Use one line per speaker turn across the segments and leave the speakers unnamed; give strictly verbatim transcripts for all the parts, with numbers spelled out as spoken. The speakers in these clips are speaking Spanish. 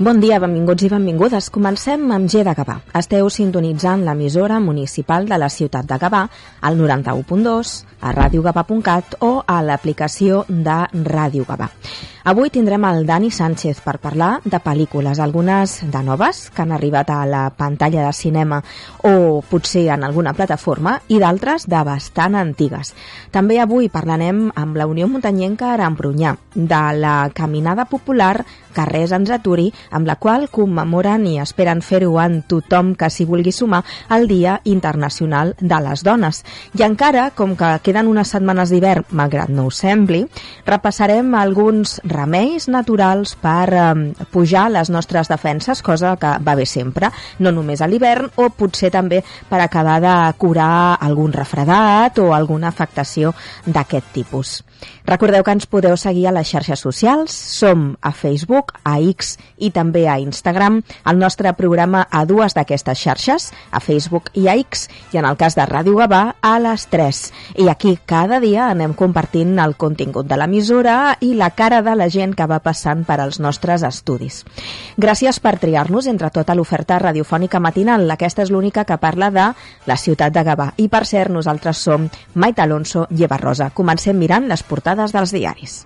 Bon dia, benvinguts i benvingudes. Comencem amb G de Gavà. Esteu sintonitzant l'emissora municipal de la ciutat de Gavà, al noranta-u punt dos, a ràdio gavà punt cat o a l'aplicació de Ràdio Gavà. Avui tindrem el Dani Sánchez per parlar de pel·lícules, algunes de noves que han arribat a la pantalla de cinema o potser en alguna plataforma i d'altres de bastant antigues. També avui parlarem amb la Unió Muntanyenca Arambrunyà de la caminada popular Carrers ens aturi, amb la qual commemoren i esperen fer-ho en tothom que s'hi vulgui sumar el Dia Internacional de les Dones. I encara, com que queden unes setmanes d'hivern, malgrat no ho sembli, repassarem alguns remeis naturals per eh, pujar les nostres defenses, cosa que va bé sempre, no només a l'hivern, o potser també per acabar de curar algun refredat o alguna afectació d'aquest tipus. Recordeu que ens podeu seguir a les xarxes socials, som a Facebook, a X i també a Instagram, el nostre programa a dues d'aquestes xarxes, a Facebook i a X, i en el cas de Ràdio Gavà, a les tres. I aquí cada dia anem compartint el contingut de l'emissora i la cara de la gent que va passant per als nostres estudis. Gràcies per triar-nos entre tota l'oferta radiofònica matinal. Aquesta és l'única que parla de la ciutat de Gavà. I per cert, nosaltres som Maite Alonso i Eva Rosa. Comencem mirant les portades dels diaris.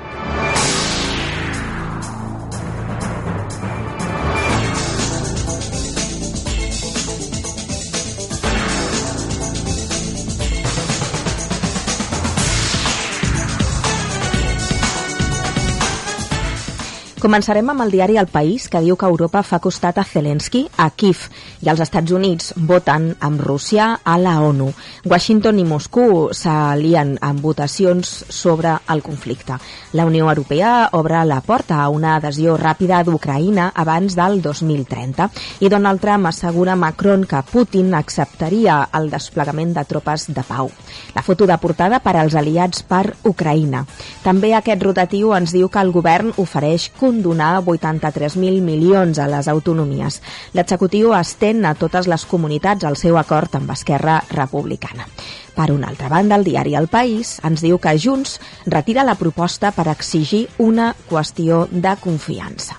Començarem amb el diari El País, que diu que Europa fa costat a Zelensky a Kíev i els Estats Units voten amb Rússia a la ONU. Washington i Moscou s'alien amb votacions sobre el conflicte. La Unió Europea obre la porta a una adhesió ràpida d'Ucraïna abans del dos mil trenta i Donald Trump assegura a Macron que Putin acceptaria el desplegament de tropes de pau. La foto de portada per als aliats per Ucraïna. També aquest rotatiu ens diu que el govern ofereix donar vuitanta-tres mil milions a les autonomies. L'executiu estén a totes les comunitats el seu acord amb Esquerra Republicana. Per una altra banda, el diari El País ens diu que Junts retira la proposta per exigir una qüestió de confiança.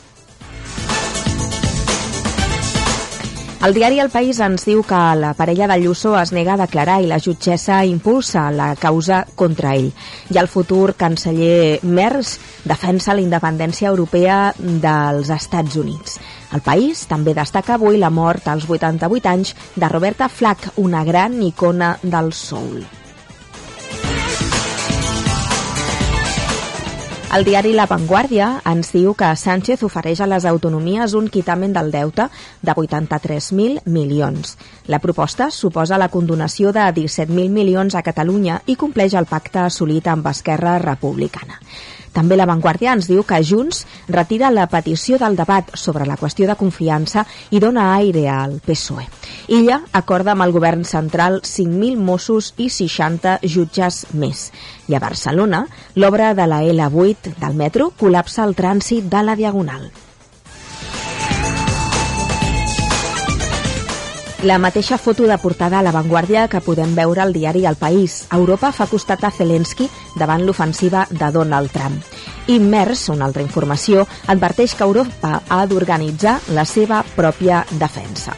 El diari El País ens diu que la parella de Ayuso es nega a declarar i la jutgessa impulsa la causa contra ell. I el futur canceller Merz defensa la independència europea dels Estats Units. El País també destaca avui la mort als vuitanta-vuit anys de Roberta Flack, una gran icona del soul. El diari La Vanguardia ens diu que Sánchez ofereix a les autonomies un quitament del deute de vuitanta-tres mil milions. La proposta suposa la condonació de disset mil milions a Catalunya i compleix el pacte assolit amb Esquerra Republicana. També La Vanguardia ens diu que Junts retira la petició del debat sobre la qüestió de confiança i dona aire al P S O E. Illa acorda amb el govern central cinc mil Mossos i seixanta jutges més. I a Barcelona, l'obra de la L vuit del metro col·lapsa el trànsit de la Diagonal. La mateixa foto de portada a La Vanguardia que podem veure al diari El País. Europa fa costat a Zelensky davant l'ofensiva de Donald Trump. I Merz, una altra informació, adverteix que Europa ha d'organitzar la seva pròpia defensa.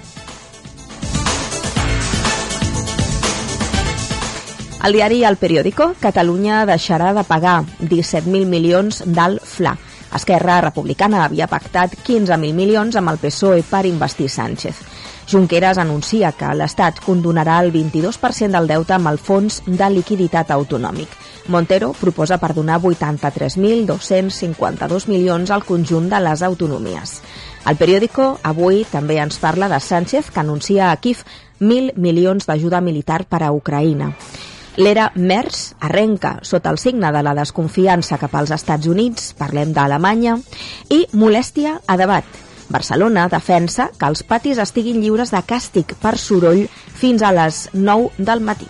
Al diari El Periódico, Catalunya deixarà de pagar disset mil milions del Fla. Esquerra Republicana havia pactat quinze mil milions amb el P S O E per investir Sánchez. Junqueras anuncia que l'Estat condonarà el vint-i-dos per cent del deute amb el Fons de Liquiditat Autonòmic. Montero proposa perdonar vuitanta-tres mil dos-cents cinquanta-dos milions al conjunt de les autonomies. El Periódico avui també ens parla de Sánchez, que anuncia a Kíev mil milions d'ajuda militar per a Ucraïna. L'era Merz arrenca sota el signe de la desconfiança cap als Estats Units, parlem d'Alemanya, i molèstia a debat. Barcelona defensa que els patis estiguin lliures de càstig per soroll fins a les nou del matí.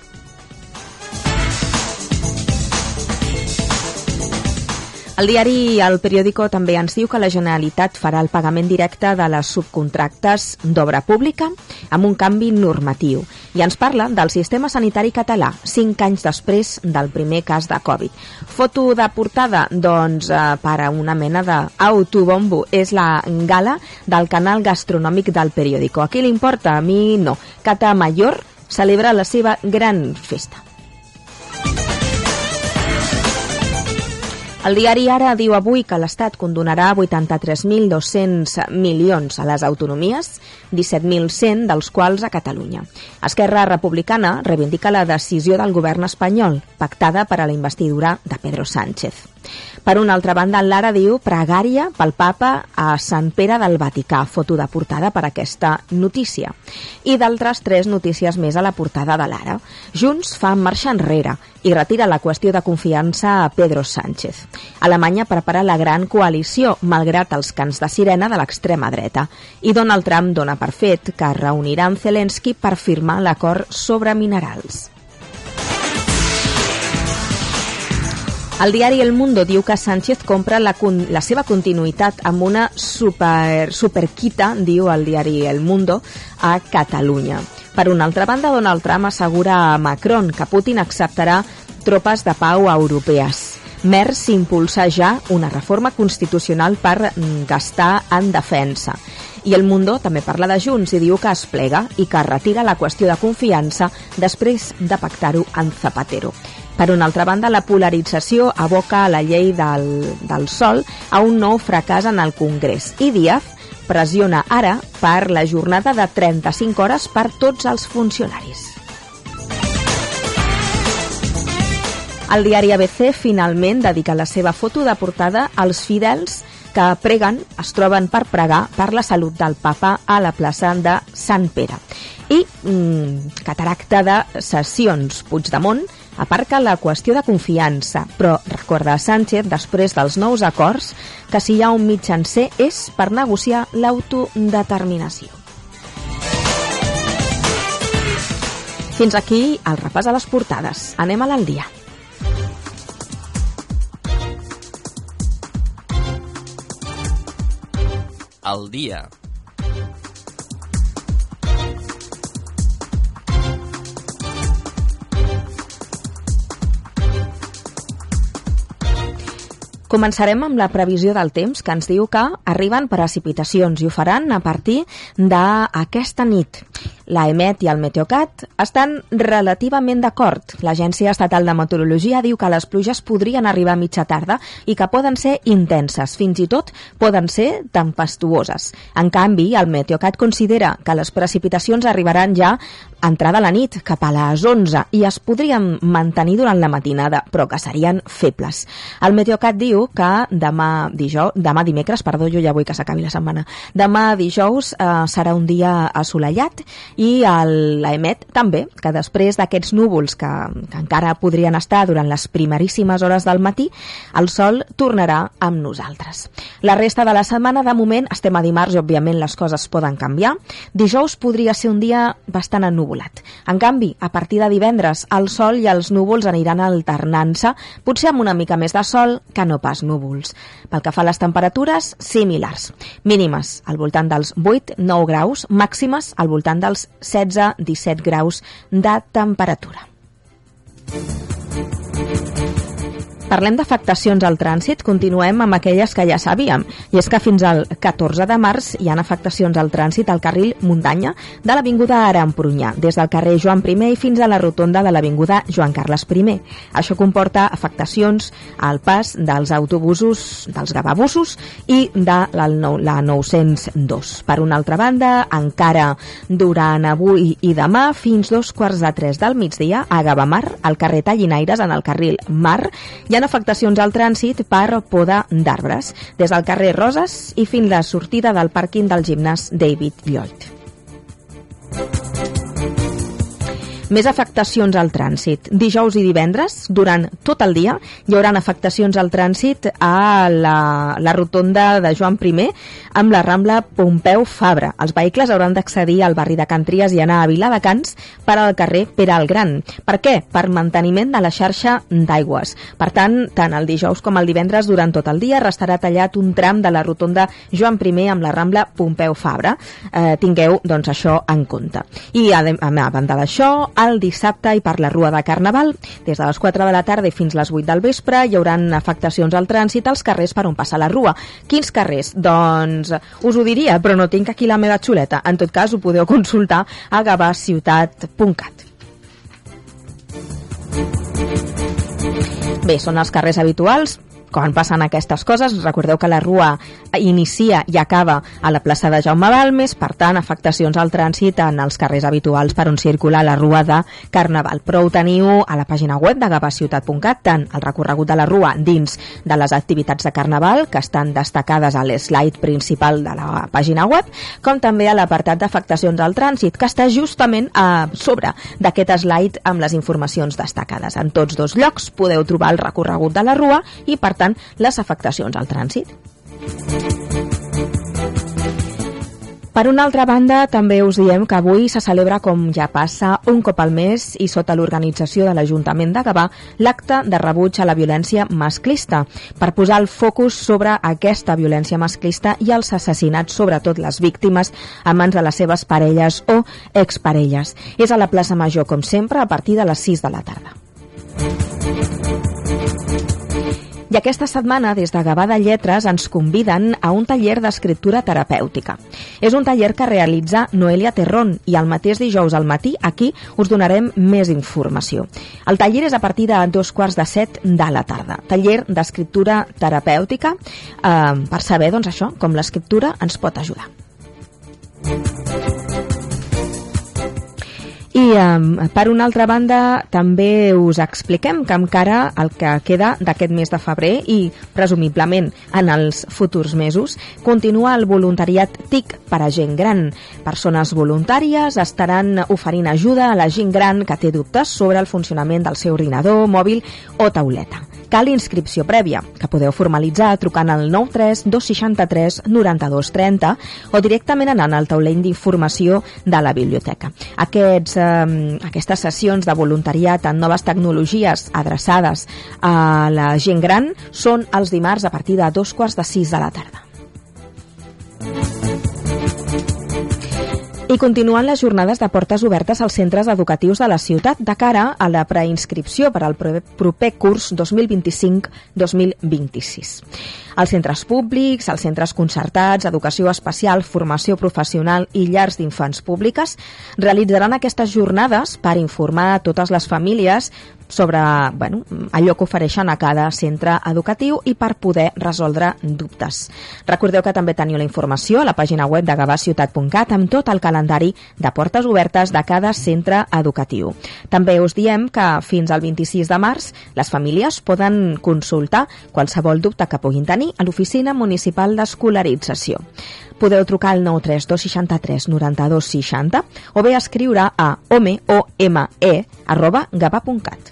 El diari El Periódico també ens diu que la Generalitat farà el pagament directe de les subcontractes d'obra pública amb un canvi normatiu i ens parla del sistema sanitari català cinc anys després del primer cas de Covid. Foto de portada, doncs, eh, per a una mena d'autobombo. És la gala del canal gastronòmic del Periódico. A qui li importa? A mi no. Cata Mayor celebra la seva gran festa. El diari Ara diu avui que l'Estat condonarà vuitanta-tres mil dos-cents milions a les autonomies, disset mil cent dels quals a Catalunya. Esquerra Republicana reivindica la decisió del govern espanyol, pactada per a la investidura de Pedro Sánchez. Per una altra banda, l'Ara diu pregària pel papa a Sant Pere del Vaticà, foto de portada per aquesta notícia. I d'altres tres notícies més a la portada de l'Ara. Junts fa marxa enrere i retira la qüestió de confiança a Pedro Sánchez. Alemanya prepara la gran coalició, malgrat els cants de sirena de l'extrema dreta. I Donald Trump dona per fet que reunirà amb Zelensky per firmar l'acord sobre minerals. El diari El Mundo diu que Sánchez compra la, la seva continuïtat amb una super, superquita, diu el diari El Mundo, a Catalunya. Per una altra banda, Donald Trump assegura a Macron que Putin acceptarà tropes de pau europees. Merz impulsa ja una reforma constitucional per gastar en defensa. I El Mundo també parla de Junts i diu que es plega i que retira la qüestió de confiança després de pactar-ho amb Zapatero. Per una altra banda, la polarització aboca la llei del, del sòl a un nou fracàs en el Congrés i Díaz pressiona ara per la jornada de trenta-cinc hores per tots els funcionaris. El diari A B C finalment dedica la seva foto de portada als fidels que preguen, es troben per pregar per la salut del papa a la plaça de Sant Pere. I mmm, cataracta de sessions. Puigdemont aparca la qüestió de confiança, però recorda a Sánchez, després dels nous acords, que si hi ha un mitjancer és per negociar l'autodeterminació. Fins aquí el repàs a les portades. Anem a l'Al dia.
Al dia.
Començarem amb la previsió del temps, que ens diu que arriben precipitacions i ho faran a partir d'aquesta nit. L'A E M E T i el Meteocat estan relativament d'acord. L'Agència Estatal de Meteorologia diu que les pluges podrien arribar a mitja tarda i que poden ser intenses, fins i tot poden ser tempestuoses. En canvi, el Meteocat considera que les precipitacions arribaran ja entrada la nit, cap a les onze, i es podrien mantenir durant la matinada, però que serien febles. El Meteocat diu que demà dijous, demà dimecres, perdó, jo ja vull que s'acabi la setmana, demà dijous eh, serà un dia assolellat i l'A E M E T també, que després d'aquests núvols que, que encara podrien estar durant les primeríssimes hores del matí, el sol tornarà amb nosaltres. La resta de la setmana, de moment, estem a dimarts i òbviament les coses poden canviar. Dijous podria ser un dia bastant ennuvolat. En canvi, a partir de divendres, el sol i els núvols aniran alternant-se, potser amb una mica més de sol que no pas núvols. Pel que fa a les temperatures, similars. Mínimes al voltant dels vuit a nou graus, màximes al voltant dels setze a disset graus de temperatura. Parlem d'afectacions al trànsit, continuem amb aquelles que ja sabíem, i és que fins al catorze de març hi ha afectacions al trànsit al carril muntanya de l'avinguda Ara Empunyà, des del carrer Joan primer i fins a la rotonda de l'avinguda Joan Carles primer. Això comporta afectacions al pas dels autobusos, dels gavabussos i de la, la nou-cents dos. Per una altra banda, encara durant avui i demà, fins dos quarts de tres del migdia, a Gavamar, al carrer Tallinaires, en el carril Mar, hi ha afectacions al trànsit per poda d'arbres, des del carrer Roses i fins a la sortida del pàrquing del gimnàs David Lloyd. Més afectacions al trànsit. Dijous i divendres, durant tot el dia, hi haurà afectacions al trànsit a la, la rotonda de Joan primer amb la Rambla Pompeu Fabra. Els vehicles hauran d'accedir al barri de Can Trias i anar a Viladecans per al carrer Pere el Gran. Per què? Per manteniment de la xarxa d'aigües. Per tant, tant el dijous com el divendres, durant tot el dia, restarà tallat un tram de la rotonda Joan primer amb la Rambla Pompeu Fabra. Eh, tingueu, doncs, això en compte. I, a, a banda d'això, el dissabte i per la Rua de Carnaval, des de les quatre de la tarda fins les vuit del vespre, hi haurà afectacions al trànsit als carrers per on passa la Rua. Quins carrers? Doncs us ho diria, però no tinc aquí la meva xuleta. En tot cas, ho podeu consultar a gavaciutat punt cat. Bé, són els carrers habituals. Quan passen aquestes coses, recordeu que la Rua inicia i acaba a la plaça de Jaume Balmes, per tant, afectacions al trànsit en els carrers habituals per on circula la Rua de Carnaval. Però ho teniu a la pàgina web de gavaciutat punt cat, tant el recorregut de la Rua dins de les activitats de Carnaval, que estan destacades a l'slide principal de la pàgina web, com també a l'apartat d'afectacions al trànsit, que està justament a sobre d'aquest slide amb les informacions destacades. En tots dos llocs podeu trobar el recorregut de la Rua i, per tant, les afectacions al trànsit. Per una altra banda, també us diem que avui se celebra, com ja passa, un cop al mes i sota l'organització de l'Ajuntament de Gavà, l'acte de rebuig a la violència masclista, per posar el focus sobre aquesta violència masclista i els assassinats, sobretot les víctimes, a mans de les seves parelles o exparelles. És a la plaça Major, com sempre, a partir de les sis de la tarda. I aquesta setmana, des de Gavà de Lletres, ens conviden a un taller d'escriptura terapèutica. És un taller que realitza Noelia Terrón i el mateix dijous al matí aquí us donarem més informació. El taller és a partir de dos quarts de set de la tarda. Taller d'escriptura terapèutica eh, per saber, doncs, això, com l'escriptura ens pot ajudar. I eh, per una altra banda també us expliquem que encara el que queda d'aquest mes de febrer i presumiblement en els futurs mesos continua el voluntariat T I C per a gent gran. Persones voluntàries estaran oferint ajuda a la gent gran que té dubtes sobre el funcionament del seu ordinador, mòbil o tauleta. Cal inscripció prèvia, que podeu formalitzar trucant al nou tres dos seixanta-tres noranta-dos trenta o directament anant al taulell d'informació de la biblioteca. Aquests, eh, aquestes sessions de voluntariat en noves tecnologies adreçades a la gent gran són els dimarts a partir de dos quarts de sis de la tarda. I continuen les jornades de portes obertes als centres educatius de la ciutat de cara a la preinscripció per al proper curs dos mil vint-i-cinc dos mil vint-i-sis. Els centres públics, els centres concertats, educació especial, formació professional i llars d'infants públiques realitzaran aquestes jornades per informar a totes les famílies sobre bueno, allò que ofereixen a cada centre educatiu i per poder resoldre dubtes. Recordeu que també teniu la informació a la pàgina web de gavaciutat punt cat amb tot el calendari de portes obertes de cada centre educatiu. També us diem que fins al vint-i-sis de març les famílies poden consultar qualsevol dubte que puguin tenir a l'Oficina Municipal d'Escolarització. Podeu trucar al nou tres dos seixanta-tres noranta-dos seixanta o bé escriure a ome, o eme, arroba gava punt cat.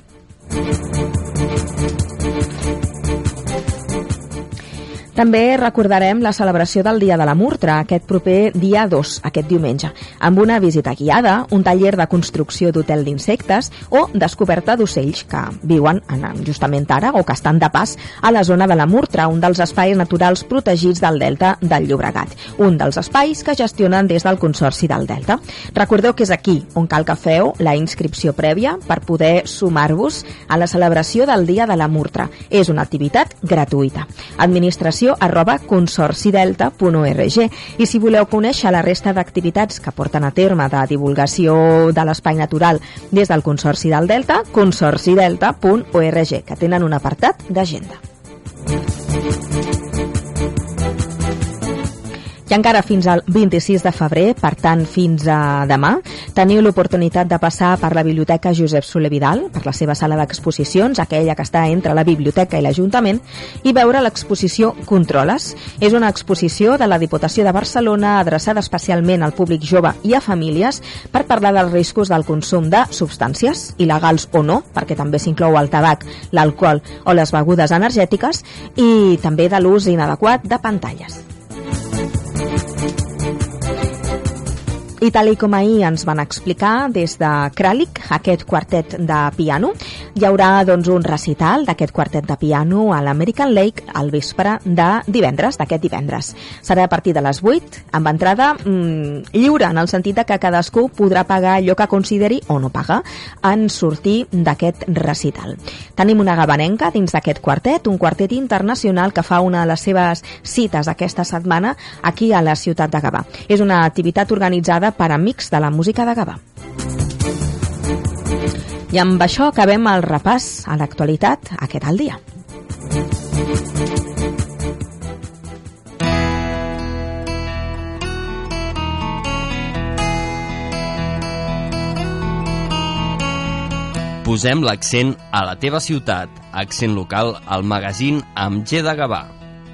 També recordarem la celebració del Dia de la Murtra, aquest proper dia dos, aquest diumenge, amb una visita guiada, un taller de construcció d'hotel d'insectes o descoberta d'ocells que viuen en, justament ara o que estan de pas a la zona de la Murtra, un dels espais naturals protegits del Delta del Llobregat, un dels espais que gestionen des del Consorci del Delta. Recordeu que és aquí on cal que feu la inscripció prèvia per poder sumar-vos a la celebració del Dia de la Murtra. És una activitat gratuïta. Administració arroba consorcidelta punt org. I si voleu conèixer la resta d'activitats que porten a terme de divulgació de l'espai natural des del Consorci del Delta, consorcidelta punt org, que tenen un apartat d'agenda. I I encara fins al vint-i-sis de febrer, per tant fins a demà, teniu l'oportunitat de passar per la Biblioteca Josep Soler Vidal, per la seva sala d'exposicions, aquella que està entre la biblioteca i l'Ajuntament, i veure l'exposició Controles. És una exposició de la Diputació de Barcelona adreçada especialment al públic jove i a famílies per parlar dels riscos del consum de substàncies, il·legals o no, perquè també s'inclou el tabac, l'alcohol o les begudes energètiques, i també de l'ús inadequat de pantalles. I tal com ahir ens van explicar des de Kralik, aquest quartet de piano, hi haurà doncs, un recital d'aquest quartet de piano a l'American Lake al vespre de divendres, d'aquest divendres. Serà a partir de les vuit, amb entrada mmm, lliure, en el sentit de que cadascú podrà pagar allò que consideri o no paga en sortir d'aquest recital. Tenim una gabanenca dins d'aquest quartet, un quartet internacional que fa una de les seves cites aquesta setmana aquí a la ciutat de Gavà. És una activitat organitzada per amics de la música de Gavà. I amb això acabem el repàs a l'actualitat aquest al dia.
Posem l'accent a la teva ciutat. Accent local al magazín amb G de Gavà.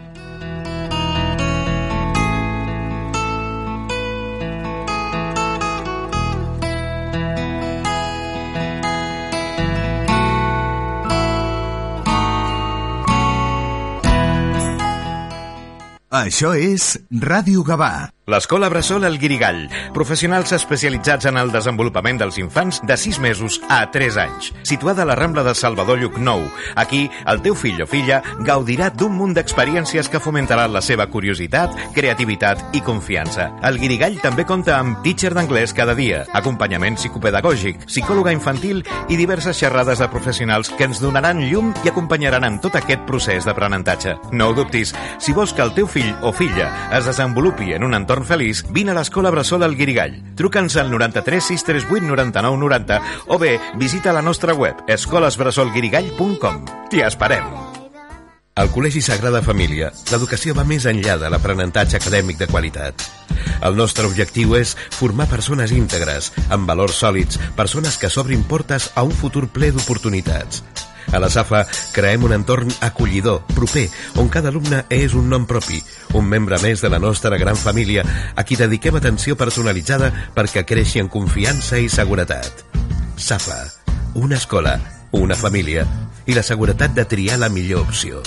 Això és Ràdio Gavà. L'Escola Bressol El Guirigall. Professionals especialitzats en el desenvolupament dels infants de sis mesos a tres anys. Situada a la Rambla de Salvador Llucnou. Aquí, el teu fill o filla gaudirà d'un munt d'experiències que fomentaran la seva curiositat, creativitat i confiança. El Guirigall també compta amb teacher d'anglès cada dia, acompanyament psicopedagògic, psicòloga infantil i diverses xerrades de professionals que ens donaran llum i acompanyaran en tot aquest procés d'aprenentatge. No ho dubtis, si vols que el teu fill o filla es desenvolupi en un entorn feliç, vine a l'Escola Bressol El Guirigall. Truca'ns al noranta-tres sis tres vuit noranta-nou noranta o bé visita la nostra web escoles bressol guirigall punt com. T'hi esperem! Al Col·legi Sagrada Família, l'educació va més enllà de l'aprenentatge acadèmic de qualitat. El nostre objectiu és formar persones íntegres, amb valors sòlids, persones que s'obrin portes a un futur ple d'oportunitats. A la SAFA creem un entorn acollidor, proper, on cada alumne és un nom propi, un membre més de la nostra gran família, a qui dediquem atenció personalitzada perquè creixi en confiança i seguretat. SAFA, una escola, una família i la seguretat de triar la millor opció.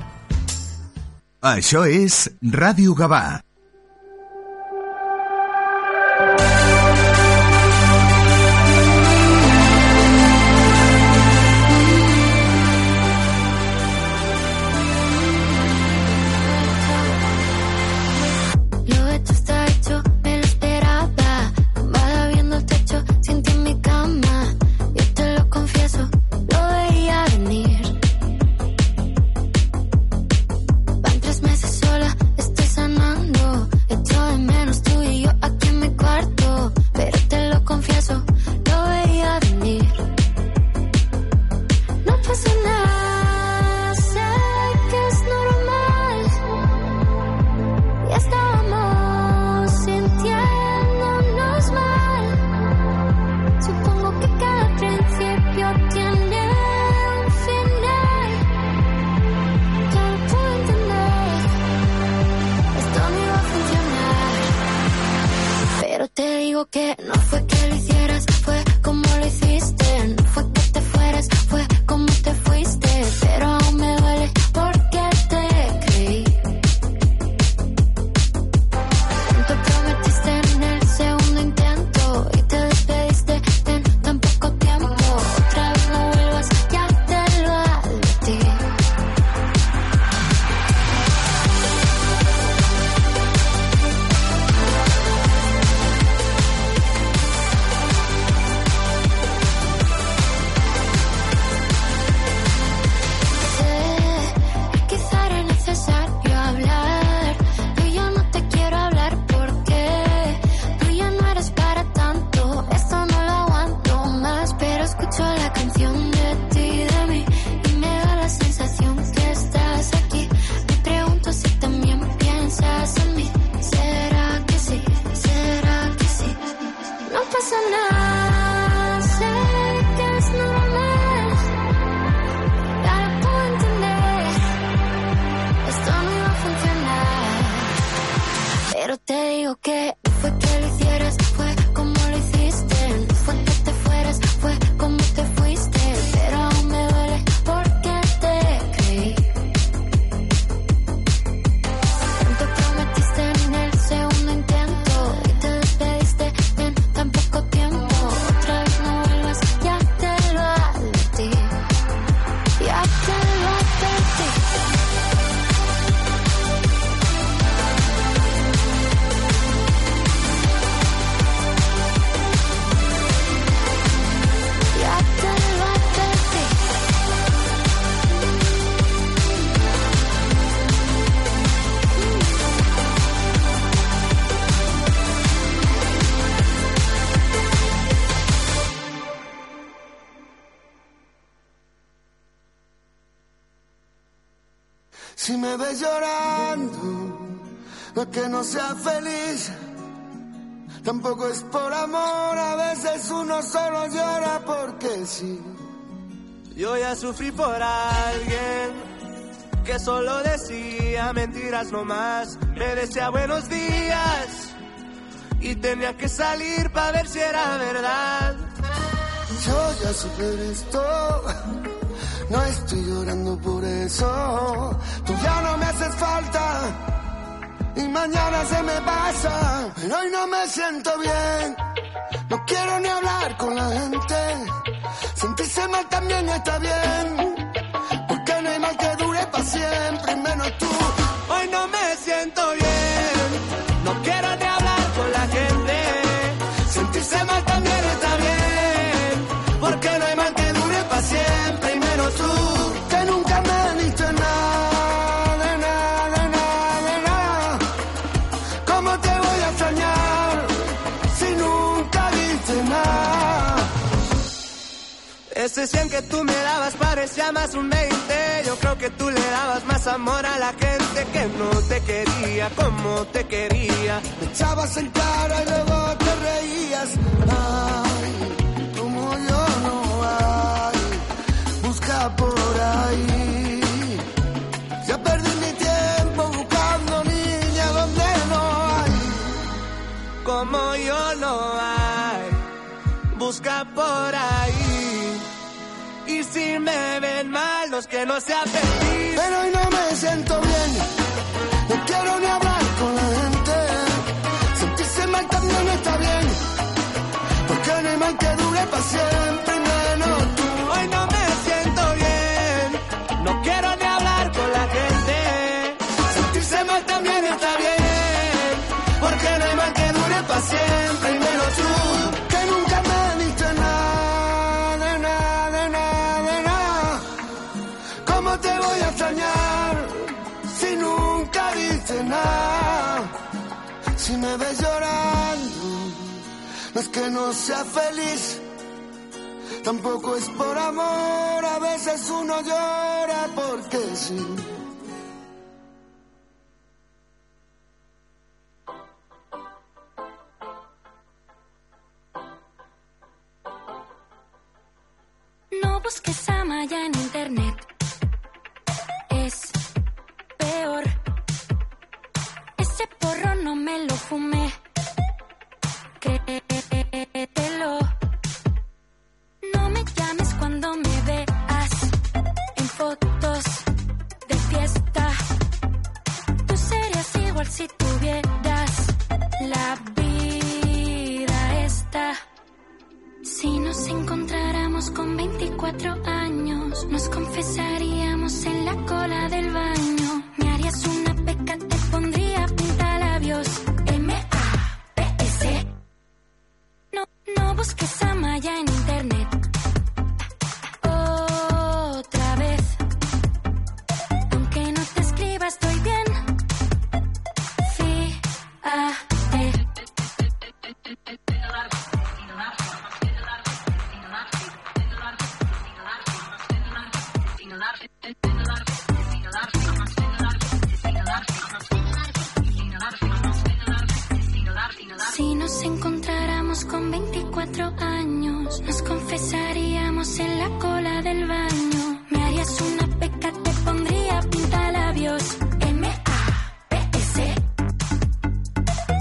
Això és Ràdio Gavà.
Solo te digo que no fue que lo hicieras, fue como lo hiciste. No fue que te fueras, fue como te fuiste. Pero aún me duele porque te creí. Tanto prometiste en el segundo intento y te despediste en tan poco tiempo. Otra vez no vuelvas, ya te lo advertí. Ya te lo advertí.
Si me ves llorando, no es que no sea feliz, tampoco es por amor, a veces uno solo llora porque sí.
Yo ya sufrí por alguien que solo decía mentiras nomás, me decía buenos días y tenía que salir para ver si era verdad.
Yo ya supe esto, no estoy llorando por eso. Tú ya no me haces falta y mañana se me pasa. Pero hoy no me siento bien, no quiero ni hablar con la gente. Sentirse mal también está bien, porque no hay mal que dure para siempre, menos tú.
Hoy no me siento bien, no quiero ni hablar con la gente. Sentirse mal también está bien, porque no hay mal que dure para siempre, y menos tú,
que nunca me diste nada, de nada, de nada, de nada. ¿Cómo te voy a extrañar si nunca diste nada?
Ese cien que tú me dabas parecía más un veinte. Yo creo que tú le dabas más amor a la gente que no te quería como te quería.
Me echabas en cara y luego te reías. Ay, como yo no hay, busca por ahí. Ya perdí mi tiempo buscando niña donde no hay.
Como yo no hay, busca por ahí. Y si me ven mal, los que no sean feliz.
Pero hoy no me siento bien, no quiero ni hablar con la gente. Sentirse mal también está bien, porque no hay mal que dure para siempre, menos tú.
Hoy no me siento bien, no quiero ni hablar con la gente. Sentirse mal también está bien, porque no hay mal que dure para siempre, y menos tú,
que nunca me diste nada, de nada, de nada, de nada. ¿Cómo te voy a extrañar si nunca diste nada? Si me ves llorando, no es que no sea feliz, tampoco es por amor, a veces uno llora porque sí.
No busques a Maya en internet, es peor. Ese porro no me lo fumé, créetelo. No me llames cuando me veas en fotos de fiesta. Tú serías igual si tuvieras la vida esta. Si nos encontráramos con veinticuatro años, nos confesaríamos en la cola del baño. Me harías una peca, te pondría pintalabios. M A P S. No, no busques a Maya en internet. Otra vez. Aunque no te escriba, estoy bien. Fíjate. Si nos encontráramos con veinticuatro años, nos confesaríamos en la cola del baño. Me harías una peca, te pondría pintalabios. M A P S.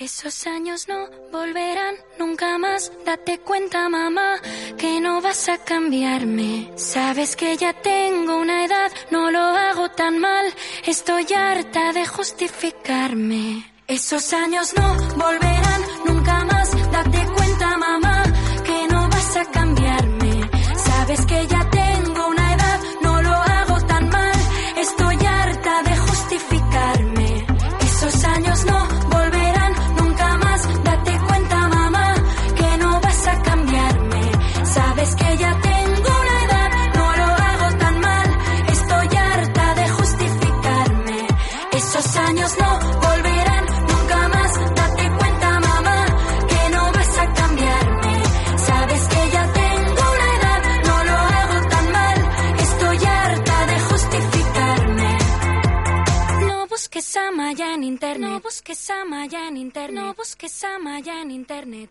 Esos años no volverán nunca más. Date cuenta, mamá, que no vas a cambiarme. Sabes que ya tengo una edad, no lo hago tan mal. Estoy harta de justificarme. Esos años no volverán nunca más. Date cuenta, mamá, que no vas a cambiarme. Sabes que ya tengo una edad, no lo hago tan mal. Estoy harta de justificarme. Esos años no volverán nunca más. Date cuenta, mamá, que no vas a cambiarme. Sabes que ya tengo una edad, no lo hago tan mal. Estoy harta de justificarme. Esos años no volverán nunca más. Date cuenta, mamá, que no vas a cambiarme. Sabes que ya tengo una edad, no lo hago tan mal. Estoy harta de justificarme. No busques a Maya en internet. No busques a Maya en internet. No busques a Maya en internet.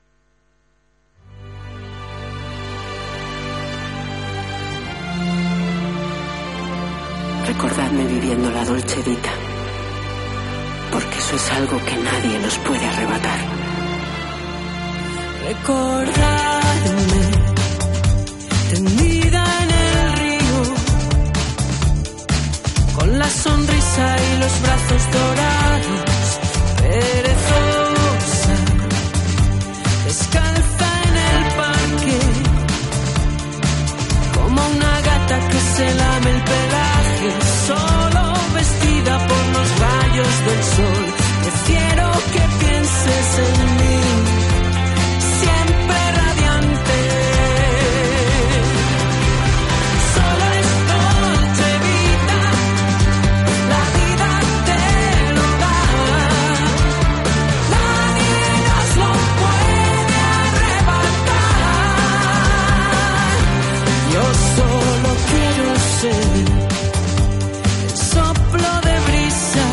Recordadme viviendo la dolce vita, porque eso es algo que nadie nos puede arrebatar.
Recordadme tendida en el río, con la sonrisa y los brazos dorados, perezosa, descalza en el parque, como una gata que se lame el pelaje, solo vestida por los rayos del sol. Prefiero que pienses en mí, siempre radiante. Solo es dolce vita, la vida te lo da. Nadie nos lo puede arrebatar. Yo solo quiero ser el soplo de brisa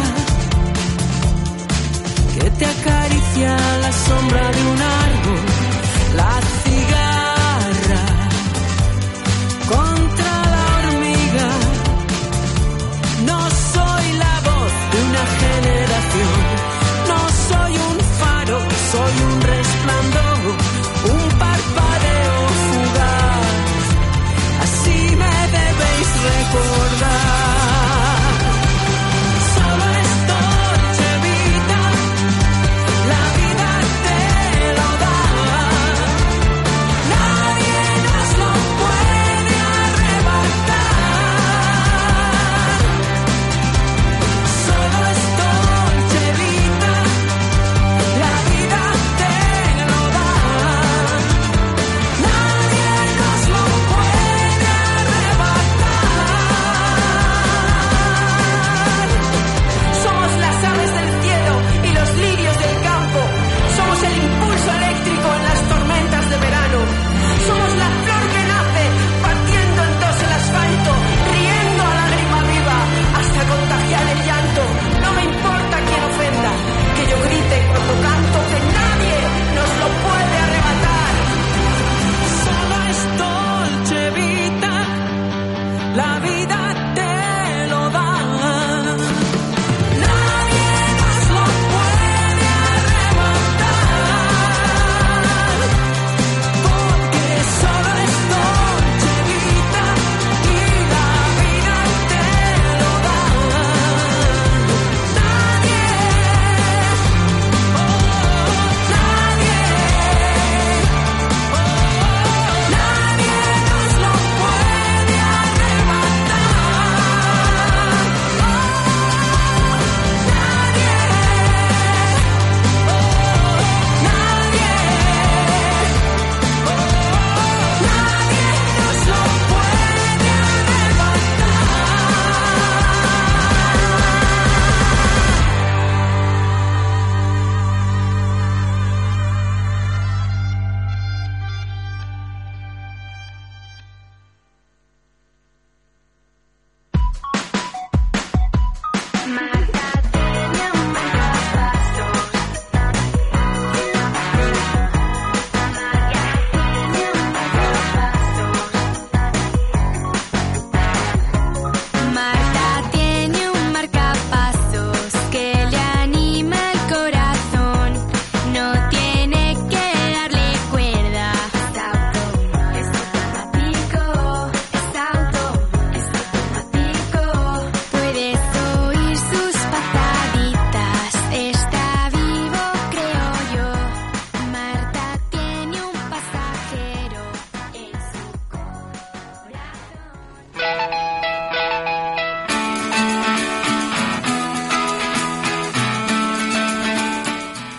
que te acaricia la sombra de un árbol, la cigarra contra la hormiga. No soy la voz de una generación, no soy un faro, soy un resplandor, un parpadeo fugaz. Así me debéis recordar. Solo es dolce vita,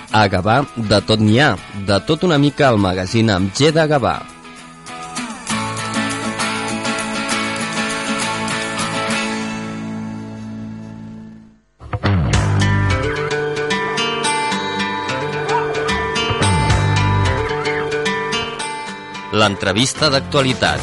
A Gavà, de tot n'hi ha, de tot una mica al magazín amb G de Gavà. L'entrevista d'actualitat.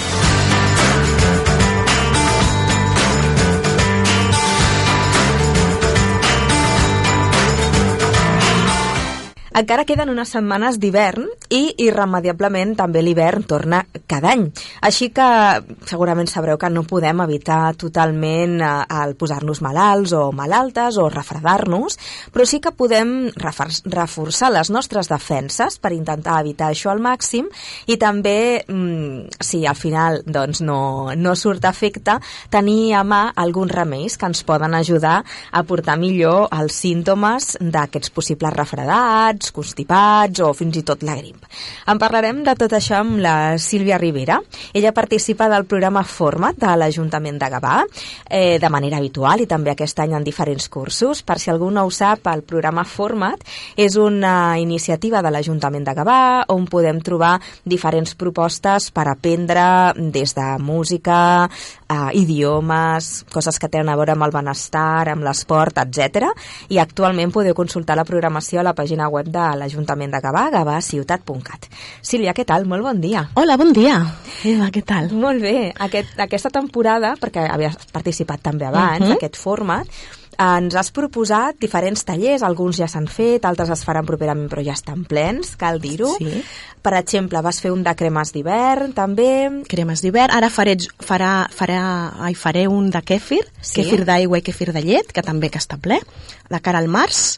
Encara queden unes setmanes d'hivern i irremediablement també l'hivern torna cada any. Així que segurament sabreu que no podem evitar totalment el posar-nos malalts o malaltes o refredar-nos, però sí que podem reforçar les nostres defenses per intentar evitar això al màxim i també, si al final doncs, no, no surt efecte, tenir a mà alguns remeis que ens poden ajudar a portar millor els símptomes d'aquests possibles refredats, constipats o fins i tot la grip. En parlarem de tot això amb la Sílvia Rivera. Ella participa del programa Forma't de l'Ajuntament de Gavà eh, de manera habitual i també aquest any en diferents cursos. Per si algú no ho sap, el programa Forma't és una iniciativa de l'Ajuntament de Gavà on podem trobar diferents propostes per aprendre des de música, eh, idiomes, coses que tenen a veure amb el benestar, amb l'esport, etcètera. I actualment podeu consultar la programació a la pàgina web de l'Ajuntament de Gavà, gavà ciutat punt cat. Sílvia, què tal? Molt bon dia.
Hola, bon dia. Eva, què tal?
Molt bé. Aquest, aquesta temporada, perquè havies participat també abans, uh-huh. aquest format, ens has proposat diferents tallers, alguns ja s'han fet, altres es faran properament però ja estan plens, cal dir-ho.
Sí.
Per exemple, vas fer un de cremes d'hivern, també.
Cremes d'hivern, ara faré, farà, farà, ai, faré un de kèfir, sí. Kèfir d'aigua i kèfir de llet, que també que està ple, de cara al març,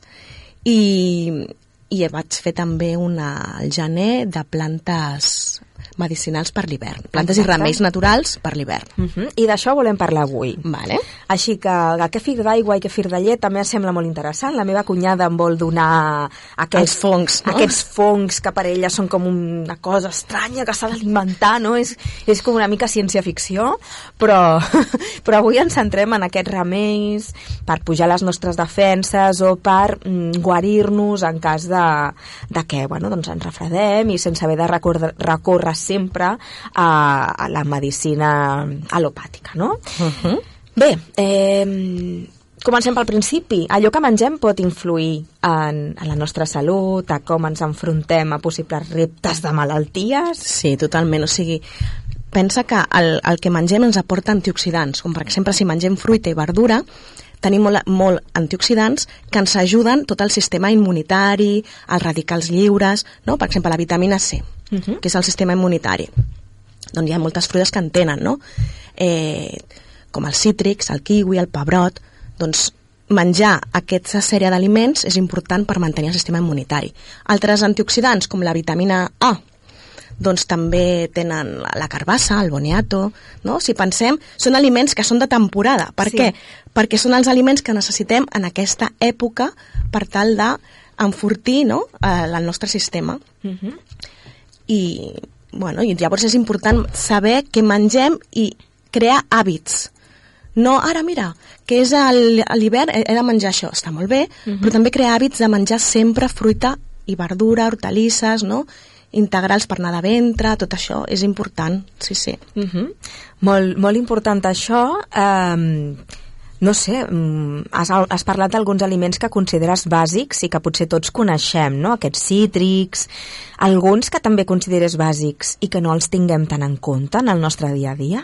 i, i vaig fer també una al gener de plantes medicinals per l'hivern. Plantes Exacte. I remeis naturals per l'hivern.
Uh-huh. I d'això volem parlar avui.
Vale.
Així que el kefir d'aigua i kefir de llet també em sembla molt interessant. La meva cunyada em vol donar aquests
Els fongs, no?
Aquests fongs que per ella són com una cosa estranya que s'ha d'alimentar, no? És, és com una mica ciència-ficció, però, però avui ens centrem en aquests remeis per pujar les nostres defenses o per mm, guarir-nos en cas de, de que bueno, doncs ens refredem i sense haver de recórrer, recórrer sempre a, a la medicina alopàtica, no?
Uh-huh.
Bé, eh, comencem pel principi. Allò que mengem pot influir en, en la nostra salut, a com ens enfrontem a possibles reptes de malalties?
Sí, totalment. O sigui, pensa que el, el que mengem ens aporta antioxidants, com per exemple si mengem fruita i verdura, tenim molt, molt antioxidants que ens ajuden tot el sistema immunitari, els radicals lliures, no? Per exemple, la vitamina C, uh-huh. que és el sistema immunitari. Doncs hi ha moltes fruites que en tenen, no? Eh, com els cítrics, el kiwi, el pebrot. Doncs menjar aquesta sèrie d'aliments és important per mantenir el sistema immunitari. Altres antioxidants, com la vitamina A, doncs també tenen la carbassa, el boniato, no? Si pensem, són aliments que són de temporada. Per sí. què? Perquè són els aliments que necessitem en aquesta època per tal d'enfortir, no? el nostre sistema.
Uh-huh.
I, bueno, i llavors és important saber què mengem i crear hàbits. No, ara mira, que és a l'hivern, he de menjar això, està molt bé, uh-huh. però també crear hàbits de menjar sempre fruita i verdura, hortalisses, no? Integrals per anar de ventre, tot això és important, sí, sí.
Uh-huh. Molt, molt important això. Um, no sé, um, has, has parlat d'alguns aliments que consideres bàsics i que potser tots coneixem, no? Aquests cítrics, alguns que també consideres bàsics i que no els tinguem tan en compte en el nostre dia a dia?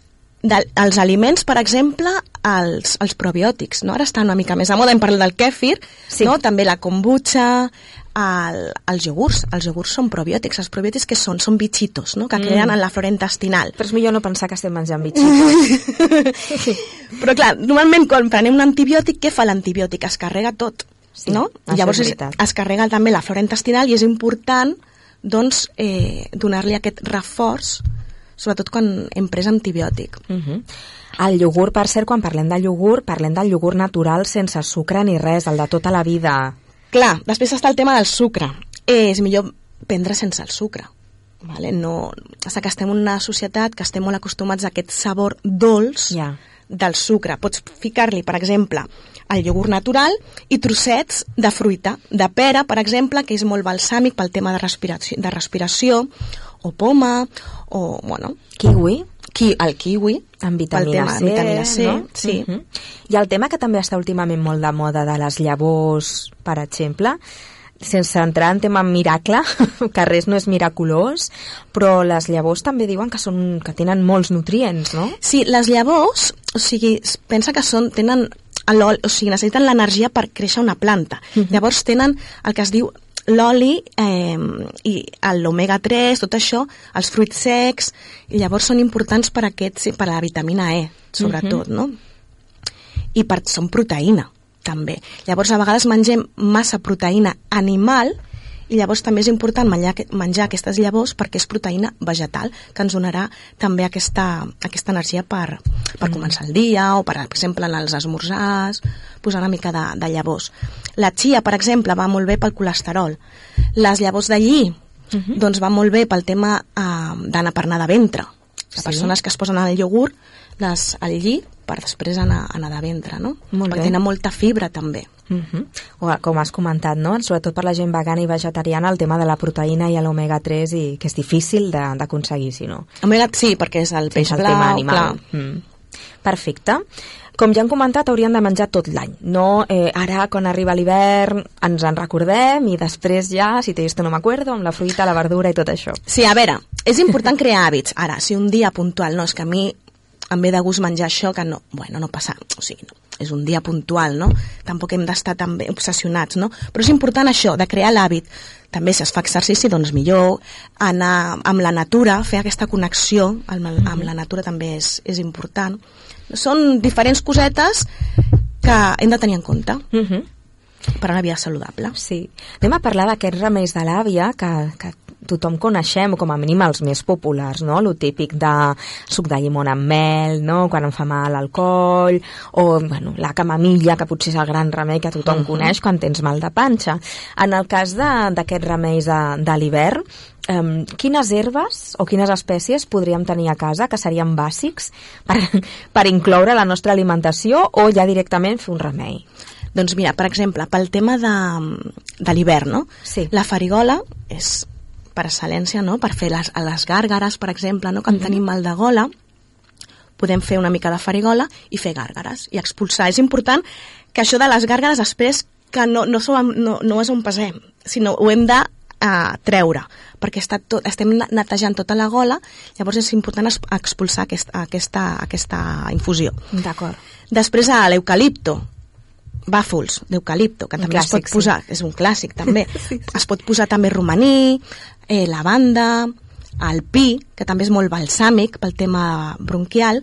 De, els aliments, per exemple, els, els probiòtics, no? Ara està una mica més a moda, hem parlat del kèfir, sí. no? També la kombucha, el, els iogurts, els iogurts són probiòtics, els probiòtics que són? Són bitxitos, no? Que creen mm. en la flora intestinal.
Però és millor no pensar que estem menjant bitxitos.
Però clar, normalment quan prenem un antibiòtic, què fa l'antibiòtic? Es carrega tot,
sí,
no? Llavors es, es carrega també la flora intestinal i és important doncs, eh, donar-li aquest reforç sobretot quan hem pres antibiòtic.
Uh-huh. El iogurt, per cert, quan parlem de iogurt, parlem del iogurt natural sense sucre ni res, el de tota la vida.
Clar, després està el tema del sucre. Eh, és millor prendre sense el sucre. Vale? No, hasta que estem en una societat que estem molt acostumats a aquest sabor dolç
yeah.
del sucre. Pots ficar-li, per exemple, el iogurt natural i trossets de fruita, de pera, per exemple, que és molt balsàmic pel tema de respiració, de respiració o poma, o, bueno...
Kiwi.
Qui, el kiwi,
amb vitamina
tema,
C,
vitamina C,
no?
sí.
Uh -huh. I el tema que també està últimament molt de moda de les llavors, per exemple, sense entrar en tema miracle, que res no és miraculós, però les llavors també diuen que són que tenen molts nutrients, no?
Sí, les llavors, o sigui, pensa que són, tenen l'oli, o sigui, necessiten l'energia per créixer una planta. Uh -huh. Llavors tenen el que es diu l'oli eh, i l'omega tres, tot això, els fruits secs, i llavors són importants per, aquests, per la vitamina E, sobretot, uh -huh. no? I per, són proteïna, també. Llavors, a vegades mengem massa proteïna animal, i llavors també és important menjar, menjar aquestes llavors perquè és proteïna vegetal, que ens donarà també aquesta, aquesta energia per, per mm. començar el dia, o per, per exemple en els esmorzars, posar una mica de, de llavors. La chia, per exemple, va molt bé pel colesterol. Les llavors de lli, mm -hmm. doncs va molt bé pel tema eh, d'anar per anar de ventre. Les sí. persones que es posen al iogurt, les, al lli, per després anar, anar de ventre, no?
Molt
perquè
bé.
tenen molta fibra, també.
Uh -huh. Com has comentat, no? Sobretot per la gent vegana i vegetariana, el tema de la proteïna i l'omega tres, i que és difícil d'aconseguir, si no.
Omega, sí, perquè és el peix
el
blau,
tema animal. Mm. Perfecte. Com ja hem comentat, hauríem de menjar tot l'any. No, eh, ara, quan arriba l'hivern, ens en recordem, i després ja, si te esto no m'acuerdo, amb la fruita, la verdura i tot això.
Sí, a veure, és important crear hàbits. Ara, si un dia puntual, no, és que a mi em ve de gust menjar això, que no, bueno, no passa, o sigui, no, és un dia puntual, no? Tampoc hem d'estar tan bé obsessionats, no? Però és important això, de crear l'hàbit. També si es fa exercici, doncs millor, anar amb la natura, fer aquesta connexió amb, el, amb la natura també és, és important. Són diferents cosetes que hem de tenir en compte.
Uh -huh.
Per una vida saludable.
Sí. Anem a parlar d'aquests remeis de l'àvia que, que tothom coneixem, o com a mínim els més populars, no? Lo típic de suc de llimona amb mel, no? Quan em fa mal el coll, o bueno, la camamilla, que potser és el gran remei que tothom uh -huh. coneix quan tens mal de panxa. En el cas d'aquests remeis de, de l'hivern, Um, quines herbes o quines espècies podríem tenir a casa que serien bàsics per, per incloure la nostra alimentació, o ja directament fer un remei?
Doncs mira, per exemple, pel tema de, de l'hivern, no?
Sí.
La farigola és per excel·lència, no? Per fer les, les gàrgares, per exemple, no? Quan uh-huh. tenim mal de gola, podem fer una mica de farigola i fer gàrgares i expulsar. És important que això de les gàrgares després, que no, no, som, no, no és on passem, sinó ho hem de uh, treure, perquè està tot, estem netejant tota la gola, llavors és important expulsar aquest, aquesta, aquesta infusió.
D'acord.
Després a l'eucalipto, bàfols d'eucalipto, que un també clàssic, es pot posar, sí. És un clàssic també, sí, sí. Es pot posar també romaní, eh, lavanda, el pi, que també és molt balsàmic pel tema bronquial,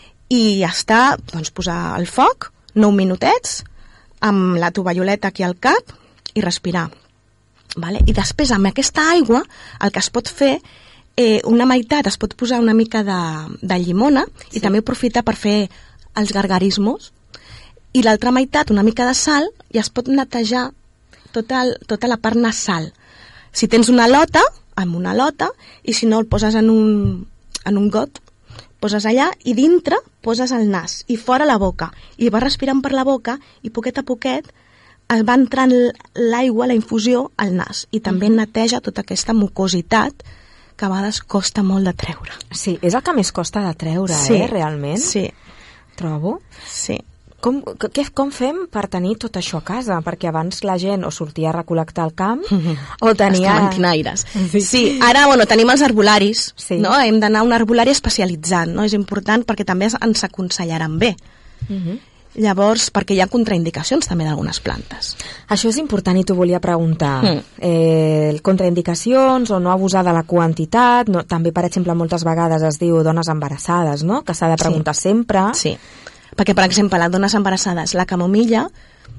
i ja està, doncs posar al foc, nou minutets, amb la tovalloleta aquí al cap, i respirar. Vale? I després amb aquesta aigua el que es pot fer, eh, una meitat es pot posar una mica de, de llimona, sí. I també aprofitar per fer els gargarismos, i l'altra meitat una mica de sal, i es pot netejar tota, el, tota la part nasal. Si tens una lota, amb una lota, i si no el poses en un, en un got, poses allà i dintre poses el nas i fora la boca, i vas respirant per la boca, i poquet a poquet va entrant l'aigua, la infusió, al nas, i també neteja tota aquesta mucositat que a vegades costa molt de treure.
Sí, és el que més costa de treure,
sí,
eh, realment?
Sí.
Trobo.
Sí.
Com, què, com fem per tenir tot això a casa? Perquè abans la gent o sortia a recol·lectar al camp, mm-hmm. o tenia...
Els camentinaires. Sí. Sí, ara, bueno, tenim els arbolaris,
sí.
No? Hem d'anar a un arbolari especialitzat, no? És important perquè també ens aconsellaran bé.
Mm-hmm.
Llavors, perquè hi ha contraindicacions també d'algunes plantes.
Això és important i t'ho volia preguntar.
Mm.
Eh, contraindicacions o no abusar de la quantitat, no, també, per exemple, moltes vegades es diu dones embarassades, no? Que s'ha de preguntar
sí.
sempre.
Sí, perquè, per exemple, les dones embarassades, la camomilla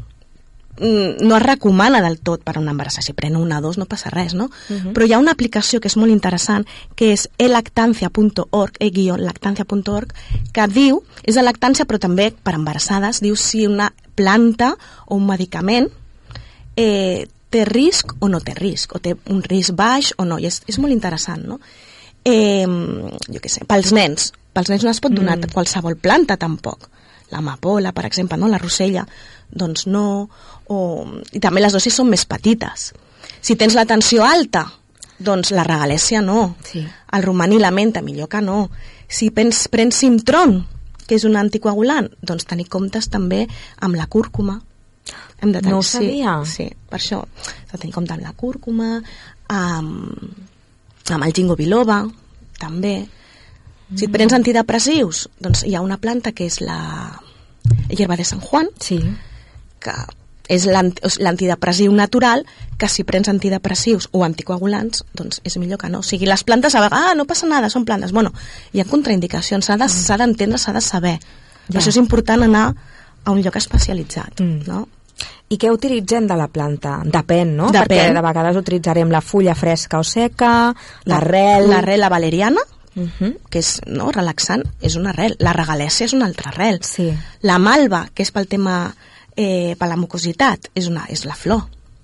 no es recomana del tot per a una embarassada. Si pren una o dos no passa res, no? Uh-huh. Però hi ha una aplicació que és molt interessant, que és elactancia punto org, e guion lactancia punto org, que diu, és de lactància però també per embarassades, diu si una planta o un medicament eh, té risc o no té risc, o té un risc baix o no, i és, és molt interessant, no? Eh, jo què sé, pels nens, pels nens no es pot donar mm. qualsevol planta tampoc. L'amapola, per exemple, no? La rosella, doncs no. O... I també les dosis són més petites. Si tens la tensió alta, doncs la regalèsia no.
Sí.
El romaní la menta, millor que no. Si prens, prens Simtron, que és un anticoagulant, doncs tenir comptes també amb la cúrcuma. Hem de tenir,
no ho sabia.
Sí, sí, per això s'ha de tenir compte amb la cúrcuma, amb, amb el ginkgo biloba, també. Si et prens antidepressius, doncs hi ha una planta que és la hierba de San Juan,
sí.
que és l'antidepressiu natural, que si prens antidepressius o anticoagulants, doncs és millor que no. O sigui, les plantes a vegades, ah, no passa nada, són plantes. Bueno, hi ha contraindicacions, s'ha d'entendre, mm. s'ha de saber. Ja. Per això és important anar a un lloc especialitzat, mm. no?
I què utilitzem de la planta? Depèn, no?
Depèn.
Perquè de vegades utilitzarem la fulla fresca o seca, l'arrel...
L'arrel, la valeriana,
uh -huh.
que és no, relaxant, és una arrel. La regalèsia és una altra arrel.
Sí.
La malva, que és pel tema... Eh, per la mucositat, és, una, és la flor.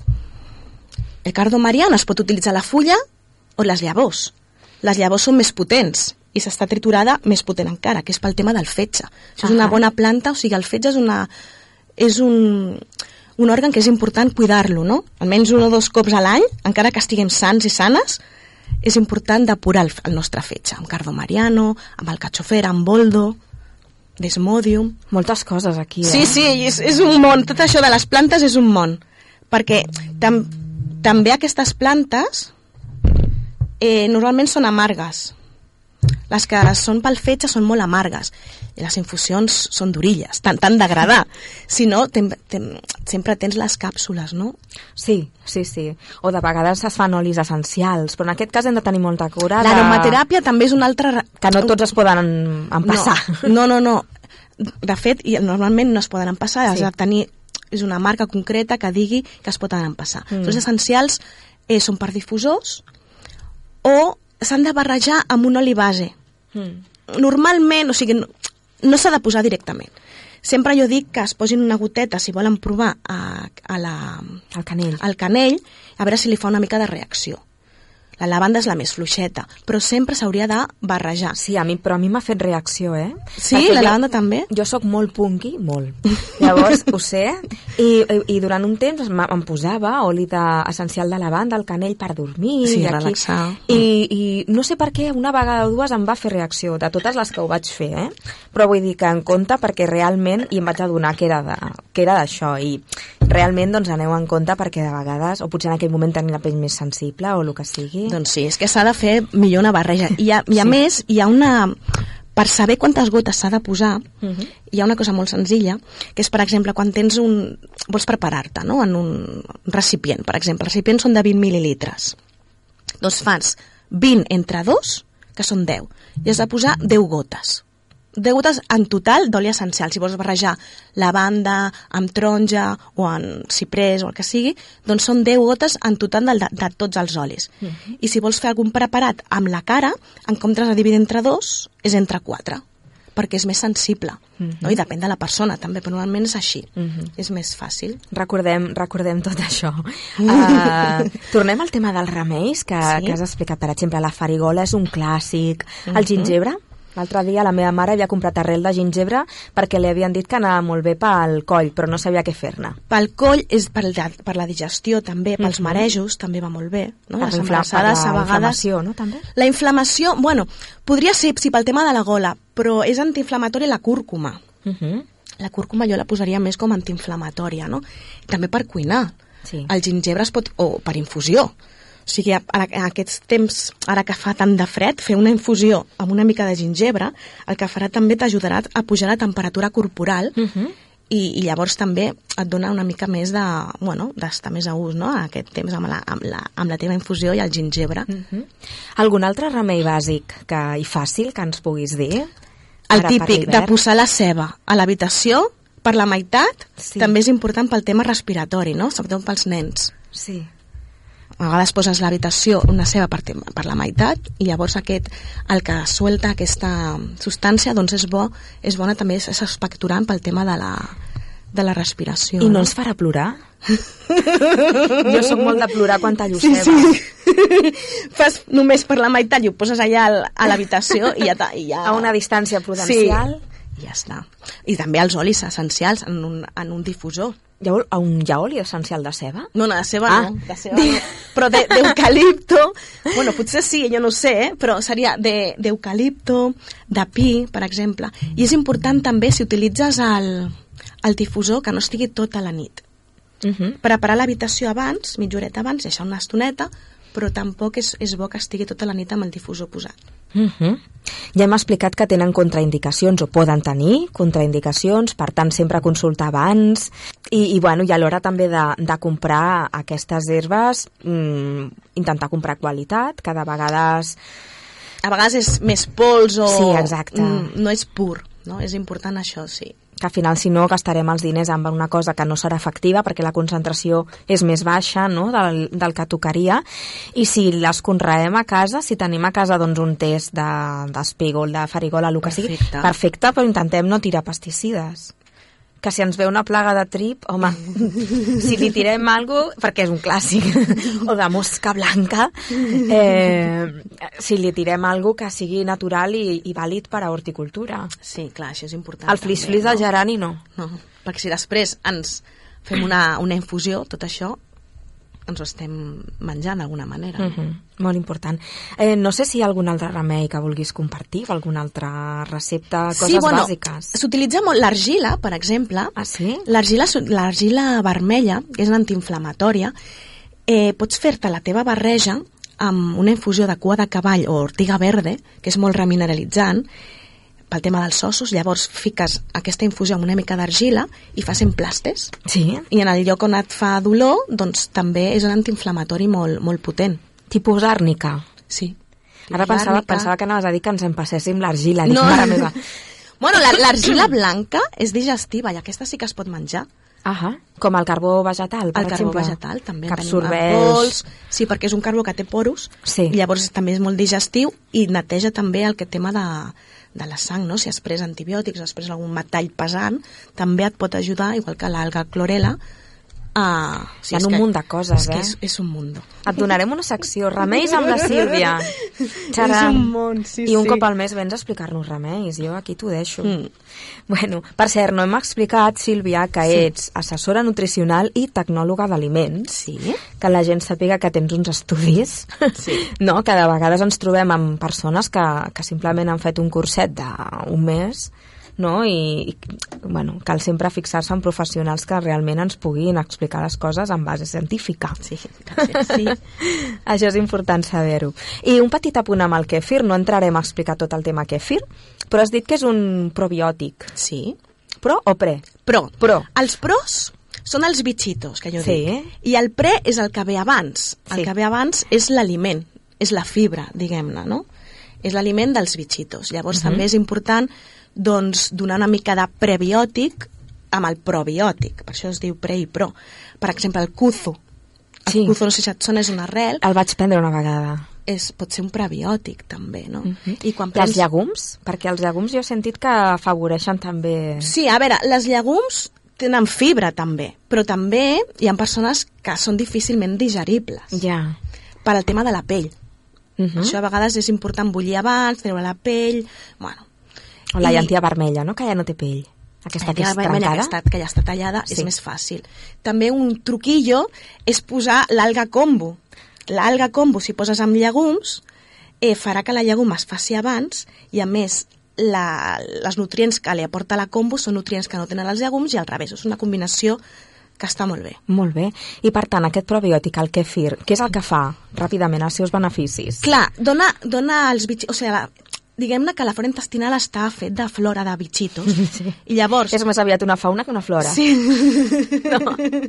El cardo mariano es pot utilitzar la fulla o les llavors. Les llavors són més potents i s'està triturada més potent encara, que és pel tema del fetge. Això és una bona planta, o sigui, el fetge és, una, és un, un òrgan que és important cuidar-lo, no? Almenys un o dos cops a l'any, encara que estiguem sans i sanes, és important depurar el, el nostre fetge, amb cardo mariano, amb el cachofera, amb boldo, desmodium...
Moltes coses aquí, eh?
Sí, sí, és, és un món. Tot això de les plantes és un món. Perquè tam, també aquestes plantes eh, normalment són amargues. Les que són pel fetge són molt amargues. I les infusions són durilles, tant, tant d'agradar. Si no, ten, ten, sempre tens les càpsules, no?
Sí, sí, sí. O de vegades es fan olis essencials, però en aquest cas hem de tenir molta cura.
L'aromateràpia de... també és una altra...
Que no tots es poden empassar.
No, no, no. no. De fet, normalment no es poden empassar, sí. Has de tenir... És una marca concreta que digui que es poden empassar. Mm. Els essencials eh, són per difusors o s'han de barrejar amb un oli base. Mm. Normalment, o sigui, no, no s'ha de posar directament. Sempre jo dic que es posin una goteta, si volen provar, a, a la,
al canell.
al canell, a veure si li fa una mica de reacció. La lavanda és la més fluixeta, però sempre s'hauria de barrejar.
Sí, a mi, però a mi m'ha fet reacció, eh?
Sí, perquè la jo, lavanda també?
Jo sóc molt punky, molt. Llavors, ho sé, i, i durant un temps em posava oli de, essencial de lavanda al canell per dormir.
Sí,
i aquí,
relaxar.
I, I no sé per què, una vegada o dues em va fer reacció, de totes les que ho vaig fer, eh? Però vull dir que en compte, perquè realment, i em vaig adonar que era de, que era d'això, i realment, doncs, aneu en compte perquè de vegades, o potser en aquell moment tenir la pell més sensible, o el que sigui.
Doncs sí, és que s'ha de fer millor una barreja. I a, i a sí. més, hi ha una... Per saber quantes gotes s'ha de posar, uh -huh. hi ha una cosa molt senzilla, que és, per exemple, quan tens un... vols preparar-te, no?, en un recipient, per exemple. Els recipients són de vint mil·lilitres. Doncs fas vint entre dos, que són deu, i has de posar deu gotes. deu gotes en total d'oli essencial. Si vols barrejar lavanda amb taronja o en ciprés o el que sigui, doncs són deu gotes en total de, de, de tots els olis. Uh -huh. I si vols fer algun preparat amb la cara, en comptes de dividir entre dos, és entre quatre, perquè és més sensible. Uh -huh. No? I depèn de la persona també, però normalment és així. Uh -huh. És més fàcil.
Recordem, recordem tot això. Uh, tornem al tema dels remeis que, sí? que has explicat. Per exemple, la farigola és un clàssic. Uh -huh. El gingebre? L'altre dia la meva mare havia comprat arrel de gingebre perquè li havien dit que anava molt bé pel coll, però no sabia què fer-ne.
Pel coll és per, per la digestió també, pels uh-huh. marejos també va molt bé. No?
Per, infla per la a vegades... inflamació, no? També?
La inflamació, bueno, podria ser sí, pel tema de la gola, però és antiinflamatori la cúrcuma. Uh-huh. La cúrcuma jo la posaria més com antiinflamatòria, no? També per cuinar. Sí. El gingebre es pot... o per infusió. O sigui, en aquests temps, ara que fa tant de fred, fer una infusió amb una mica de gingebre, el que farà també t'ajudarà a pujar la temperatura corporal uh-huh. i, i llavors també et dona una mica més de, bueno, d'estar més a gust, no?, en aquest temps amb la, amb la, amb la teva infusió i el gingebre.
Uh-huh. Algun altre remei bàsic que, i fàcil que ens puguis dir?
El típic de posar la ceba a l'habitació per la meitat, sí. també és important pel tema respiratori, no?, sobretot pels nens.
Sí.
A vegades poses l'habitació una ceba per, per la meitat i llavors aquest, el que suelta aquesta substància doncs és bo, és bona també, és expectorant pel tema de la, de la respiració.
I no, no ens farà plorar? Jo sóc molt de plorar quan tallo ceba. Sí, sí.
fas només per la meitat i ho poses allà a l'habitació i ja, i ja...
A una distància prudencial.
Sí, i ja està. I també els olis essencials en un, en un difusor.
Hi ha, un, hi ha oli essencial de ceba?
No, no, de ceba
ah.
no. De ceba no. Però d'eucalipto, bueno, potser sí, jo no ho sé, eh? Però seria d'eucalipto, de, de pi, per exemple. I és important també, si utilitzes el, el difusor, que no estigui tota la nit. Uh-huh. Preparar l'habitació abans, mitja horeta abans, deixar una estoneta, però tampoc és, és bo que estigui tota la nit amb el difusor posat.
Uh-huh. Ja hem explicat que tenen contraindicacions o poden tenir contraindicacions, per tant sempre consultar abans i, i, bueno, i a l'hora també de, de comprar aquestes herbes mmm, intentar comprar qualitat, que de vegades
a vegades és més pols o
sí, exacte.
Mm, no és pur, no? És important això, sí,
que al final si no gastarem els diners amb una cosa que no serà efectiva perquè la concentració és més baixa, no?, del, del que tocaria, i si les conreem a casa, si tenim a casa doncs, un test d'espígol, de, de farigola, el que sigui, perfecte, però intentem no tirar pesticides. Que si ens ve una plaga de trip, home, si li tirem alguna cosa, perquè és un clàssic, o de mosca blanca, eh, si li tirem alguna cosa que sigui natural i, i vàlid per a horticultura.
Sí, clar, això és important.
El flis-flis no? del gerani no.
No, perquè si després ens fem una, una infusió, tot això ens ho estem menjant d'alguna manera.
Uh -huh. Molt important. Eh, no sé si hi ha algun altre remei que vulguis compartir, alguna altra recepta, coses
sí, bueno,
bàsiques.
S'utilitza molt l'argila, per exemple.
Ah, sí?
L'argila vermella, que és antiinflamatòria, eh, pots fer-te la teva barreja amb una infusió de cua de cavall o ortiga verde, que és molt remineralitzant, pel tema dels ossos, llavors fiques aquesta infusió amb una mica d'argila i fas emplastes.
Sí.
I en el lloc on et fa dolor, doncs també és un antiinflamatori molt, molt potent.
Tipus àrnica?
Sí.
Ara pensava, pensava que anaves a dir que ens empasséssim l'argila.
No.
Mare meva.
Bueno, l'argila blanca és digestiva i aquesta sí que es pot menjar.
Ah, com el carbó vegetal, per
el
exemple.
El carbó vegetal, també.
Que absorbeix...
Pols, sí, perquè és un carbó que té poros,
sí.
I llavors també és molt digestiu i neteja també el que tema de... de la sang, no? Si has pres antibiòtics, has pres algun metall pesant, també et pot ajudar, igual que l'alga clorela, a...
Sí, hi ha un munt de coses,
és
eh?
És, és un mundo.
Et donarem una secció, remeis amb la Sílvia.
Txaram. És un món, sí,
I un
sí.
cop al mes vens a explicar-nos remeis, jo aquí t'ho deixo. Mm. Bueno, per cert, no hem explicat, Sílvia, que sí. ets assessora nutricional i tecnòloga d'aliments.
Sí.
Que la gent sàpiga que tens uns estudis.
Sí.
No? Que de vegades ens trobem amb persones que, que simplement han fet un curset d'un mes, no? I, i bueno, cal sempre fixar-se en professionals que realment ens puguin explicar les coses en base científica.
Sí, gràcies, sí.
Això és important saber-ho. I un petit apunt amb el kefir, no entrarem a explicar tot el tema kefir, però has dit que és un probiòtic.
Sí.
Pro o pre?
Pro.
Pro.
Els pros són els bitxitos, que jo
sí.
dic. I el pre és el que ve abans. El
sí.
que ve abans és l'aliment, és la fibra, diguem-ne, no? És l'aliment dels bitxitos. Llavors uh-huh. també és important doncs, donar una mica de prebiòtic amb el probiòtic, per això es diu pre i pro. Per exemple, el kuzu. El
sí.
kuzu, no sé si et sona, és una arrel.
El vaig prendre una vegada.
És, pot ser un prebiòtic, també, no?
Uh-huh.
I quan
prens...
prens...
Els llegums? Perquè els llegums jo he sentit que afavoreixen també...
Sí, a veure, les llegums tenen fibra, també, però també hi ha persones que són difícilment digeribles.
Ja.
Per al tema de la pell.
Uh-huh.
Això a vegades és important bullir abans, treure la pell... Bueno,
o la llentia vermella, no? Que ja no té pell. Aquesta que és trencada.
Que, està, que ja està tallada, sí. És més fàcil. També un truquillo és posar l'alga combo. L'alga combo, si poses amb llegums, eh, farà que la llegum es faci abans i, a més, la, les nutrients que li aporta la combo són nutrients que no tenen els llegums i al revés. És una combinació que està molt bé.
Molt bé. I, per tant, aquest probiòtic, el kefir, què és el que fa ràpidament els seus beneficis?
Clar, dona, dona els bitxos... O sigui, la, diguem-ne que la flora intestinal està fet de flora de bitxitos.
Sí.
I llavors...
És més aviat una fauna que una flora.
Sí. No.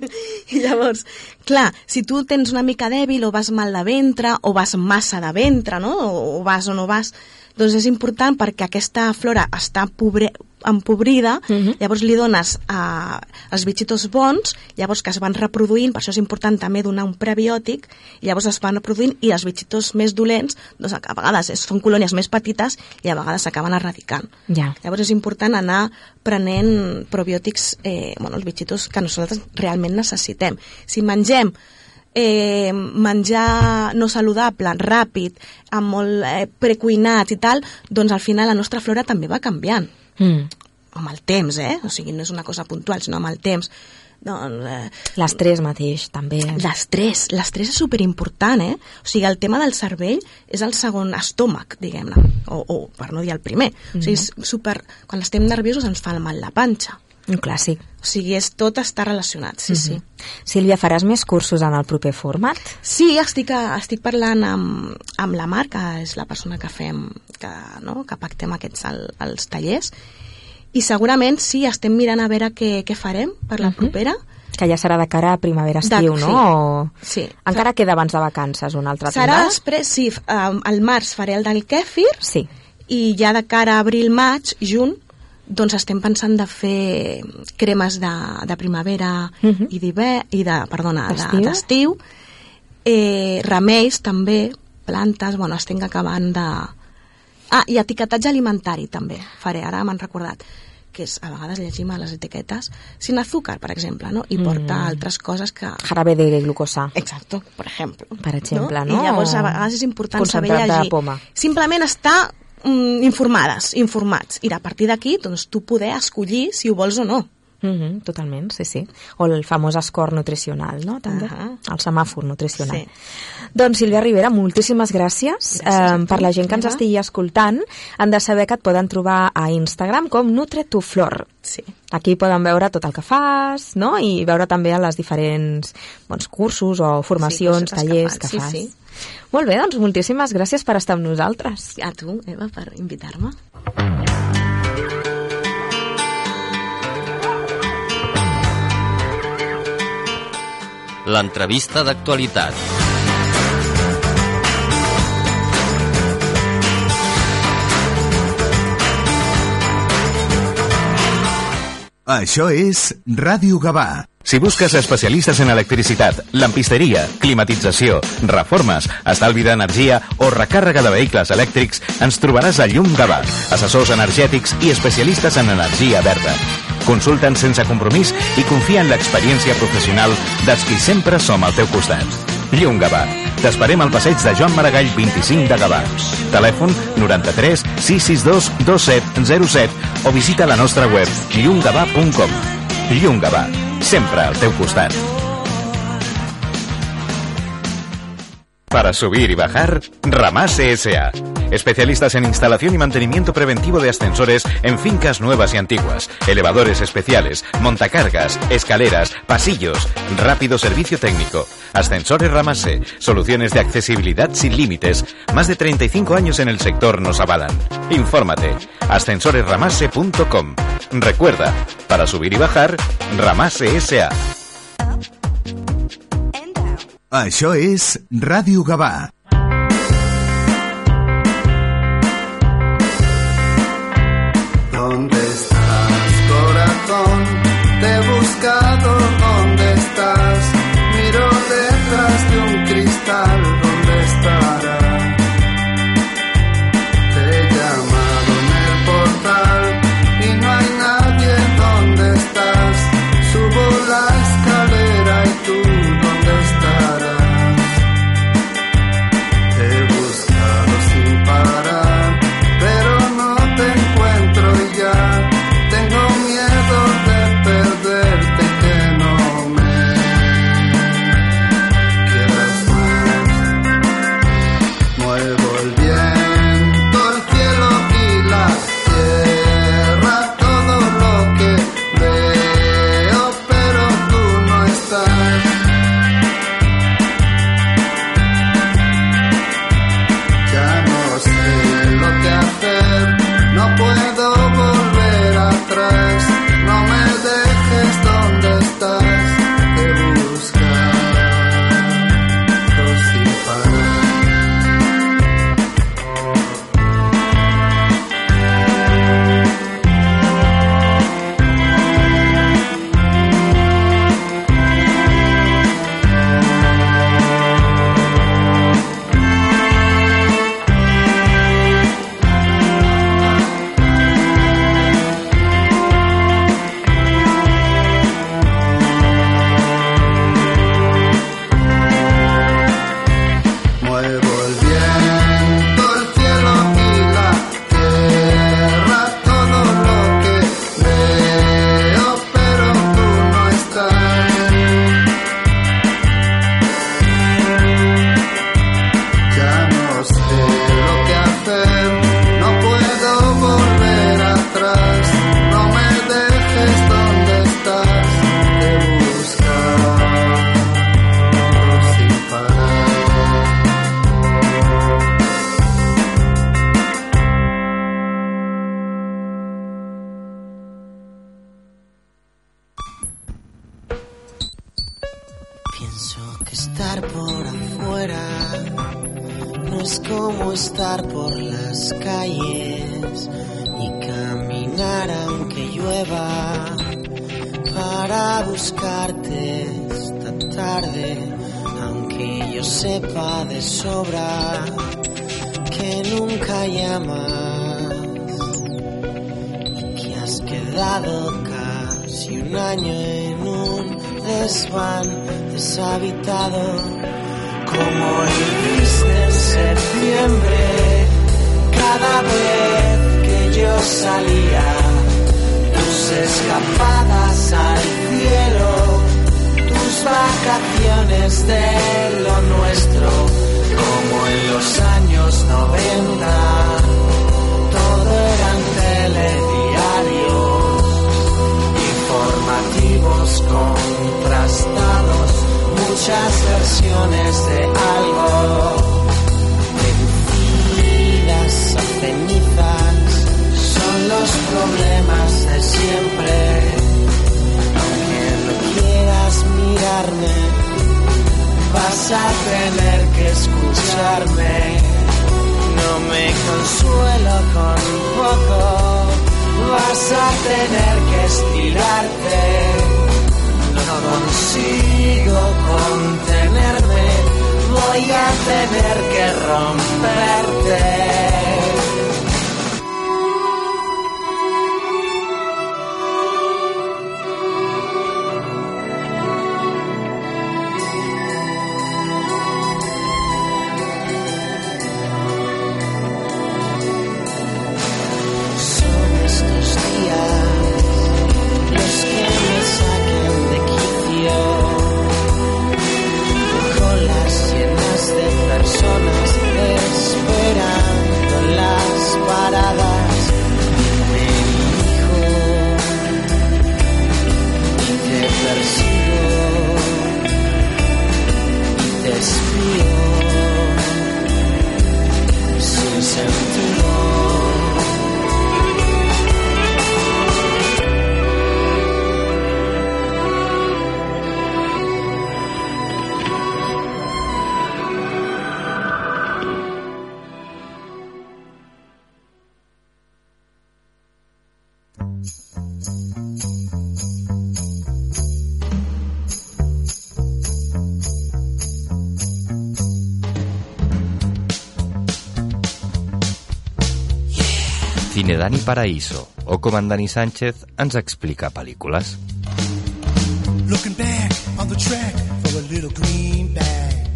I llavors, clar, si tu tens una mica dèbil o vas mal de ventre o vas massa de ventre, no? O vas o no vas... Doncs és important perquè aquesta flora està pobre, empobrida, uh-huh. Llavors li dones a, als bitxitos bons, llavors que es van reproduint, per això és important també donar un prebiòtic, i llavors es van reproduint i els bitxitos més dolents, doncs a vegades són colònies més petites i a vegades s'acaben erradicant.
Ja.
Llavors és important anar prenent probiòtics, eh, bueno, els bitxitos que nosaltres realment necessitem. Si mengem eh, menjar no saludable, ràpid, amb molt eh, precuinat i tal, doncs al final la nostra flora també va canviant. Mm. Amb el temps, eh? O sigui, no és una cosa puntual, sinó amb el temps. Doncs, eh,
l'estrès mateix, també.
L'estrès, l'estrès és superimportant, eh? O sigui, el tema del cervell és el segon estómac, diguem-ne, o, o per no dir el primer. Mm-hmm. O sigui, és super... Quan estem nerviosos ens fa mal la panxa.
Un clàssic.
O sigui, és, tot està relacionat, sí, mm-hmm. sí.
Sílvia, faràs més cursos en el proper format?
Sí, estic, estic parlant amb, amb la Mar, que és la persona que fem, que, no? que pactem aquests el, els tallers, i segurament sí, estem mirant a veure què, què farem per la propera.
Que ja serà de cara a primavera-estiu, no?
Sí.
O...
sí.
Encara queda abans de vacances un altre
serà
tema?
Després, sí, al març faré el del kèfir,
sí.
I ja de cara a abril-maig, juny, doncs estem pensant de fer cremes de, de primavera uh-huh. i d'hivern, i de, perdona, d'estiu, de, eh, remeis també, plantes, bueno, estem acabant de... Ah, i etiquetatge alimentari també faré, ara m'han recordat, que és, a vegades llegim a les etiquetes sin azúcar, per exemple, no? I porta mm. altres coses que...
Jarabe de glucosa.
Exacto, per exemple.
Per exemple, no?
no? I llavors a vegades és important saber
llegir.
Concentrat
de poma.
Simplement estar mm, informades, informats. I a partir d'aquí, doncs, tu poder escollir si ho vols o no.
Mm-hmm, totalment, sí, sí. O el famós score nutricional, no? També. Uh-huh. El semàfor nutricional. Sí. Doncs, Sílvia Ribera, moltíssimes gràcies. gràcies eh, per la gent que ens estigui escoltant, han de saber que et poden trobar a Instagram com NutreTuFlor.
Sí.
Aquí poden veure tot el que fas, no? I veure també els diferents bons, cursos o formacions, sí, tallers que, que fas. Sí, sí. Molt bé, doncs moltíssimes gràcies per estar amb nosaltres.
A tu, Eva, per invitar-me.
L'entrevista d'actualitat.
Això és Ràdio Gavà. Si busques especialistes en electricitat, lampisteria, climatització, reformes, estalvi d'energia o recàrrega de vehicles elèctrics, ens trobaràs a Llum Gavà, assessors energètics i especialistes en energia verda. Consulta'ns sense compromís i confia en l'experiència professional dels qui sempre som al teu costat. Llum Gavà. T'esperem al passeig de Joan Maragall vint-i-cinc de Gavà. Telèfon noranta-tres sis sis dos dos set zero set o visita la nostra web llum gavà punt com. Llum Gavà. Siempre al teu costat. Para subir y bajar, Ramase S A Especialistas en instalación y mantenimiento preventivo de ascensores en fincas nuevas y antiguas, elevadores especiales, montacargas, escaleras, pasillos, rápido servicio técnico. Ascensores Ramase, soluciones de accesibilidad sin límites. Más de treinta y cinco años en el sector nos avalan. Infórmate. ascensores ramase punto com. Recuerda, para subir y bajar, Ramase S A Això és Ràdio Gavà.
¿Dónde estás, corazón? Te he buscado, ¿dónde estás? Miro detrás de un cristal, ¿dónde estarás? Te he llamado en el portal y no hay nadie, ¿dónde estás? Subo la escalera y tú, ¿dónde estarás? Te he buscado sin parar, pero no te encuentro y ya tengo miedo de perderte, que no me
Pienso que estar por afuera no es como estar por las calles, ni caminar aunque llueva para buscarte esta tarde, aunque yo sepa de sobra que nunca llamas y que has quedado casi un año en un desván deshabitado, como hiciste en septiembre cada vez que yo salía, tus escapadas al cielo, tus vacaciones de lo nuestro, como en los años noventa, todo eran telediarios informativos contrastados, muchas versiones de algo, vencidas a cenizas, son los problemas de siempre. Aunque no quieras mirarme, vas a tener que escucharme. No me consuelo con poco, vas a tener que estirarte. No consigo contenerme, voy a tener que romperte.
Cine Dani Paraíso, o com en Dani Sánchez ens explica pel·lícules.
Looking back on the track for a little green bag.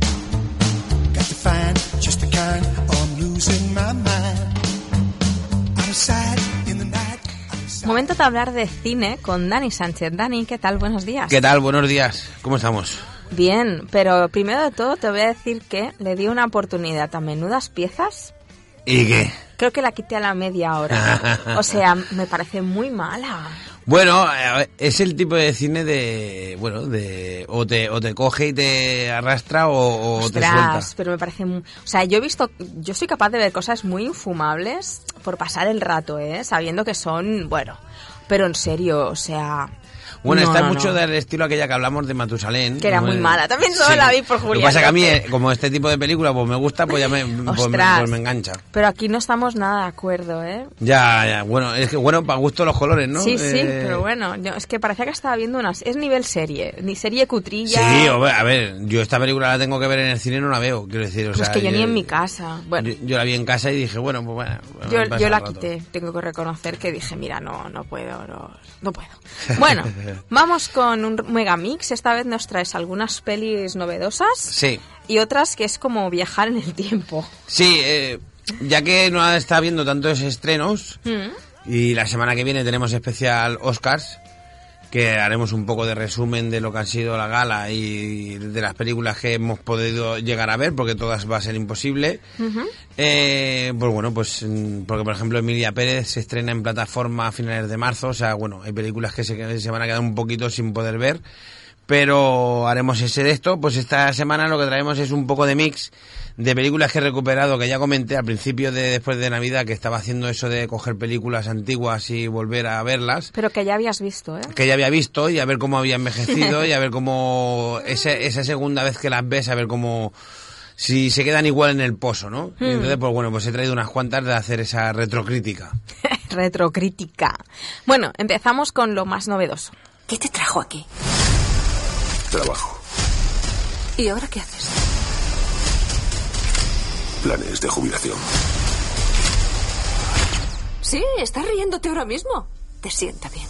Got to find just the kind I'm losing my mind. Out of sight in the night.
Momento de hablar de cine con Dani Sánchez. Dani, ¿qué tal? Buenos días.
¿Qué tal? Buenos días. ¿Cómo estamos?
Bien, pero primero de todo te voy a decir que le di una oportunidad a Menudas Piezas.
¿Y qué?
Creo que la quité a la media hora. O sea, me parece muy mala.
Bueno, es el tipo de cine de... Bueno, de... O te, o te coge y te arrastra o, o te suelta.
Pero me parece... Muy, o sea, yo he visto... Yo soy capaz de ver cosas muy infumables por pasar el rato, ¿eh? Sabiendo que son... Bueno, pero en serio, o sea...
Bueno,
no,
está
no,
mucho
no.
del estilo aquella que hablamos de Matusalén.
Que era muy
el...
mala. También solo
sí.
la vi por Julián.
Lo que pasa es que a mí, como este tipo de película pues me gusta, pues ya me, pues me, pues me engancha.
Pero aquí no estamos nada de acuerdo, ¿eh?
Ya, ya. Bueno, es que bueno, para gusto los colores, ¿no?
Sí,
eh...
sí, pero bueno, yo, es que parecía que estaba viendo unas... Es nivel serie, ni serie cutrilla.
Sí, a ver, yo esta película la tengo que ver en el cine y no la veo, quiero decir, o
pues
sea...
que yo,
yo
ni en mi casa, bueno.
Yo, yo la vi en casa y dije, bueno, pues bueno...
Yo, yo la quité, tengo que reconocer que dije, mira, no, no puedo, no, no puedo. Bueno, vamos con un megamix. Esta vez nos traes algunas pelis novedosas.
Sí.
Y otras que es como viajar en el tiempo.
Sí, eh, ya que no está viendo tantos estrenos, mm. y la semana que viene tenemos especial Oscars, que haremos un poco de resumen de lo que ha sido la gala y de las películas que hemos podido llegar a ver, porque todas va a ser imposible. Uh-huh. Eh, pues bueno, pues porque por ejemplo Emilia Pérez se estrena en plataforma a finales de marzo, o sea, bueno, hay películas que se, que se van a quedar un poquito sin poder ver. pero haremos ese de esto. Pues esta semana lo que traemos es un poco de mix de películas que he recuperado, que ya comenté al principio de después de Navidad, que estaba haciendo eso de coger películas antiguas y volver a verlas.
Pero que ya habías visto, ¿eh?
Que ya había visto y a ver cómo había envejecido y a ver cómo ese, esa segunda vez que las ves, a ver cómo si se quedan igual en el pozo, ¿no? Hmm. Y entonces, pues bueno, pues he traído unas cuantas de hacer esa retrocrítica.
Retrocrítica. Bueno, empezamos con lo más novedoso.
¿Qué te trajo aquí?
Trabajo.
¿Y ahora qué haces?
Planes de jubilación.
Sí, estás riéndote ahora mismo. Te sienta bien.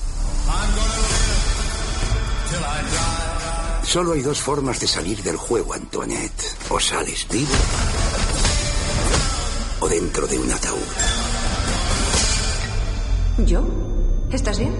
Solo hay dos formas de salir del juego, Antoinette. O sales vivo o dentro de un ataúd.
¿Yo? ¿Estás bien?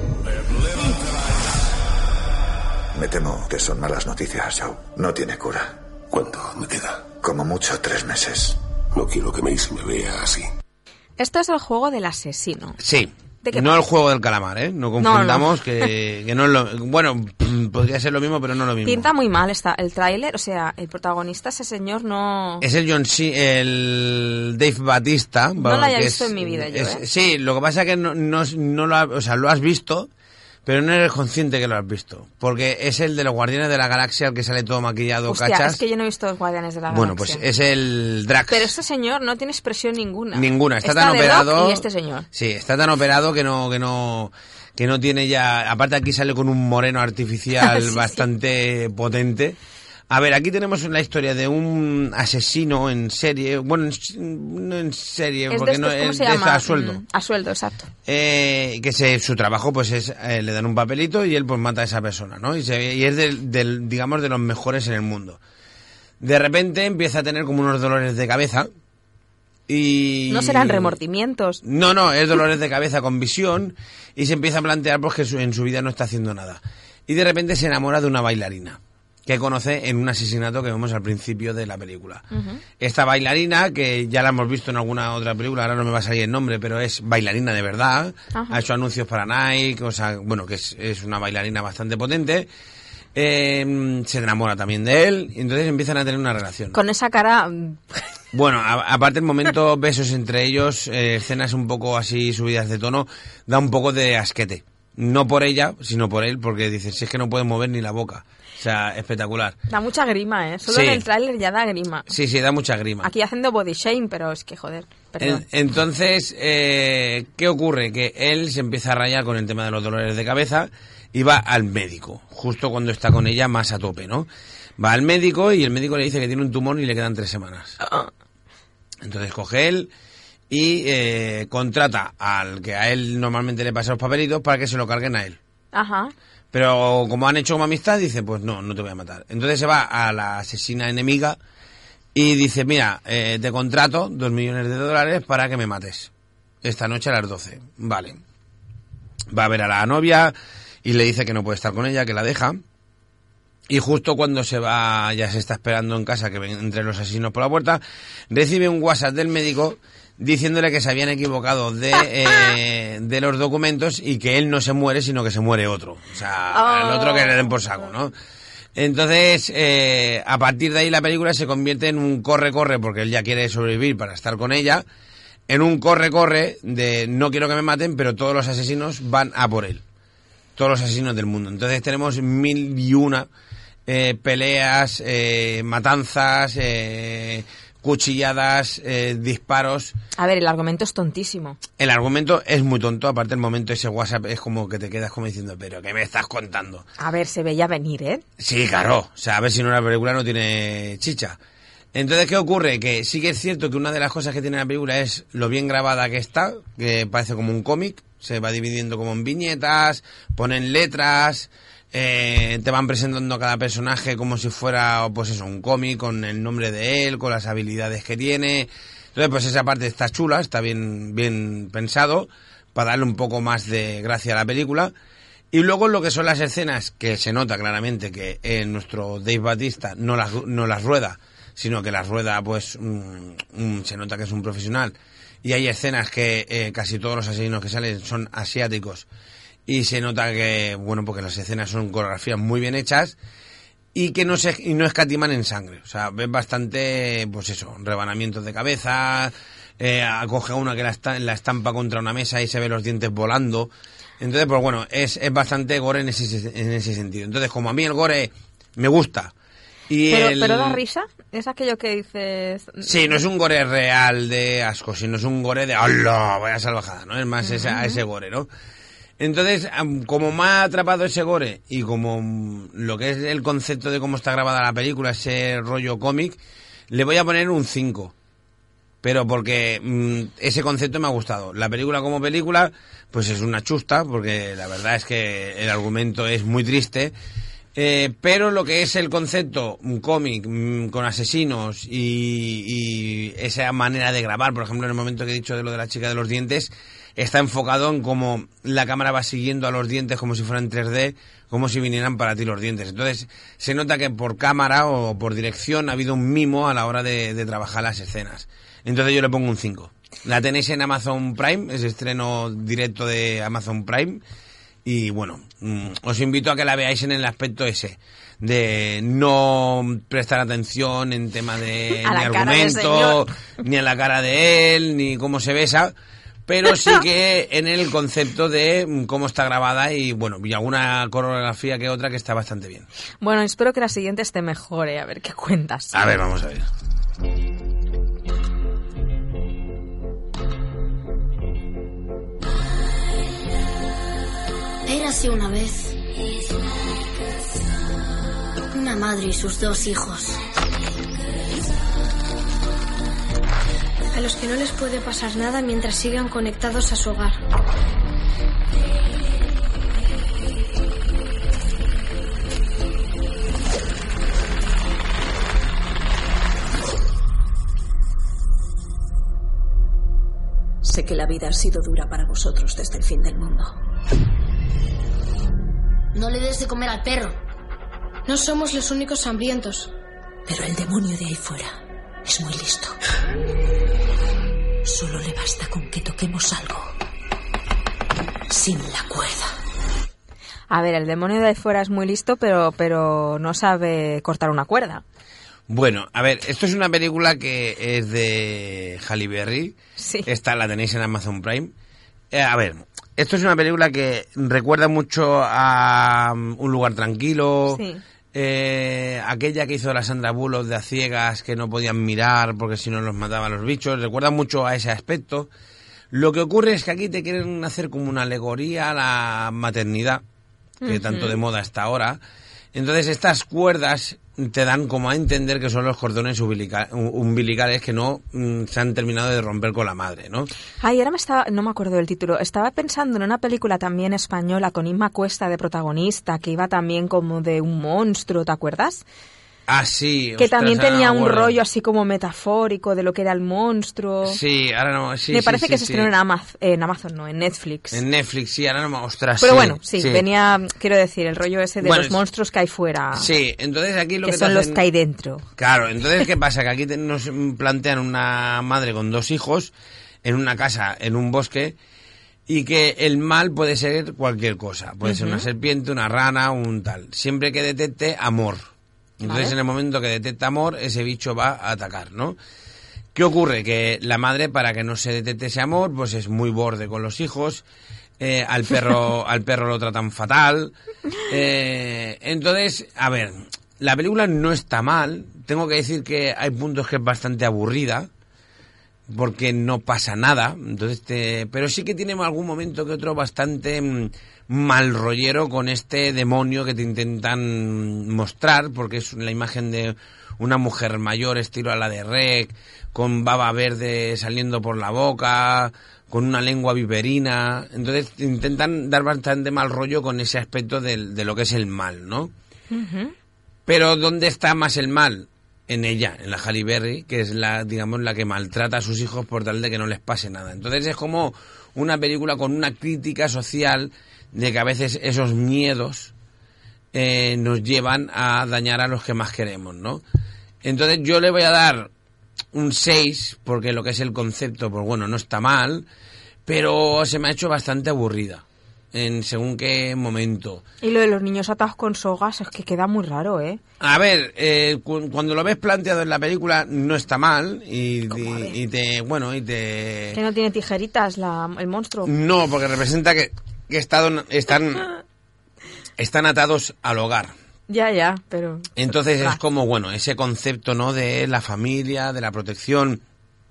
Me temo que son malas noticias, Joe. No tiene cura.
¿Cuánto me queda?
Como mucho tres meses.
No quiero que Macy me vea así.
Esto es el juego del asesino.
Sí. No el juego del calamar, ¿eh? No confundamos, no, no. Que, que no es lo... Bueno, podría ser lo mismo, pero no lo mismo.
Pinta muy mal está el tráiler, o sea, el protagonista, ese señor, no...
Es el John C... el Dave Bautista.
No lo haya visto
es,
en mi vida yo,
es,
¿eh?
Sí, lo que pasa es que no, no, no lo, ha, o sea, lo has visto, pero no eres consciente que lo has visto. Porque es el de los Guardianes de la Galaxia, el que sale todo maquillado,
Hostia,
cachas.
Es que yo no he visto los Guardianes de la
bueno,
Galaxia.
Bueno, pues es el Drax.
Pero este señor no tiene expresión ninguna.
Ninguna, está,
está
tan
de
operado.
Rock y este señor.
Sí, está tan operado que no, que no, que no tiene ya. Aparte aquí sale con un moreno artificial sí, bastante sí. potente. A ver, aquí tenemos la historia de un asesino en serie, bueno, no en serie,
es
porque
de estos,
no
¿cómo
es
se
de
llama?
a sueldo.
Mm, a sueldo, exacto.
Eh, que se, su trabajo pues es, eh, le dan un papelito y él pues mata a esa persona, ¿no? Y, se, y es del, del, digamos, de los mejores en el mundo. De repente empieza a tener como unos dolores de cabeza y...
No serán remordimientos.
No, no, es dolores de cabeza con visión y se empieza a plantear pues que su, en su vida no está haciendo nada. Y de repente se enamora de una bailarina que conoce en un asesinato que vemos al principio de la película. Uh-huh. Esta bailarina, que ya la hemos visto en alguna otra película, ahora no me va a salir el nombre, pero es bailarina de verdad, uh-huh. ha hecho anuncios para Nike, o sea, bueno, que es, es una bailarina bastante potente, eh, se enamora también de él, y entonces empiezan a tener una relación.
Con esa cara...
Bueno, a, aparte el momento besos entre ellos, eh, escenas un poco así subidas de tono, da un poco de asquete. No por ella, sino por él, porque dices, si es que no puede mover ni la boca. O sea, espectacular.
Da mucha grima, ¿eh? Solo
sí.
en el tráiler ya da grima.
Sí, sí, da mucha grima.
Aquí haciendo body shame, pero es que, joder, perdón.
En, entonces, eh, ¿qué ocurre? Que él se empieza a rayar con el tema de los dolores de cabeza y va al médico, justo cuando está con ella más a tope, ¿no? Va al médico y el médico le dice que tiene un tumor y le quedan tres semanas. Entonces coge él y eh, contrata al que a él normalmente le pasa los papelitos para que se lo carguen a él.
Ajá.
Pero como han hecho como amistad, dice, pues no, no te voy a matar. Entonces se va a la asesina enemiga y dice, mira, eh, te contrato dos millones de dólares para que me mates. Esta noche a las doce. Vale. Va a ver a la novia y le dice que no puede estar con ella, que la deja. Y justo cuando se va, ya se está esperando en casa que ven entre los asesinos por la puerta, recibe un WhatsApp del médico diciéndole que se habían equivocado de, eh, de los documentos y que él no se muere, sino que se muere otro. O sea, oh. el otro que le den por saco, ¿no? Entonces, eh, a partir de ahí la película se convierte en un corre-corre, porque él ya quiere sobrevivir para estar con ella, en un corre-corre de no quiero que me maten, pero todos los asesinos van a por él. Todos los asesinos del mundo. Entonces tenemos mil y una eh, peleas, eh, matanzas, eh... cuchilladas, eh, disparos.
A ver, el argumento es tontísimo.
El argumento es muy tonto, aparte el momento ese WhatsApp es como que te quedas como diciendo, pero ¿qué me estás contando?
A ver, se veía venir, ¿eh?
Sí, claro, o sea, a ver si no la película no tiene chicha. Entonces, ¿qué ocurre? Que sí que es cierto que una de las cosas que tiene la película es lo bien grabada que está, que parece como un cómic, se va dividiendo como en viñetas, ponen letras... Eh, te van presentando a cada personaje como si fuera, pues eso, un cómic con el nombre de él, con las habilidades que tiene. Entonces, pues esa parte está chula, está bien, bien pensado para darle un poco más de gracia a la película. Y luego lo que son las escenas, que se nota claramente que eh, nuestro Dave Bautista no las, no las rueda, sino que las rueda, pues, um, um, se nota que es un profesional. Y hay escenas que eh, casi todos los asesinos que salen son asiáticos. Y se nota que, bueno, porque las escenas son coreografías muy bien hechas. y que no se y no escatiman en sangre. O sea, ves bastante, pues eso, rebanamientos de cabeza, eh, acoge a una que la, está, la estampa contra una mesa y se ve los dientes volando. Entonces, pues bueno, es, es bastante gore en ese, en ese sentido. Entonces, como a mí el gore me gusta... Y
pero,
el...
pero da risa, es aquello que dices...
Sí, no es un gore real de asco, sino es un gore de ¡hola! Vaya salvajada, ¿no? Es más uh-huh. esa, ese gore, ¿no? Entonces, como me ha atrapado ese gore y como lo que es el concepto de cómo está grabada la película, ese rollo cómic, le voy a poner un cinco. Pero porque mmm, ese concepto me ha gustado. La película como película, pues es una chusta, porque la verdad es que el argumento es muy triste. Eh, pero lo que es el concepto, un cómic mmm, con asesinos y, y esa manera de grabar, por ejemplo, en el momento que he dicho de lo de la chica de los dientes, está enfocado en cómo la cámara va siguiendo a los dientes como si fueran tres D, como si vinieran para ti los dientes. Entonces, se nota que por cámara o por dirección ha habido un mimo a la hora de, de trabajar las escenas. Entonces yo le pongo un cinco. La tenéis en Amazon Prime, es estreno directo de Amazon Prime. Y bueno, os invito a que la veáis en el aspecto ese, de no prestar atención en tema de ni argumento, ni a la cara de él, ni cómo se besa, pero sí que en el concepto de cómo está grabada y bueno, y alguna coreografía que otra que está bastante bien.
Bueno, espero que la siguiente esté mejor, ¿eh? A ver qué cuentas.
A ver, vamos a ver.
Érase una vez una madre y sus dos hijos, a los que no les puede pasar nada mientras sigan conectados a su hogar.
Sé que la vida ha sido dura para vosotros desde el fin del mundo.
No le des de comer al perro. No somos los únicos hambrientos.
Pero el demonio de ahí fuera es muy listo. Solo le basta con que toquemos algo. Sin la cuerda.
A ver, el demonio de ahí fuera es muy listo, pero, pero no sabe cortar una cuerda.
Bueno, a ver, esto es una película que es de Halle Berry.
Sí.
Esta la tenéis en Amazon Prime. Eh, a ver, esto es una película que recuerda mucho a um, Un lugar tranquilo.
Sí.
Eh, aquella que hizo la Sandra Bullock de a ciegas, que no podían mirar porque si no los mataban los bichos. Recuerda mucho a ese aspecto. Lo que ocurre es que aquí te quieren hacer como una alegoría a la maternidad, que uh-huh. tanto de moda está ahora. Entonces estas cuerdas te dan como a entender que son los cordones umbilica- umbilicales que no mm, se han terminado de romper con la madre, ¿no?
Ay, ahora me estaba, no me acuerdo del título, estaba pensando en una película también española con Inma Cuesta de protagonista, que iba también como de un monstruo, ¿te acuerdas?
Ah, sí.
Que
ostras,
también tenía un
bueno.
rollo así como metafórico de lo que era el monstruo.
Sí, ahora no, sí,
Me
sí,
parece
sí,
que se
sí.
estrenó en Amazon, en Amazon, no, en Netflix.
En Netflix, sí, ahora no me... Ostras,
Pero
sí,
bueno, sí,
sí,
venía, quiero decir, el rollo ese de
bueno,
los monstruos que hay fuera.
Sí, entonces aquí lo
que,
que
son
te
los
hacen...
que hay dentro.
Claro, entonces, ¿qué pasa? Que aquí te, nos plantean una madre con dos hijos en una casa, en un bosque, y que el mal puede ser cualquier cosa. Puede uh-huh. ser una serpiente, una rana, un tal. Siempre que detecte amor. Entonces, ¿vale? En el momento que detecta amor, ese bicho va a atacar, ¿no? ¿Qué ocurre? Que la madre, para que no se detecte ese amor, pues es muy borde con los hijos. Eh, al perro al perro lo tratan fatal. Eh, entonces, a ver, la película no está mal. Tengo que decir que hay puntos que es bastante aburrida, porque no pasa nada. Entonces, te, pero sí que tiene algún momento que otro bastante mm, mal rollero con este demonio que te intentan mostrar, porque es la imagen de una mujer mayor estilo a la de Rec, con baba verde saliendo por la boca, con una lengua viperina. Entonces intentan dar bastante mal rollo con ese aspecto de, de lo que es el mal, ¿no?
Uh-huh.
Pero ¿dónde está más el mal? En ella, en la Halle Berry, que es la, digamos, la que maltrata a sus hijos por tal de que no les pase nada. Entonces es como una película con una crítica social de que a veces esos miedos eh, nos llevan a dañar a los que más queremos, ¿no? Entonces yo le voy a dar un seis, porque lo que es el concepto, pues bueno, no está mal, pero se me ha hecho bastante aburrida. en según qué momento.
Y lo de los niños atados con sogas es que queda muy raro, ¿eh?
A ver, eh, cu cuando lo ves planteado en la película no está mal y, y, y te, bueno, y te...
Que no tiene tijeritas la, el monstruo.
No, porque representa que, que están, están, están atados al hogar.
Ya, ya, pero...
Entonces es como, bueno, ese concepto, ¿no?, de la familia, de la protección.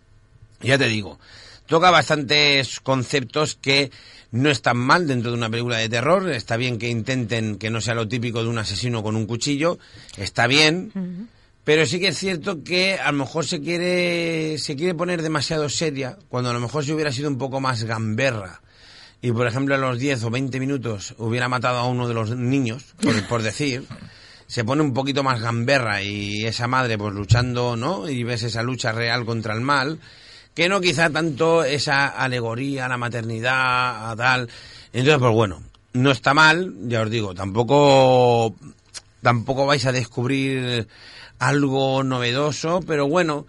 Ya te digo, toca bastantes conceptos que no están mal dentro de una película de terror. Está bien que intenten que no sea lo típico de un asesino con un cuchillo. Está bien. Uh-huh. Pero sí que es cierto que a lo mejor se quiere, se quiere poner demasiado seria, cuando a lo mejor si hubiera sido un poco más gamberra. Y, por ejemplo, a los diez o veinte minutos hubiera matado a uno de los niños, por, por decir, se pone un poquito más gamberra y esa madre pues luchando, ¿no? Y ves esa lucha real contra el mal, que no quizá tanto esa alegoría a la maternidad, a tal. Entonces, pues bueno, no está mal, ya os digo, tampoco, tampoco vais a descubrir algo novedoso, pero bueno...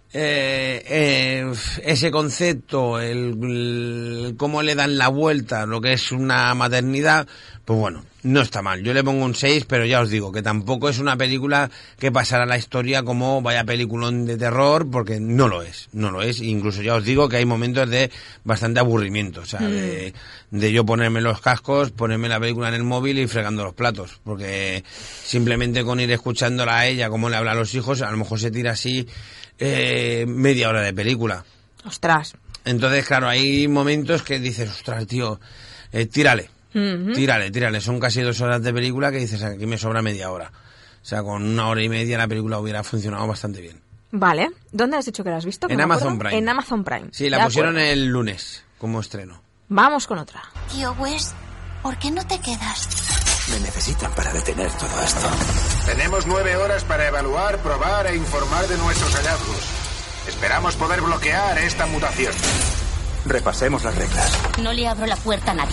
Eh, eh, ese concepto, el, el cómo le dan la vuelta, lo que es una maternidad, pues bueno, no está mal. Yo le pongo un seis, pero ya os digo que tampoco es una película que pasará a la historia como vaya peliculón de terror, porque no lo es, no lo es. Incluso ya os digo que hay momentos de bastante aburrimiento, o sea, mm. de, de yo ponerme los cascos, ponerme la película en el móvil y fregando los platos, porque simplemente con ir escuchándola a ella, cómo le habla a los hijos, a lo mejor se tira así Eh, media hora de película.
Ostras.
Entonces, claro, hay momentos que dices, ostras, tío, eh, tírale, uh-huh. tírale, tírale. Son casi dos horas de película que dices, aquí me sobra media hora. O sea, con una hora y media la película hubiera funcionado bastante bien.
Vale. ¿Dónde has dicho que la has visto?
En
no
Amazon Prime.
En Amazon Prime.
Sí, la
de
pusieron
acuerdo.
el lunes como estreno.
Vamos con otra.
Tío West, ¿por qué no te quedas?
Me necesitan para detener todo esto.
Tenemos nueve horas para evaluar, probar e informar de nuestros hallazgos. Esperamos poder bloquear esta mutación.
Repasemos las reglas.
No le abro la puerta a nadie.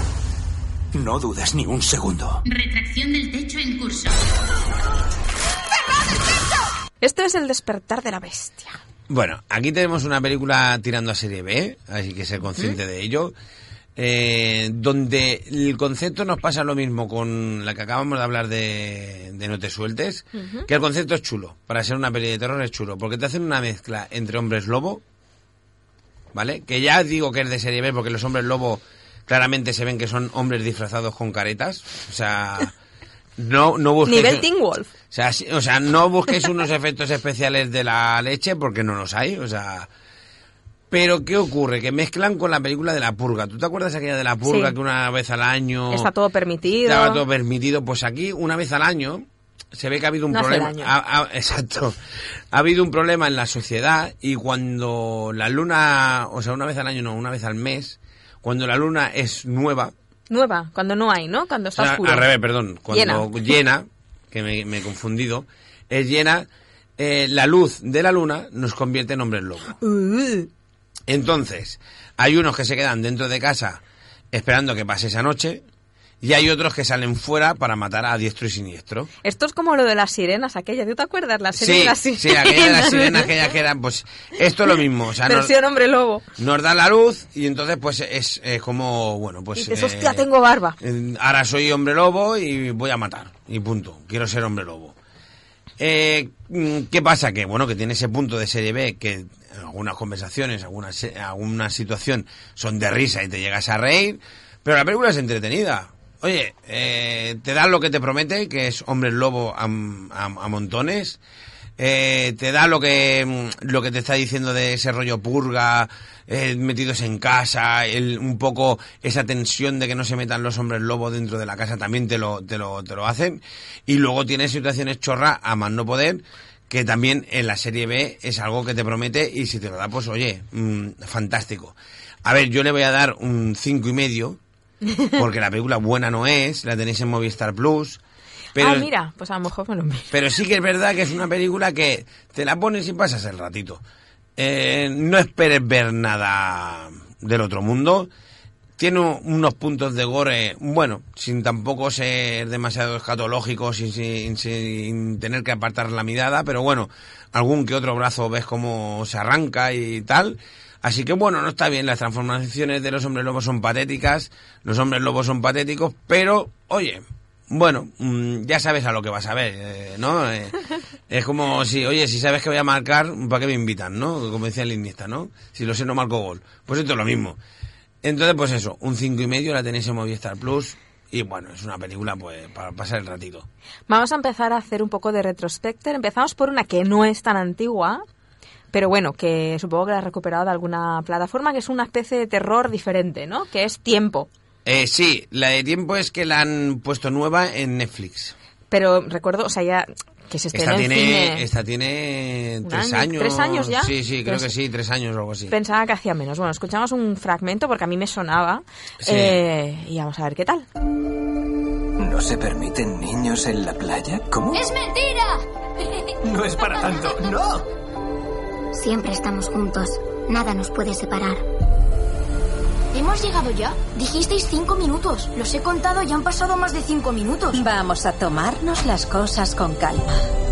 No dudes ni un segundo.
Retracción del techo en curso.
Esto es El despertar de la bestia.
Bueno, aquí tenemos una película tirando a serie B, así que ser consciente ¿Mm? de ello. Eh, donde el concepto nos pasa lo mismo con la que acabamos de hablar de, de No te sueltes, uh-huh. que el concepto es chulo, para ser una peli de terror es chulo, porque te hacen una mezcla entre hombres lobo, ¿vale? Que ya digo que es de serie B, porque los hombres lobo claramente se ven que son hombres disfrazados con caretas, o sea, no, no busquéis...
Nivel Teen Wolf.
O sea, o sea, no busquéis unos efectos especiales de la leche, porque no los hay, o sea... Pero, ¿qué ocurre? Que mezclan con la película de La Purga. ¿Tú te acuerdas aquella de La Purga sí. que una vez al año...
Está todo permitido.
Estaba todo permitido. Pues aquí, una vez al año, se ve que ha habido un
no
problema...
Hace daño.
Ha, ha, exacto. Ha habido un problema en la sociedad y cuando la luna... O sea, una vez al año, no, una vez al mes, cuando la luna es nueva...
Nueva, cuando no hay, ¿no? Cuando está
o sea,
oscuro.
Al revés, perdón. Cuando
llena,
llena que me, me he confundido, es llena, eh, la luz de la luna nos convierte en hombres lobo.
Uh.
Entonces, hay unos que se quedan dentro de casa esperando que pase esa noche y hay otros que salen fuera para matar a diestro y siniestro.
Esto es como lo de las sirenas, aquella, ¿tú te acuerdas? La serie
sí,
de las sirenas.
Sí, aquella de las sirenas, aquella que eran, pues, esto es lo mismo. O sea,
versión
nos,
hombre lobo.
Nos da la luz y entonces, pues, es, es como, bueno, pues...
Y dices, eh, hostia, tengo barba.
Eh, ahora soy hombre lobo y voy a matar, y punto, quiero ser hombre lobo. Eh, ¿Qué pasa? Que, bueno, que tiene ese punto de serie B que... algunas conversaciones, alguna, alguna situación son de risa y te llegas a reír, pero la película es entretenida. Oye, eh, te da lo que te promete, que es hombres lobo a, a, a montones, eh, te da lo que lo que te está diciendo de ese rollo purga, eh, metidos en casa, el, un poco esa tensión de que no se metan los hombres lobo dentro de la casa, también te lo, te lo, te lo hacen, y luego tienes situaciones chorra a más no poder, que también en la serie B es algo que te promete y si te lo da, pues oye, mmm, fantástico. A ver, yo le voy a dar un cinco y medio, porque la película buena no es, la tenéis en Movistar Plus. Pero,
ah, mira, pues a lo mejor me lo miro.
Pero sí que es verdad que es una película que te la pones y pasas el ratito. Eh, no esperes ver nada del otro mundo. Tiene unos puntos de gore, bueno, sin tampoco ser demasiado escatológico, sin, sin, sin tener que apartar la mirada, pero bueno, algún que otro brazo ves cómo se arranca y tal. Así que bueno, no está bien, las transformaciones de los hombres lobos son patéticas, los hombres lobos son patéticos, pero, oye, bueno, mmm, ya sabes a lo que vas a ver, eh, ¿no? Eh, es como si, oye, si sabes que voy a marcar, ¿para qué me invitan, no? Como decía el lindista, ¿no? Si lo sé, no marco gol. Pues esto es lo mismo. Entonces, pues eso, un cinco y medio la tenéis en Movistar Plus. Y bueno, es una película pues para pasar el ratito.
Vamos a empezar a hacer un poco de retrospecter. Empezamos por una que no es tan antigua, pero bueno, que supongo que la has recuperado de alguna plataforma, que es una especie de terror diferente, ¿no? Que es Tiempo.
Eh, sí, la de Tiempo es que la han puesto nueva en Netflix.
Pero recuerdo, o sea, ya que se estrenó
esta
en
tiene,
cine...
Esta tiene tres
año,
años.
¿Tres años ya?
Sí, sí, creo
Pues,
que sí, tres años o algo así.
Pensaba que hacía menos. Bueno, escuchamos un fragmento porque a mí me sonaba.
Sí.
Eh, y vamos a ver qué tal.
¿No se permiten niños en la playa? ¿Cómo?
¡Es mentira!
No es para tanto, no.
Siempre estamos juntos. Nada nos puede separar.
¿Hemos llegado ya? Dijisteis cinco minutos. Los he contado y han pasado más de cinco minutos.
Vamos a tomarnos las cosas con calma.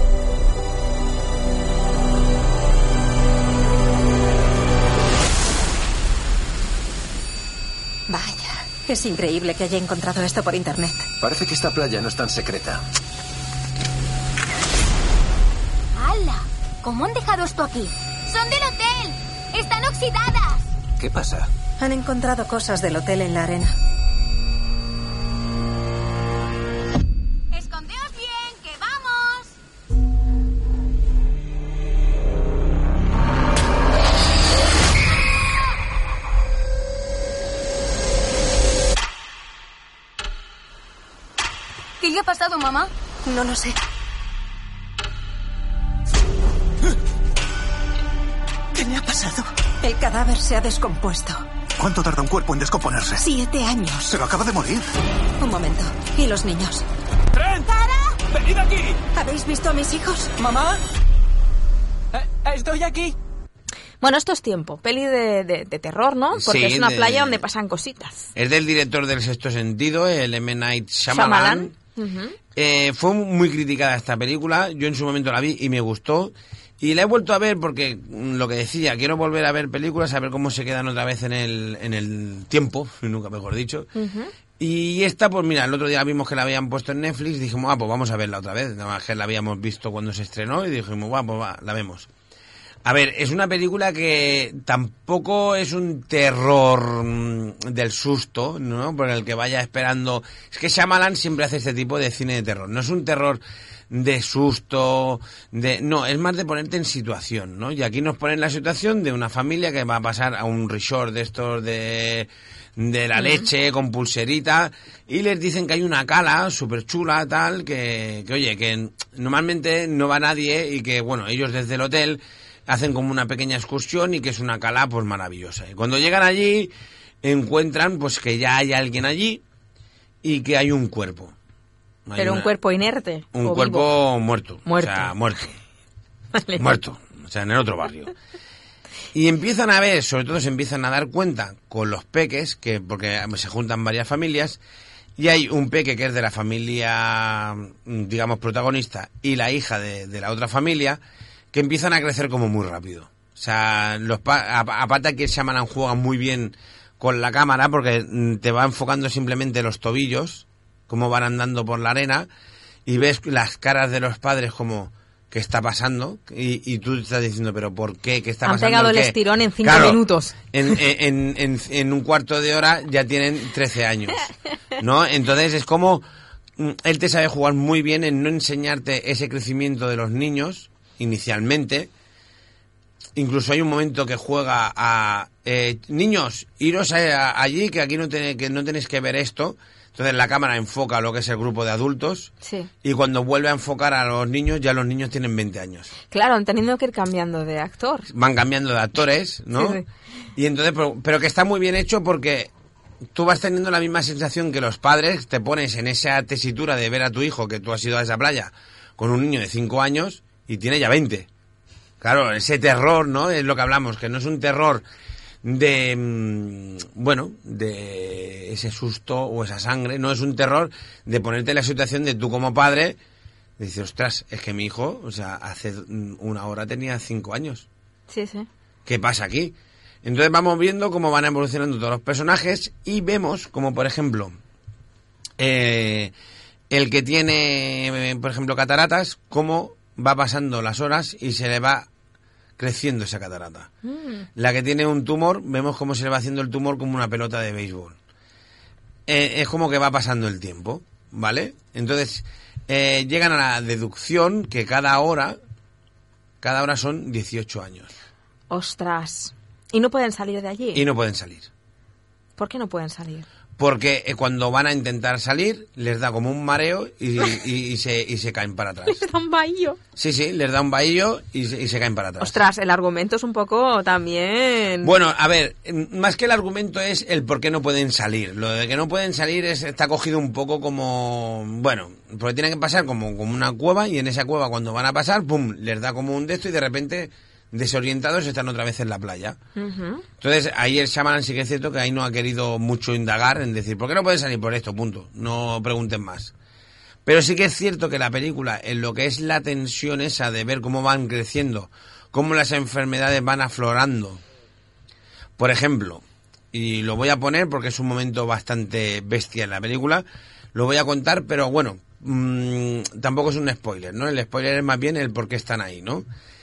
Vaya, es increíble que haya encontrado esto por internet.
Parece que esta playa no es tan secreta.
¡Hala! ¿Cómo han dejado esto aquí?
¡Son del hotel! ¡Están oxidadas!
¿Qué pasa?
Han encontrado cosas del hotel en la arena.
¡Escondeos bien, que vamos!
¿Qué le ha pasado, mamá?
No lo sé.
¿Qué le ha pasado?
El cadáver se ha descompuesto.
¿Cuánto tarda un cuerpo en descomponerse?
Siete años.
Pero acaba de morir.
Un momento. ¿Y los niños?
¡Trent!
¡Tara!
¡Venid aquí!
¿Habéis visto a mis hijos?
¿Mamá? Eh, estoy aquí.
Bueno, esto es Tiempo, peli de, de, de terror, ¿no? Porque
Sí,
es una
de-
playa donde pasan cositas.
Es del director del Sexto Sentido, el M. Night Shyamalan.
Ujú.
Eh, fue muy criticada esta película, yo en su momento la vi y me gustó. Y la he vuelto a ver porque, mm, lo que decía, quiero volver a ver películas, a ver cómo se quedan otra vez en el, en el tiempo, nunca mejor dicho.
Ujú.
Y esta, pues mira, el otro día vimos que la habían puesto en Netflix, dijimos, ah, pues vamos a verla otra vez. Nada más que la habíamos visto cuando se estrenó y dijimos, va, pues va, la vemos. A ver, es una película que tampoco es un terror mm, del susto, ¿no? Por el que vaya esperando... Es que Shyamalan siempre hace este tipo de cine de terror. No es un terror de susto, de... No, es más de ponerte en situación, ¿no? Y aquí nos ponen la situación de una familia que va a pasar a un resort de estos de... de la leche, con pulserita, y les dicen que hay una cala súper chula, tal, que, que, oye, que normalmente no va nadie y que, bueno, ellos desde el hotel hacen como una pequeña excursión y que es una cala, pues, maravillosa. Y cuando llegan allí, encuentran, pues, que ya hay alguien allí y que hay un cuerpo. Hay
Pero
una-
un cuerpo inerte.
Un
o
cuerpo
vivo.
muerto.
Muerto.
O sea, muerto.
Vale.
Muerto. O sea, en el otro barrio. Y empiezan a ver, sobre todo se empiezan a dar cuenta con los peques, que porque se juntan varias familias, y hay un peque que es de la familia, digamos, protagonista, y la hija de, de la otra familia, que empiezan a crecer como muy rápido. O sea, los pa- a- aparte que Shyamalan juega muy bien con la cámara, porque mm, te va enfocando simplemente los tobillos, cómo van andando por la arena, y ves las caras de los padres como... ¿qué está pasando? Y, y tú estás diciendo, ¿pero por qué? ¿Qué está
Han
pasando?
pegado el
¿Qué?
estirón en cinco
Claro,
minutos.
En, en, en, en un cuarto de hora ya tienen trece años, ¿no? Entonces es como... mm, él te sabe jugar muy bien en no enseñarte ese crecimiento de los niños, inicialmente. Incluso hay un momento que juega a... Eh, niños, iros a- allí, que aquí no, tenéis que no tenéis que ver esto. Entonces la cámara enfoca lo que es el grupo de adultos
Sí.
y cuando vuelve a enfocar a los niños, ya los niños tienen veinte años.
Claro, han tenido que ir cambiando de actor.
Van cambiando de actores, ¿no?
Sí, sí.
Y entonces, pero, pero que está muy bien hecho porque tú vas teniendo la misma sensación que los padres, te pones en esa tesitura de ver a tu hijo, que tú has ido a esa playa, con un niño de cinco años y tiene ya veinte. Claro, ese terror, ¿no? Es lo que hablamos, que no es un terror de, mm, bueno, de ese susto o esa sangre, no es un terror de ponerte en la situación de tú como padre, de decir, ostras, es que mi hijo, o sea, hace mm, una hora tenía cinco años.
Sí, sí.
¿Qué pasa aquí? Entonces vamos viendo cómo van evolucionando todos los personajes y vemos como, por ejemplo, eh, el que tiene, eh, por ejemplo, cataratas, cómo va pasando las horas y se le va creciendo esa catarata. Mm. La que tiene un tumor, vemos cómo se le va haciendo el tumor como una pelota de béisbol. Eh, es como que va pasando el tiempo, ¿vale? Entonces, eh, llegan a la deducción que cada hora, cada hora son dieciocho años.
¡Ostras! ¿Y no pueden salir de allí?
Y no pueden salir.
¿Por qué no pueden salir?
Porque eh, cuando van a intentar salir, les da como un mareo y, y, y, se, y se caen para atrás.
Les da un bahillo.
Sí, sí, les da un bahillo y se, y se caen para atrás.
Ostras, el argumento es un poco también...
Bueno, a ver, más que el argumento es el por qué no pueden salir. Lo de que no pueden salir es, está cogido un poco como... Bueno, porque tienen que pasar como, como una cueva y en esa cueva cuando van a pasar, pum, les da como un de esto y de repente... desorientados están otra vez en la playa. Uh-huh. Entonces ahí el Shyamalan sí que es cierto que ahí no ha querido mucho indagar en decir ¿por qué no pueden salir? Por esto, punto, no pregunten más. Pero sí que es cierto que la película, en lo que es la tensión esa de ver cómo van creciendo, cómo las enfermedades van aflorando, por ejemplo, y lo voy a poner porque es un momento bastante bestia en la película, lo voy a contar, pero bueno, mmm, tampoco es un spoiler, ¿no? El spoiler es más bien el por qué están ahí, ¿no?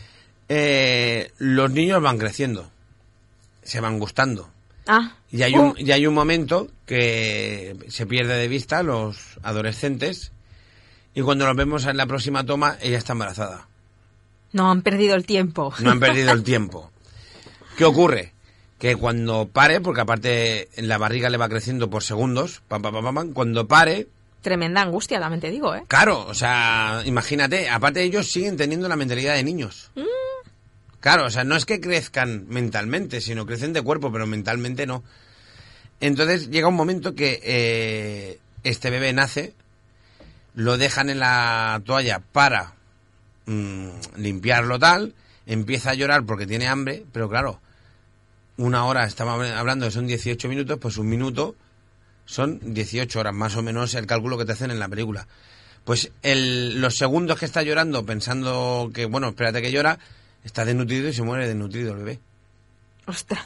Eh, los niños van creciendo, se van gustando.
Ah.
Y hay un, y hay un momento que se pierde de vista los adolescentes y cuando los vemos en la próxima toma, ella está embarazada.
No han perdido el tiempo.
No han perdido el tiempo. ¿Qué ocurre? Que cuando pare, porque aparte en la barriga le va creciendo por segundos, pam, pam, pam, pam, cuando pare...
Tremenda angustia, también te digo, ¿eh?
Claro, o sea, imagínate, aparte ellos siguen teniendo la mentalidad de niños. Mm. Claro, o sea, no es que crezcan mentalmente, sino crecen de cuerpo, pero mentalmente no. Entonces llega un momento que eh, este bebé nace, lo dejan en la toalla para mmm, limpiarlo tal, empieza a llorar porque tiene hambre, pero claro, una hora, estamos hablando de son dieciocho minutos, pues un minuto son dieciocho horas, más o menos el cálculo que te hacen en la película. Pues el, los segundos que está llorando pensando que, bueno, espérate que llora... Está desnutrido y se muere desnutrido el bebé.
Ostras.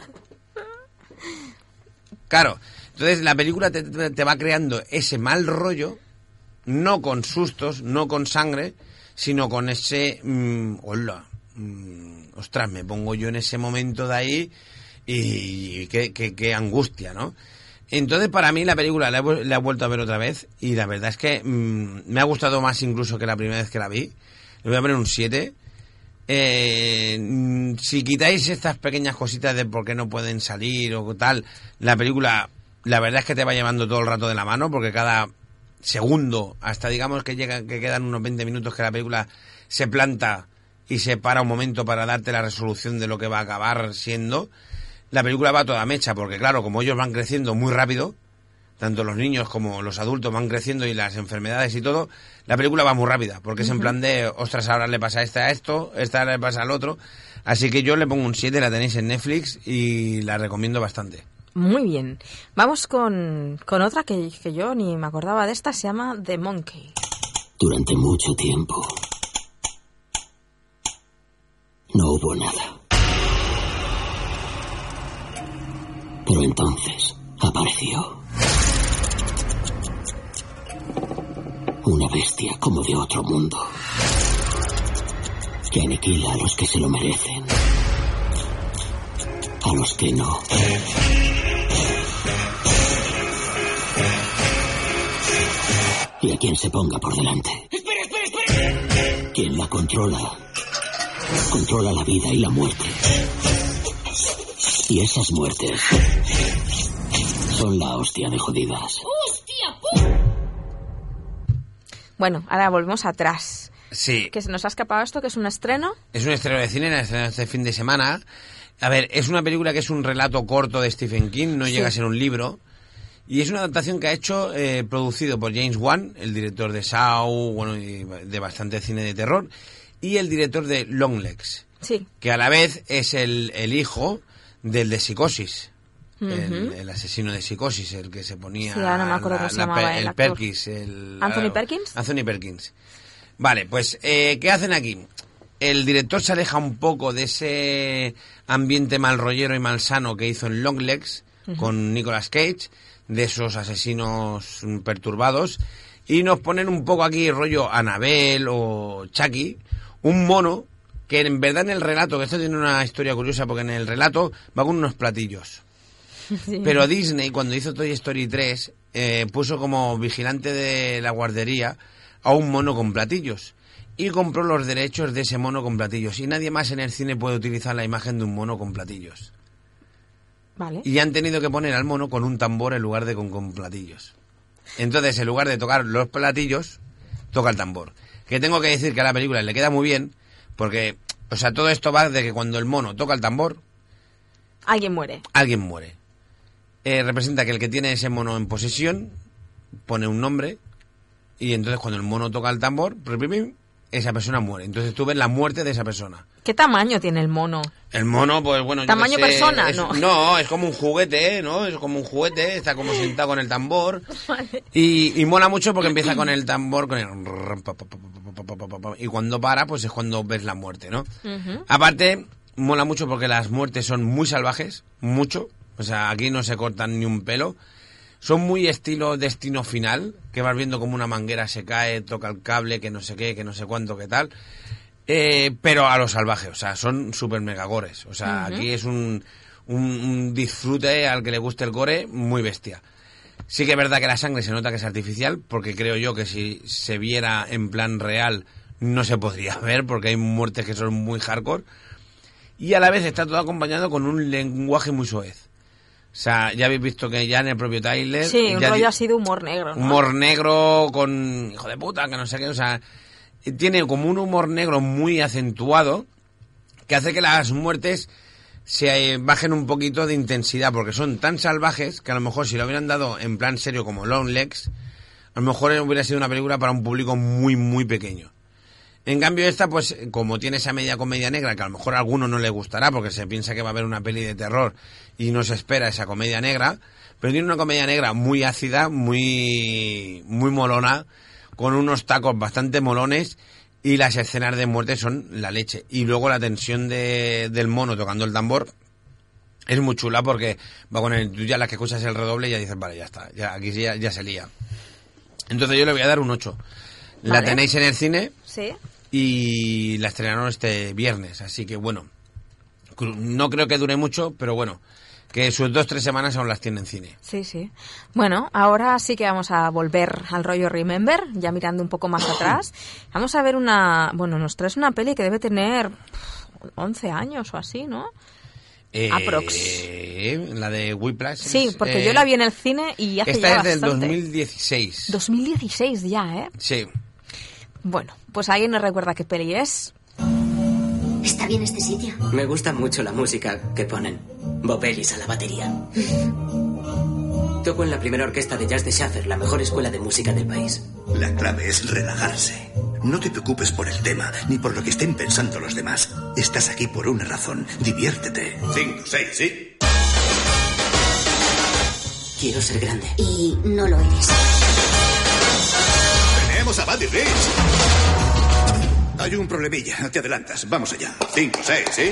Claro, entonces la película te, te va creando ese mal rollo, no con sustos, no con sangre, sino con ese... Mmm, hola, mmm, ostras, me pongo yo en ese momento de ahí y, y qué, qué, qué angustia, ¿no? Entonces para mí la película la he, la he vuelto a ver otra vez y la verdad es que mmm, me ha gustado más incluso que la primera vez que la vi. Le voy a poner un siete. Eh, si quitáis estas pequeñas cositas de por qué no pueden salir o tal, la película la verdad es que te va llevando todo el rato de la mano porque cada segundo, hasta digamos que llega, que quedan unos veinte minutos que la película se planta y se para un momento para darte la resolución de lo que va a acabar siendo, la película va toda mecha porque claro, como ellos van creciendo muy rápido, tanto los niños como los adultos van creciendo y las enfermedades y todo, la película va muy rápida, porque uh-huh. es en plan de, ostras, ahora le pasa a esta a esto, esta le pasa al otro, así que yo le pongo un siete, la tenéis en Netflix y la recomiendo bastante.
Muy bien, vamos con, con otra que, que yo ni me acordaba de esta, se llama The Monkey.
Durante mucho tiempo no hubo nada, pero entonces apareció una bestia como de otro mundo, que aniquila a los que se lo merecen, a los que no. Y a quien se ponga por delante.
¡Espera, espera, espera!
Quien la controla, controla la vida y la muerte. Y esas muertes son la hostia de jodidas.
¡Hostia, pum!
Bueno, ahora volvemos atrás.
Sí.
Que se nos ha escapado esto, que es un estreno.
Es un estreno de cine, este fin de semana. A ver, es una película que es un relato corto de Stephen King, no sí. llega a ser un libro. Y es una adaptación que ha hecho, eh, producido por James Wan, el director de Saw, bueno, y de bastante cine de terror, y el director de Longlegs.
Sí.
Que a la vez es el, el hijo del de Psicosis. Uh-huh. el, el asesino de Psicosis, el que se ponía
sí, no me acuerdo cómo se llamaba el,
el Perkins, el
Anthony Perkins.
Anthony Perkins. Vale, pues eh, ¿qué hacen aquí? el director se aleja un poco de ese ambiente mal rollero y malsano que hizo en Longlegs, uh-huh. con Nicolas Cage, de esos asesinos perturbados, y nos ponen un poco aquí rollo Annabelle o Chucky, un mono que en verdad en el relato, que esto tiene una historia curiosa, porque en el relato va con unos platillos. Sí. Pero Disney, cuando hizo Toy Story tres, eh, puso como vigilante de la guardería a un mono con platillos. Y compró los derechos de ese mono con platillos. Y nadie más en el cine puede utilizar la imagen de un mono con platillos.
Vale.
Y han tenido que poner al mono con un tambor en lugar de con, con platillos. Entonces, en lugar de tocar los platillos, toca el tambor. Que tengo que decir que a la película le queda muy bien, porque, o sea, todo esto va de que cuando el mono toca el tambor...
Alguien muere.
Alguien muere. Eh, representa que el que tiene ese mono en posesión pone un nombre, y entonces cuando el mono toca el tambor, esa persona muere. Entonces tú ves la muerte de esa persona.
¿Qué tamaño tiene el mono?
El mono, pues bueno...
¿Tamaño
yo que sé,
persona?
Es,
no.
No, es como un juguete, ¿no? Es como un juguete, está como sentado con el tambor. Vale. Y, y mola mucho porque empieza con el tambor, con el... Y cuando para, pues es cuando ves la muerte, ¿no? Uh-huh. Aparte, mola mucho porque las muertes son muy salvajes, mucho. O sea, aquí no se cortan ni un pelo. Son muy estilo Destino Final, que vas viendo como una manguera se cae, toca el cable, que no sé qué, que no sé cuánto, qué tal. Eh, pero a lo salvaje, o sea, son súper mega gores. O sea, uh-huh. aquí es un, un, un disfrute al que le guste el gore muy bestia. Sí que es verdad que la sangre se nota que es artificial, porque creo yo que si se viera en plan real no se podría ver, porque hay muertes que son muy hardcore. Y a la vez está todo acompañado con un lenguaje muy soez. O sea, ya habéis visto que ya en el propio Tyler...
Sí, un
ya
rollo
di-
así de humor negro, ¿no?
Humor negro con... hijo de puta, que no sé qué, o sea... Tiene como un humor negro muy acentuado que hace que las muertes se bajen un poquito de intensidad, porque son tan salvajes que a lo mejor si lo hubieran dado en plan serio como Longlegs, a lo mejor hubiera sido una película para un público muy, muy pequeño. En cambio esta, pues, como tiene esa media comedia negra, que a lo mejor a alguno no le gustará porque se piensa que va a haber una peli de terror y no se espera esa comedia negra, pero tiene una comedia negra muy ácida, muy, muy molona, con unos tacos bastante molones, y las escenas de muerte son la leche. Y luego la tensión de, del mono tocando el tambor es muy chula, porque va con el, tú ya las que escuchas el redoble y ya dices, vale, ya está, ya aquí ya, ya se lía. Entonces yo le voy a dar un ocho. La
vale.
tenéis en el cine.
Sí.
Y la estrenaron este viernes, así que bueno, no creo que dure mucho, pero bueno, que sus dos tres semanas aún las tiene en cine.
Sí, sí. Bueno, ahora sí que vamos a volver al rollo Remember, ya mirando un poco más atrás. Vamos a ver una, bueno, nos traes una peli que debe tener once años o así, ¿no?
Eh,
Aprox.
La de Whiplash.
Sí, porque
eh,
yo la vi en el cine y hace
esta
ya
es del
bastante.
dos mil dieciséis.
dos mil dieciséis ya, ¿eh?
Sí.
Bueno, pues alguien nos recuerda qué peli es.
¿Está bien este sitio?
Me gusta mucho la música que ponen. Bob Ellis a la batería. Toco en la primera orquesta de jazz de Schaffer, la mejor escuela de música del país.
La clave es relajarse. No te preocupes por el tema, ni por lo que estén pensando los demás. Estás aquí por una razón. Diviértete. Cinco, seis, ¿sí?
Quiero ser grande.
Y no lo eres.
Tenemos a Buddy Rich. Hay un problemilla. Te adelantas. Vamos allá. Cinco, seis, ¿sí?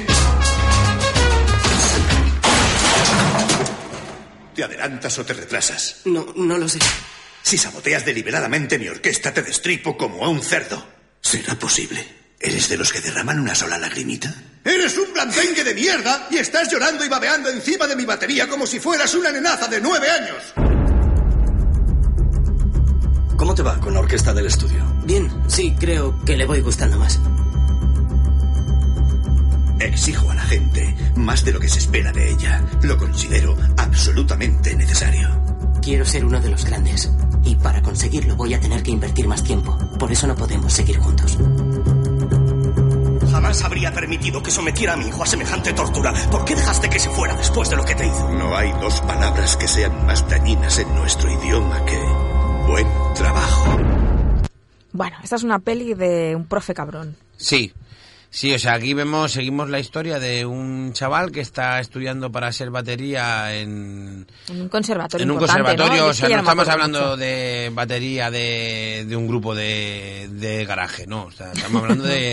¿Te adelantas o te retrasas?
No, no lo sé.
Si saboteas deliberadamente mi orquesta, te destripo como a un cerdo. ¿Será posible? ¿Eres de los que derraman una sola lagrimita? ¡Eres un blandengue de mierda! Y estás llorando y babeando encima de mi batería como si fueras una nenaza de nueve años.
¿Cómo te va con la orquesta del estudio? Bien, sí, creo que le voy gustando más.
Exijo a la gente más de lo que se espera de ella. Lo considero absolutamente necesario.
Quiero ser uno de los grandes. Y para conseguirlo voy a tener que invertir más tiempo. Por eso no podemos seguir juntos.
Jamás habría permitido que sometiera a mi hijo a semejante tortura. ¿Por qué dejaste que se fuera después de lo que te hizo?
No hay dos palabras que sean más dañinas en nuestro idioma que buen trabajo.
Bueno, esta es una peli de un profe cabrón.
Sí. Sí, o sea, aquí vemos, seguimos la historia de un chaval que está estudiando para ser batería en...
En un conservatorio
En un
¿no?
conservatorio, o sea, no
no
estamos hablando
mucho.
de batería de, de un grupo de, de garaje, no, o sea, estamos hablando de,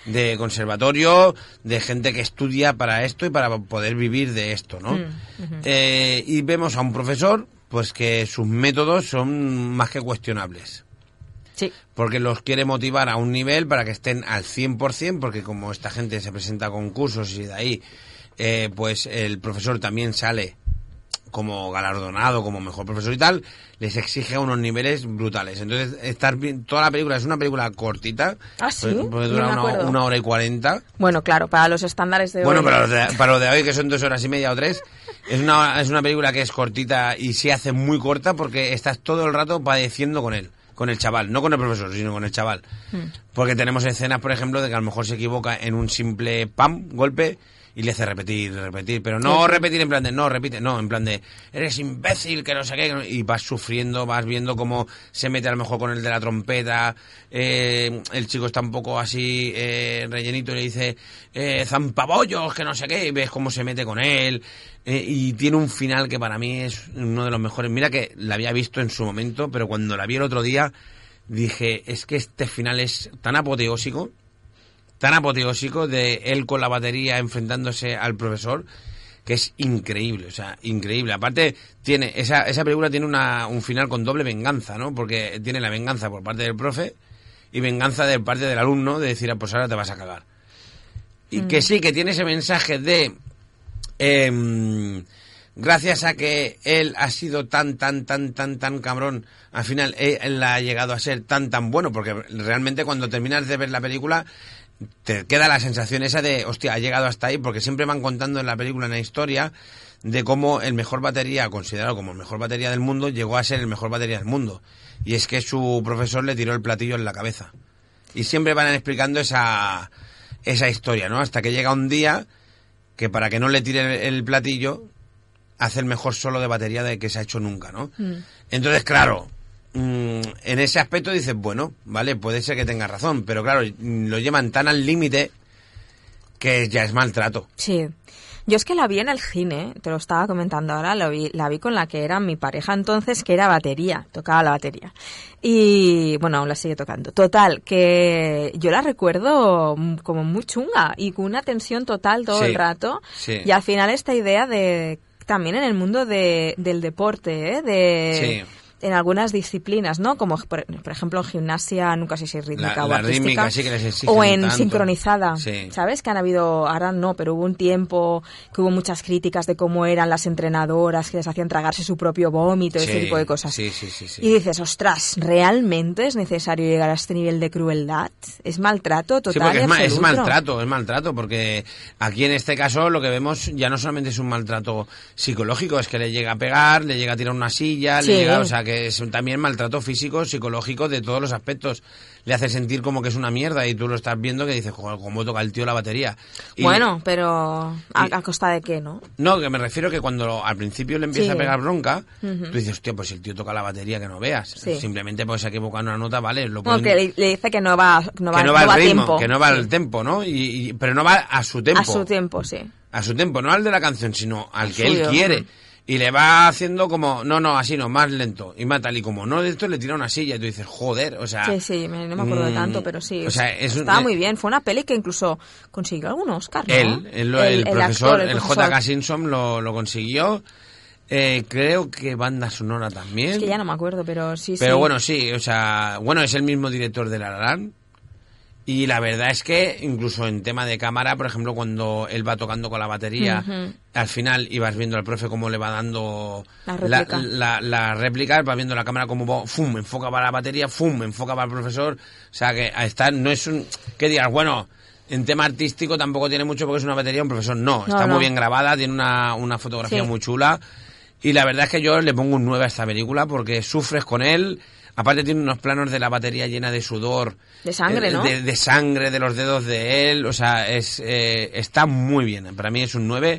de conservatorio, de gente que estudia para esto y para poder vivir de esto, ¿no?
Mm, uh-huh.
eh, y vemos a un profesor, pues que sus métodos son más que cuestionables.
Sí.
Porque los quiere motivar a un nivel para que estén al cien por ciento, porque como esta gente se presenta a concursos y de ahí, eh, pues el profesor también sale como galardonado, como mejor profesor y tal, les exige unos niveles brutales. Entonces, estar bien, toda la película es una película cortita.
¿Ah, sí?
Puede durar una, una hora y cuarenta.
Bueno, claro, para los estándares de
bueno,
hoy.
Bueno, para, los de, para los de hoy, que son dos horas y media o tres, es una, es una película que es cortita y se hace muy corta porque estás todo el rato padeciendo con él, con el chaval, no con el profesor, sino con el chaval. Hmm. Porque tenemos escenas, por ejemplo, de que a lo mejor se equivoca en un simple pam, golpe, y le hace repetir, repetir, pero no sí, sí. repetir en plan de, no, repite, no, en plan de, eres imbécil, que no sé qué, y vas sufriendo, vas viendo cómo se mete a lo mejor con el de la trompeta, eh, el chico está un poco así, eh, rellenito, y le dice, eh, zampabollos, que no sé qué, y ves cómo se mete con él, eh, y tiene un final que para mí es uno de los mejores. Mira que la había visto en su momento, pero cuando la vi el otro día, dije, es que este final es tan apoteósico, tan apoteósico de él con la batería enfrentándose al profesor, que es increíble, o sea, increíble. Aparte, tiene esa esa película tiene una un final con doble venganza, ¿no? Porque tiene la venganza por parte del profe y venganza de parte del alumno de decir, ah, pues ahora te vas a cagar. Y mm. que sí, que tiene ese mensaje de... Eh, gracias a que él ha sido tan, tan, tan, tan, tan cabrón, al final él ha llegado a ser tan, tan bueno, porque realmente cuando terminas de ver la película te queda la sensación esa de, hostia, ha llegado hasta ahí, porque siempre van contando en la película, en la historia, de cómo el mejor batería, considerado como el mejor batería del mundo, llegó a ser el mejor batería del mundo. Y es que su profesor le tiró el platillo en la cabeza. Y siempre van explicando esa, esa historia, ¿no? Hasta que llega un día que para que no le tire el platillo, hace el mejor solo de batería de que se ha hecho nunca, ¿no? Mm. Entonces, claro, en ese aspecto dices, bueno, vale, puede ser que tenga razón, pero claro, lo llevan tan al límite que ya es maltrato.
Sí. Yo es que la vi en el cine, te lo estaba comentando ahora, lo vi, la vi con la que era mi pareja entonces, que era batería, tocaba la batería. Y, bueno, aún la sigue tocando. Total, que yo la recuerdo como muy chunga y con una tensión total todo sí, el rato. Sí. Y al final esta idea de, también en el mundo de, del deporte, ¿eh? De... Sí. En algunas disciplinas, ¿no? Como, por, por ejemplo, en gimnasia, nunca sé si es rítmica
la,
o
la
artística.
Rítmica, sí que les exigen
o en
tanto.
Sincronizada,
sí.
¿sabes? Que han habido, ahora no, pero hubo un tiempo que hubo muchas críticas de cómo eran las entrenadoras, que les hacían tragarse su propio vómito,
sí,
ese tipo de cosas.
Sí, sí, sí, sí.
Y dices, ostras, ¿realmente es necesario llegar a este nivel de crueldad? ¿Es maltrato total?
Sí, porque
y
es, ma- es
absoluto?
maltrato, es maltrato, porque aquí en este caso lo que vemos ya no solamente es un maltrato psicológico, es que le llega a pegar, le llega a tirar una silla,
sí.
le llega, o sea, que es también maltrato trato físico, psicológico, de todos los aspectos. Le hace sentir como que es una mierda y tú lo estás viendo que dices, joder, cómo toca el tío la batería. Y,
bueno, pero ¿a,
y,
a costa de qué, no?
No, que me refiero que cuando lo, al principio le empieza
sí.
a pegar bronca,
uh-huh.
tú dices, hostia, pues si el tío toca la batería que no veas.
Sí.
Simplemente pues se ha equivocado una nota, vale. Lo
bueno,
pueden...
que le, le dice que no va, no va,
que no va
no
al
va
ritmo,
tiempo.
que no va
sí.
al tempo, ¿no? Y, y, pero no va a su tempo.
A su tiempo, sí.
A su tempo, no al de la canción, sino al que
suyo.
él quiere. Y le va haciendo como, no, no, así no, más lento. Y más tal, y como no de esto le tira una silla y tú dices, joder, o sea...
Sí, sí, no me acuerdo de tanto, pero sí.
O sea, es
estaba
un,
muy bien, fue una peli que incluso consiguió algún Oscar, ¿no?
Él, él el, el, el profesor,
actor, el,
el
profesor.
J K. Simpson lo, lo consiguió. Eh, creo que banda sonora también.
Es que ya no me acuerdo, pero sí,
Pero
sí.
bueno, sí, o sea, bueno, es el mismo director de La La Land. Y la verdad es que incluso en tema de cámara, por ejemplo, cuando él va tocando con la batería, uh-huh. al final ibas viendo al profe cómo le va dando
la réplica,
la, la, la réplica, vas viendo la cámara como va, fum, enfoca para la batería, fum, enfoca para el profesor. O sea que está, no es un, que digas, bueno, en tema artístico tampoco tiene mucho porque es una batería, un profesor no,
no
está
no.
muy bien grabada, tiene una, una fotografía
sí.
muy chula. Y la verdad es que yo le pongo un nueve a esta película porque sufres con él. Aparte tiene unos planos de la batería llena de sudor.
De sangre, ¿no?
De, de sangre, de los dedos de él. O sea, es eh, está muy bien. Para mí es un nueve.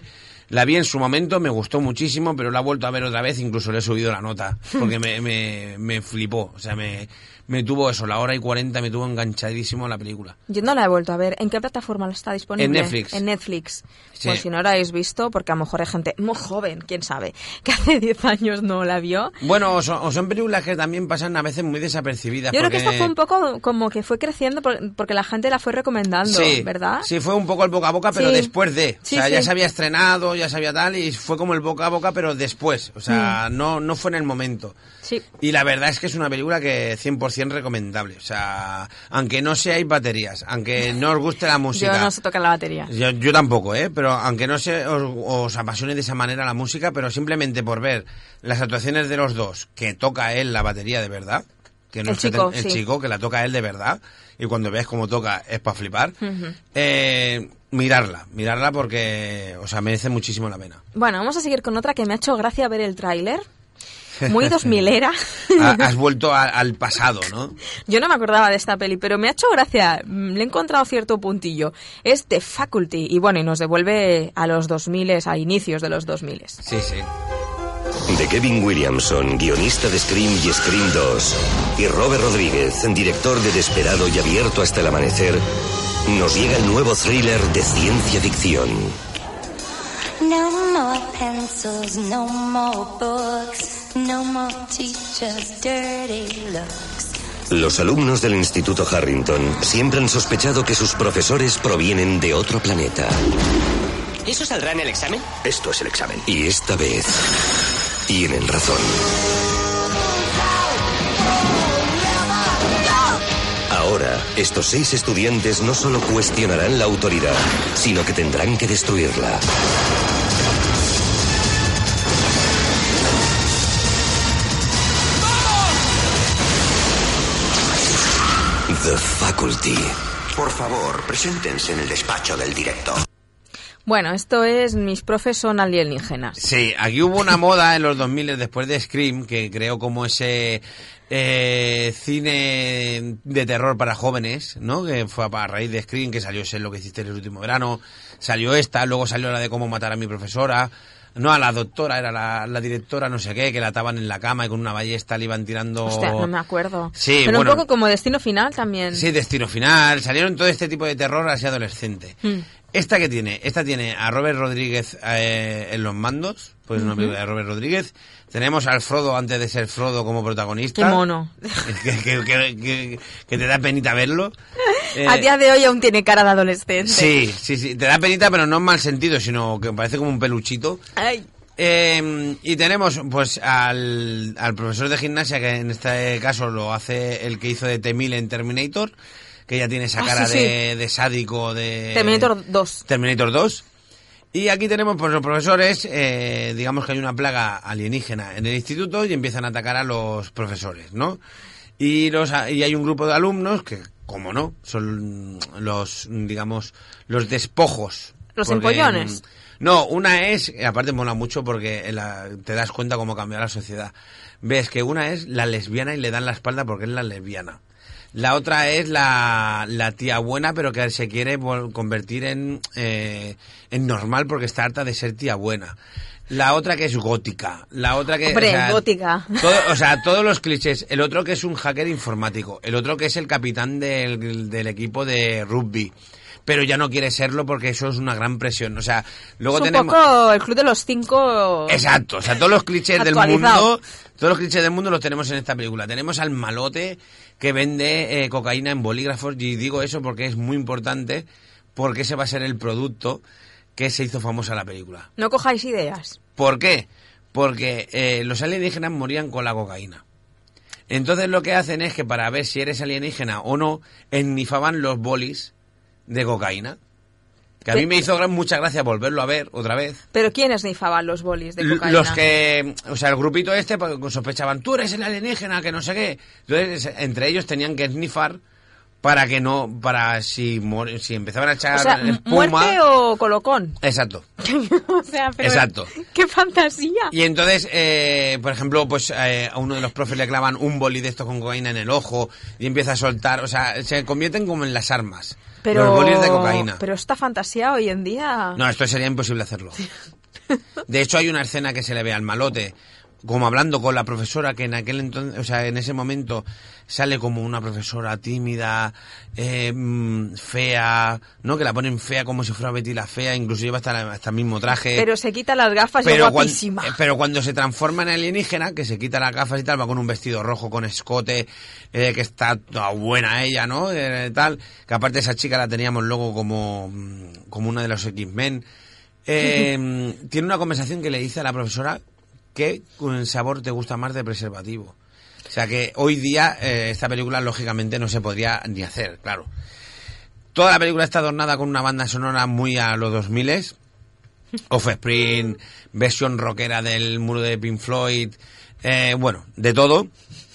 La vi en su momento, me gustó muchísimo, pero la he vuelto a ver otra vez, incluso le he subido la nota, porque me, me, me flipó, o sea, me, me tuvo eso, la hora y cuarenta me tuvo enganchadísimo la película.
Yo no la he vuelto a ver. ¿En qué plataforma está disponible?
En Netflix.
En Netflix.
Sí.
Pues si no la habéis visto, porque a lo mejor hay gente muy joven, quién sabe, que hace diez años no la vio.
Bueno, o son, o son películas que también pasan a veces muy desapercibidas.
Yo
porque...
creo que esta fue un poco como que fue creciendo por- porque la gente la fue recomendando,
Sí,
¿verdad?
sí, fue un poco el boca a boca, pero
Sí.
después de.
Sí,
o sea,
sí.
ya se había estrenado, ya se había tal, y fue como el boca a boca, pero después. O sea,
Mm.
no, no fue en el momento.
Sí.
Y la verdad es que es una película que cien por ciento recomendable. O sea, aunque no seáis baterías, aunque no os guste la música.
Yo no sé tocar la batería.
Yo, yo tampoco, ¿eh? Pero aunque no se os, os apasione de esa manera la música, pero simplemente por ver las actuaciones de los dos, que toca él la batería de verdad, que no
El
es que
chico,
te- el
sí.
chico, que la toca él de verdad, y cuando ves cómo toca es para flipar,
Ujú.
eh, mirarla, mirarla porque, o sea, merece muchísimo la pena.
Bueno, vamos a seguir con otra que me ha hecho gracia ver el tráiler. Muy dos milera.
Ha- Has vuelto a- al pasado, ¿no?
Yo no me acordaba de esta peli, pero me ha hecho gracia. Mm, Le he encontrado cierto puntillo. Es The Faculty. Y bueno, y nos devuelve a los dos mil, a inicios de los dos mil.
Sí, sí.
De Kevin Williamson, guionista de Scream y Scream dos, y Robert Rodríguez, director de Desperado y Abierto hasta el amanecer, nos llega el nuevo thriller de ciencia ficción.
No more pencils, no more books, no more teachers' dirty looks.
Los alumnos del Instituto Harrington siempre han sospechado que sus profesores provienen de otro planeta.
¿Eso saldrá en el examen?
Esto es el examen. Y esta vez tienen razón. Ahora, estos seis estudiantes no solo cuestionarán la autoridad, sino que tendrán que destruirla. The Faculty.
Por favor, preséntense en el despacho del director.
Bueno, esto es Mis profes son alienígenas.
Sí, aquí hubo una moda en los dos mil después de Scream que creó como ese eh, cine de terror para jóvenes, ¿no? Que fue a raíz de Scream, que salió Sé lo que hiciste el último verano, salió esta, luego salió la de Cómo matar a mi profesora. No, a la doctora, era la, la directora, no sé qué, que la ataban en la cama y con una ballesta le iban tirando...
Hostia, no me acuerdo.
Sí,
Pero
bueno.
un poco como Destino Final también.
Sí, Destino Final, salieron todo este tipo de terror así adolescente.
Mm.
¿Esta que tiene? Esta tiene a Robert Rodríguez eh, en los mandos, pues una
Ujú.
película de Robert Rodríguez. Tenemos al Frodo antes de ser Frodo como protagonista.
Qué mono.
que, que, que, que- que te da penita verlo. Eh,
A día de hoy aún tiene cara de adolescente.
Sí, sí, sí, te da penita, pero no en mal sentido, sino que parece como un peluchito.
Ay.
Eh, y tenemos pues al, al profesor de gimnasia, que en este caso lo hace el que hizo de T mil en Terminator, que ya tiene esa
Ah,
cara
sí,
de,
sí.
de sádico de...
Terminator dos.
Terminator dos. Y aquí tenemos pues los profesores, eh, digamos que hay una plaga alienígena en el instituto y empiezan a atacar a los profesores, ¿no? Y, los, y hay un grupo de alumnos que, como no, son los, digamos, los despojos.
Los
Porque,
empollones.
No, una es, aparte mola mucho porque la- te das cuenta cómo cambió la sociedad. Ves que una es la lesbiana y le dan la espalda porque es la lesbiana. La otra es la, la tía buena, pero que se quiere vol- convertir en, eh, en normal porque está harta de ser tía buena. La otra que es gótica. La otra que...
Hombre,
o sea,
gótica.
todo- o sea, todos los clichés. El otro que es un hacker informático. El otro que es el capitán del, del equipo de rugby. Pero ya no quiere serlo porque eso es una gran presión. O sea, luego
es un
tenemos...
poco el Club de los Cinco.
Exacto, o sea, todos los clichés del
Actualizado.
mundo, todos los clichés del mundo los tenemos en esta película. Tenemos al malote que vende eh, cocaína en bolígrafos, y digo eso porque es muy importante, porque ese va a ser el producto que se hizo famosa la película.
No cojáis ideas.
¿Por qué? Porque eh, los alienígenas morían con la cocaína. Entonces lo que hacen es que para ver si eres alienígena o no, ennifaban los bolis de cocaína. Que a mí me hizo gran, mucha gracia volverlo a ver otra vez.
¿Pero quiénes nifaban los bolis de
L-
cocaína?
Los que, o sea, el grupito este pues, sospechaban, tú eres el alienígena, que no sé qué. Entonces, entre ellos tenían que snifar para que no, para si, mor- si empezaban a echar
O sea,
espuma.
¿muerte o colocón?
Exacto,
O sea, pero
exacto.
¡qué fantasía!
Y entonces, eh, por ejemplo, pues eh, a uno de los profes le clavan un boli de estos con cocaína en el ojo y empieza a soltar, o sea, se convierten como en las armas.
Pero,
los bolis de cocaína.
pero esta fantasía hoy en día...
No, esto sería imposible hacerlo. De hecho, hay una escena que se le ve al malote como hablando con la profesora, que en aquel entonces, o sea, en ese momento sale como una profesora tímida, eh, fea, ¿no? Que la ponen fea como si fuera Betty la fea, incluso lleva hasta, hasta el mismo traje.
Pero se quita las gafas y es
pero
guapísima.
Cuando, pero cuando se transforma en alienígena, que se quita las gafas y tal, va con un vestido rojo con escote, eh, que está toda buena ella, ¿no? Eh, tal, que aparte esa chica la teníamos luego como, como una de los X-Men. Eh, tiene una conversación que le dice a la profesora que con el sabor te gusta más de preservativo. O sea que hoy día eh, esta película lógicamente no se podría ni hacer, claro. Toda la película está adornada con una banda sonora muy a los dos mil, Offspring, versión rockera del muro de Pink Floyd, eh, bueno, de todo.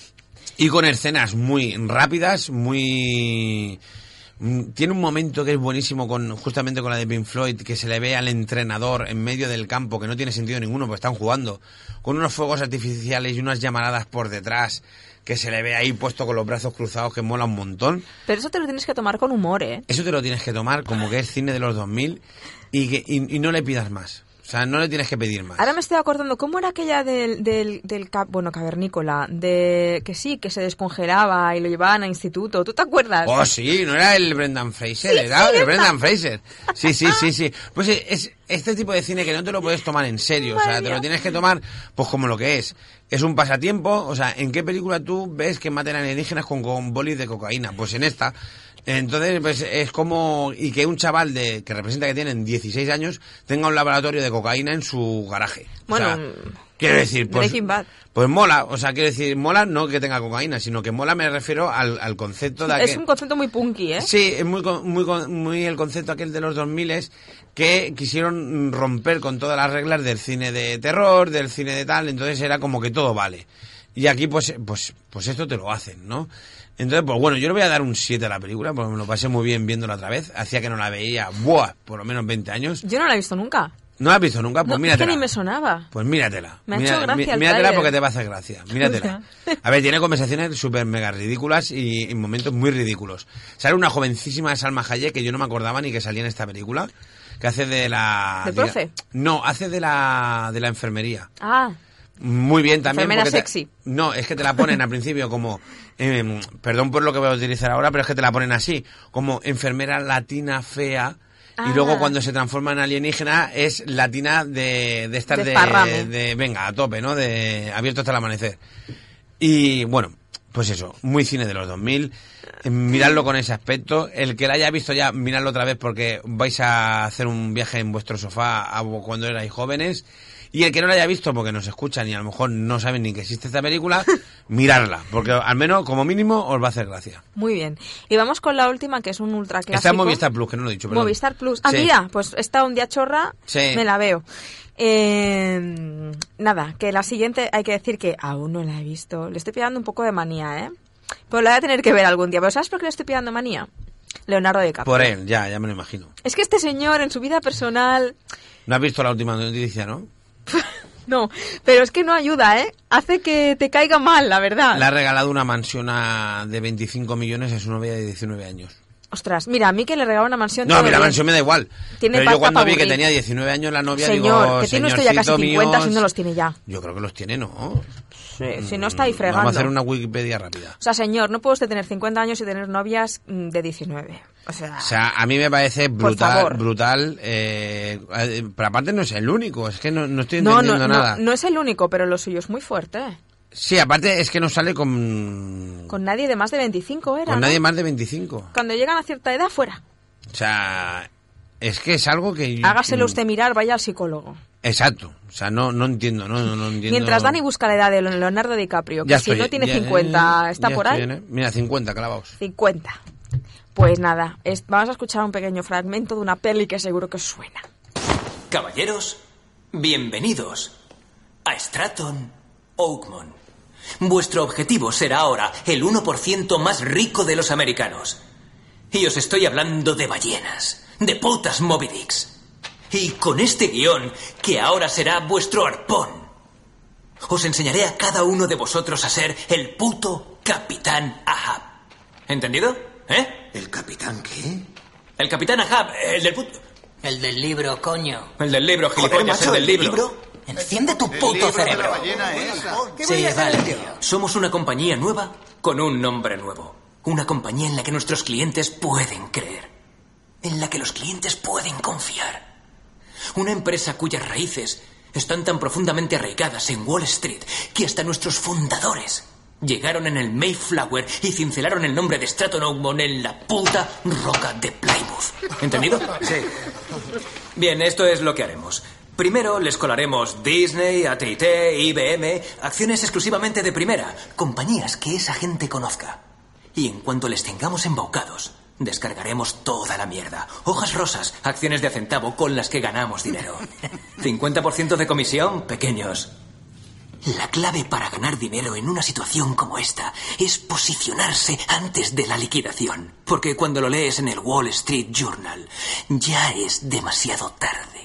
Y con escenas muy rápidas, muy... Tiene un momento que es buenísimo con justamente con la de Pink Floyd, que se le ve al entrenador en medio del campo, que no tiene sentido ninguno, porque están jugando, con unos fuegos artificiales y unas llamaradas por detrás, que se le ve ahí puesto con los brazos cruzados, que mola un montón.
Pero eso te lo tienes que tomar con humor, ¿eh?
Eso te lo tienes que tomar como que es cine de los dos mil y, que, y, y no le pidas más. O sea, no le tienes que pedir más.
Ahora me estoy acordando, ¿cómo era aquella del, del, del cap, bueno, cavernícola? De que sí, que se descongelaba y lo llevaban a instituto. ¿Tú te acuerdas?
Oh, sí, ¿no era el Brendan Fraser?
Sí,
era
sí,
el
esa.
Brendan Fraser. Sí, sí, sí, sí. Pues es este tipo de cine que no te lo puedes tomar en serio. O sea, te lo tienes que tomar pues como lo que es. Es un pasatiempo. O sea, ¿en qué película tú ves que maten alienígenas con, con bolis de cocaína? Pues en esta. Entonces, pues es como... Y que un chaval de que representa que tienen dieciséis años tenga un laboratorio de cocaína en su garaje.
Bueno,
o sea, quiero decir... Pues,
Breaking Bad.
Pues mola, o sea, quiero decir, mola no que tenga cocaína, sino que mola me refiero al, al concepto de...
Es
aquel...
un concepto muy punky, ¿eh?
Sí, es muy, muy, muy el concepto aquel de los dos mil que quisieron romper con todas las reglas del cine de terror, del cine de tal, entonces era como que todo vale. Y aquí pues, pues, pues esto te lo hacen, ¿no? Entonces, pues bueno, yo le voy a dar un siete a la película, porque me lo pasé muy bien viéndola otra vez. Hacía que no la veía, ¡buah!, por lo menos veinte años.
Yo no la he visto nunca.
¿No la has visto nunca? Pues
no,
míratela.
Es que ni me sonaba.
Pues míratela.
Me ha
Mira,
hecho gracia
mí,
el
Míratela
tráiler.
porque te va a hacer gracia. Míratela. A ver, tiene conversaciones súper mega ridículas y en momentos muy ridículos. Sale una jovencísima Salma Hayek, que yo no me acordaba ni que salía en esta película, que hace de la...
¿De profe?
Diga, no, hace de la, de la enfermería.
Ah.
Muy bien también.
Enfermera
te,
sexy.
no, es que te la ponen al principio como... Eh, perdón por lo que voy a utilizar ahora, pero es que te la ponen así, como enfermera latina fea...
Ah.
Y luego cuando se transforma en alienígena es latina de, de estar de, de, de... Venga, a tope, ¿no? De abierto hasta el amanecer. Y bueno, pues eso, muy cine de los dos mil. Miradlo con ese aspecto. El que la haya visto ya, miradlo otra vez porque vais a hacer un viaje en vuestro sofá a cuando erais jóvenes. Y el que no la haya visto porque nos escuchan y a lo mejor no saben ni que existe esta película, mirarla, porque al menos como mínimo os va a hacer gracia.
Muy bien. Y vamos con la última, que es un ultra clásico.
Está en Movistar Plus, que no lo he dicho, perdón.
Movistar Plus. Ah,
sí.
Mira, pues está un día chorra,
sí.
Me la veo. Eh, nada, que la siguiente hay que decir que aún no la he visto. Le estoy pillando un poco de manía, ¿eh? Pero la voy a tener que ver algún día. ¿Pero sabes por qué le estoy pillando manía? Leonardo DiCaprio.
Por él, ya, ya me lo imagino.
Es que este señor en su vida personal...
No has visto la última noticia, ¿no?
No, pero es que no ayuda, ¿eh? Hace que te caiga mal, la verdad.
Le ha regalado una mansión a, de veinticinco millones a su novia de diecinueve años.
Ostras, mira, a mí que le regala una mansión...
No, a mí la mansión me da igual.
Tiene
pero yo cuando vi
aburrir.
que tenía diecinueve años la novia,
señor,
digo,
que tiene usted ya casi cincuenta,
míos,
si no los tiene ya.
Yo creo que los tiene, ¿no?
Sí, si no está ahí fregando.
Vamos a hacer una Wikipedia rápida.
O sea, señor, no puede usted tener cincuenta años y tener novias de diecinueve. O sea,
o sea a mí me parece brutal, brutal. Eh, pero aparte no es el único, es que no, no estoy entendiendo
no, no,
nada.
No, no es el único, pero lo suyo es muy fuerte.
Sí, aparte es que no sale con...
Con nadie de más de veinticinco era,
Con
¿no?
nadie más de veinticinco.
Cuando llegan a cierta edad, fuera.
O sea, es que es algo que...
Hágaselo usted mirar, vaya al psicólogo.
Exacto. O sea, no, no entiendo, no, no, no entiendo.
Mientras Dani busca la edad de Leonardo DiCaprio, que
ya
si
estoy,
no tiene
ya,
cincuenta, ¿está
ya
por
estoy
ahí?
bien, ¿eh? Mira, cincuenta, clavaos.
cincuenta. Pues nada, es, vamos a escuchar un pequeño fragmento de una peli que seguro que os suena.
Caballeros, bienvenidos a Stratton Oakmont. Vuestro objetivo será ahora el uno por ciento más rico de los americanos. Y os estoy hablando de ballenas, de putas Moby Dicks. Y con este guión, que ahora será vuestro arpón, os enseñaré a cada uno de vosotros a ser el puto Capitán Ahab. ¿Entendido? ¿Eh?
¿El Capitán qué?
El Capitán Ahab, el del puto...
El del libro, coño.
El del libro, gilipollas, el del libro.
Enciende tu puto cerebro. Sí, vale, tío.
Somos una compañía nueva con un nombre nuevo. Una compañía en la que nuestros clientes pueden creer. En la que los clientes pueden confiar. Una empresa cuyas raíces están tan profundamente arraigadas en Wall Street que hasta nuestros fundadores llegaron en el Mayflower y cincelaron el nombre de Stratton Oakmont en la puta roca de Plymouth. ¿Entendido?
Sí.
Bien, esto es lo que haremos. Primero les colaremos Disney, A T and T, I B M, acciones exclusivamente de primera, compañías que esa gente conozca. Y en cuanto les tengamos embaucados, descargaremos toda la mierda. Hojas rosas, acciones de a centavo con las que ganamos dinero. cincuenta por ciento de comisión, pequeños. La clave para ganar dinero en una situación como esta es posicionarse antes de la liquidación. Porque cuando lo lees en el Wall Street Journal, ya es demasiado tarde.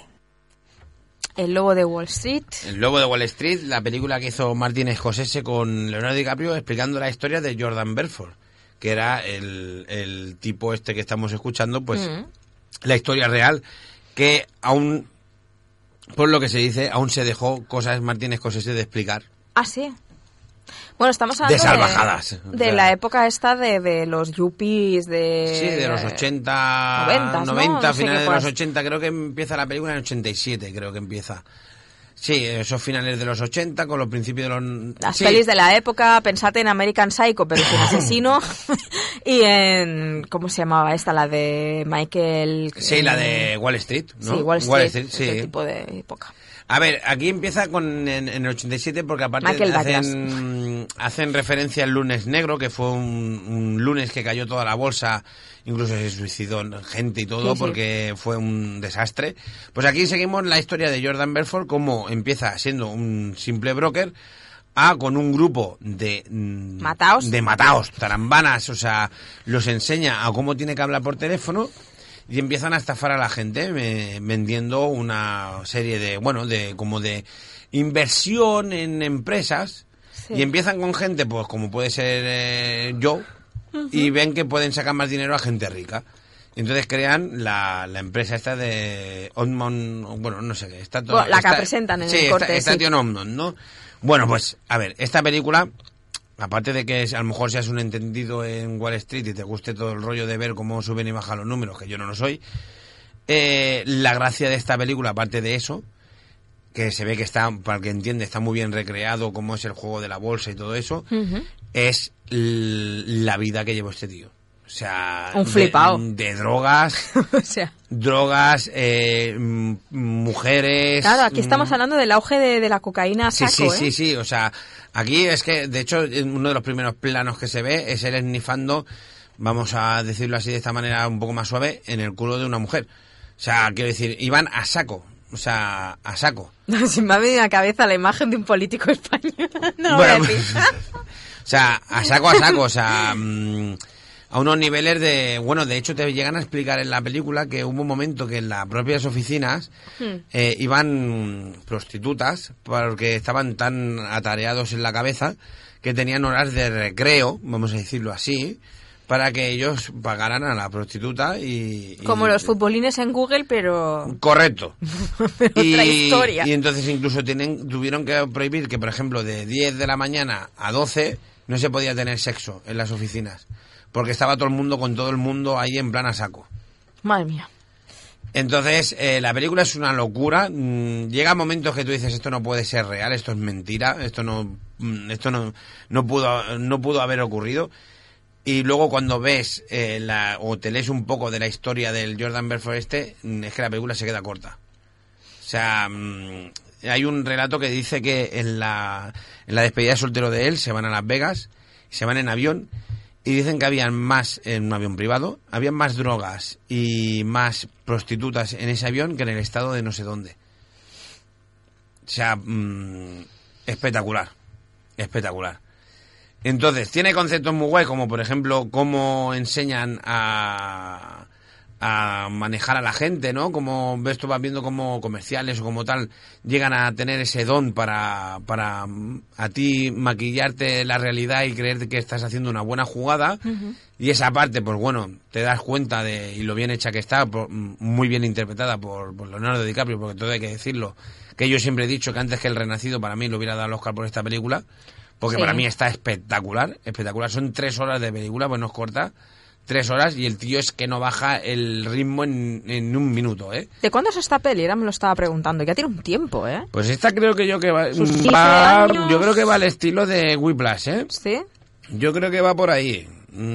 El lobo de Wall Street.
El lobo de Wall Street, la película que hizo Martin Scorsese con Leonardo DiCaprio explicando la historia de Jordan Belfort, que era el, el tipo este que estamos escuchando, pues mm. la historia real, que aún, por lo que se dice, aún se dejó cosas Martin Scorsese de explicar.
Ah, sí. Bueno, estamos hablando
de salvajadas.
De, de la época esta de, de los yuppies, de...
Sí, de los ochenta,
noventa,
noventa,
¿no? No
finales
sé
de los
pues.
ochenta, creo que empieza la película en ochenta y siete, creo que empieza. Sí, esos finales de los ochenta, con los principios de los...
Las
sí.
pelis de la época, pensad en American Psycho, pero sin asesino, y en... ¿Cómo se llamaba esta? La de Michael...
Sí, la de Wall Street, ¿no?
Sí, Wall Street,
Wall Street sí.
ese tipo de época.
A ver, aquí empieza con en, en el ochenta y siete porque aparte
Michael
hacen, hacen referencia al lunes negro, que fue un, un lunes que cayó toda la bolsa, incluso se suicidó gente y todo, sí, porque sí. fue un desastre. Pues aquí seguimos la historia de Jordan Belfort, como empieza siendo un simple broker a con un grupo de
mataos,
de mataos, tarambanas, o sea, los enseña a cómo tiene que hablar por teléfono. Y empiezan a estafar a la gente me, vendiendo una serie de, bueno, de como de inversión en empresas. Sí. Y empiezan con gente, pues como puede ser eh, yo, uh-huh. y ven que pueden sacar más dinero a gente rica. Y entonces crean la, la empresa esta de Oakmont, bueno, no sé qué. Está todo,
bueno, la
está,
que presentan en
sí,
el corte.
Está, está sí. Oakmont, ¿no? Bueno, pues, a ver, esta película... Aparte de que a lo mejor seas un entendido en Wall Street y te guste todo el rollo de ver cómo suben y bajan los números, que yo no lo soy, eh, la gracia de esta película, aparte de eso, que se ve que está, para el que entiende, está muy bien recreado, cómo es el juego de la bolsa y todo eso, uh-huh. es l- la vida que llevó este tío. O sea,
un flipado.
De, de drogas,
o sea.
drogas, eh, m- mujeres...
Claro, aquí estamos hablando del auge de, de la cocaína a saco,
sí, sí,
¿eh?
sí, sí, o sea, aquí es que, de hecho, uno de los primeros planos que se ve es él esnifando, vamos a decirlo así de esta manera un poco más suave, en el culo de una mujer. O sea, quiero decir, iban a saco, o sea, a saco.
Se me ha venido a la cabeza la imagen de un político español. No
bueno,
voy a decir.
O sea, a saco, a saco, o sea... Mmm, a unos niveles de... Bueno, de hecho te llegan a explicar en la película que hubo un momento que en las propias oficinas hmm. eh, iban prostitutas porque estaban tan atareados en la cabeza que tenían horas de recreo, vamos a decirlo así, para que ellos pagaran a la prostituta y...
Como
y,
los futbolines en Google, pero...
Correcto.
pero
y,
otra historia.
Y entonces incluso tienen, tuvieron que prohibir que, por ejemplo, de diez de la mañana a doce no se podía tener sexo en las oficinas. Porque estaba todo el mundo con todo el mundo ahí en plan a saco.
Madre mía.
Entonces, eh, la película es una locura. Mm, llega momentos que tú dices, esto no puede ser real, esto es mentira, esto no esto no, no, pudo, no pudo haber ocurrido. Y luego cuando ves eh, la, o te lees un poco de la historia del Jordan Belfort este, es que la película se queda corta. O sea, mm, hay un relato que dice que en la, en la despedida de soltero de él se van a Las Vegas, se van en avión... Y dicen que habían más, en un avión privado, habían más drogas y más prostitutas en ese avión que en el estado de no sé dónde. O sea, mmm, espectacular, espectacular. Entonces, tiene conceptos muy guay, como por ejemplo, cómo enseñan a, a manejar a la gente, ¿no? Como ves, tú vas viendo como comerciales o como tal llegan a tener ese don para, para a ti maquillarte la realidad y creer que estás haciendo una buena jugada. Uh-huh. Y esa parte, pues bueno, te das cuenta de, y lo bien hecha que está, por, muy bien interpretada por, por Leonardo DiCaprio, porque todo hay que decirlo, que yo siempre he dicho que antes que El Renacido para mí lo hubiera dado el Oscar por esta película, porque sí. Para mí está espectacular, espectacular. Son tres horas de película, pues no es corta. Tres horas y el tío es que no baja el ritmo en, en un minuto, ¿eh?
¿De cuándo es esta peli? Ahora me lo estaba preguntando. Ya tiene un tiempo, ¿eh?
Pues esta creo que yo que va, va yo creo que va al estilo de Whiplash, ¿eh?
¿Sí?
Yo creo que va por ahí.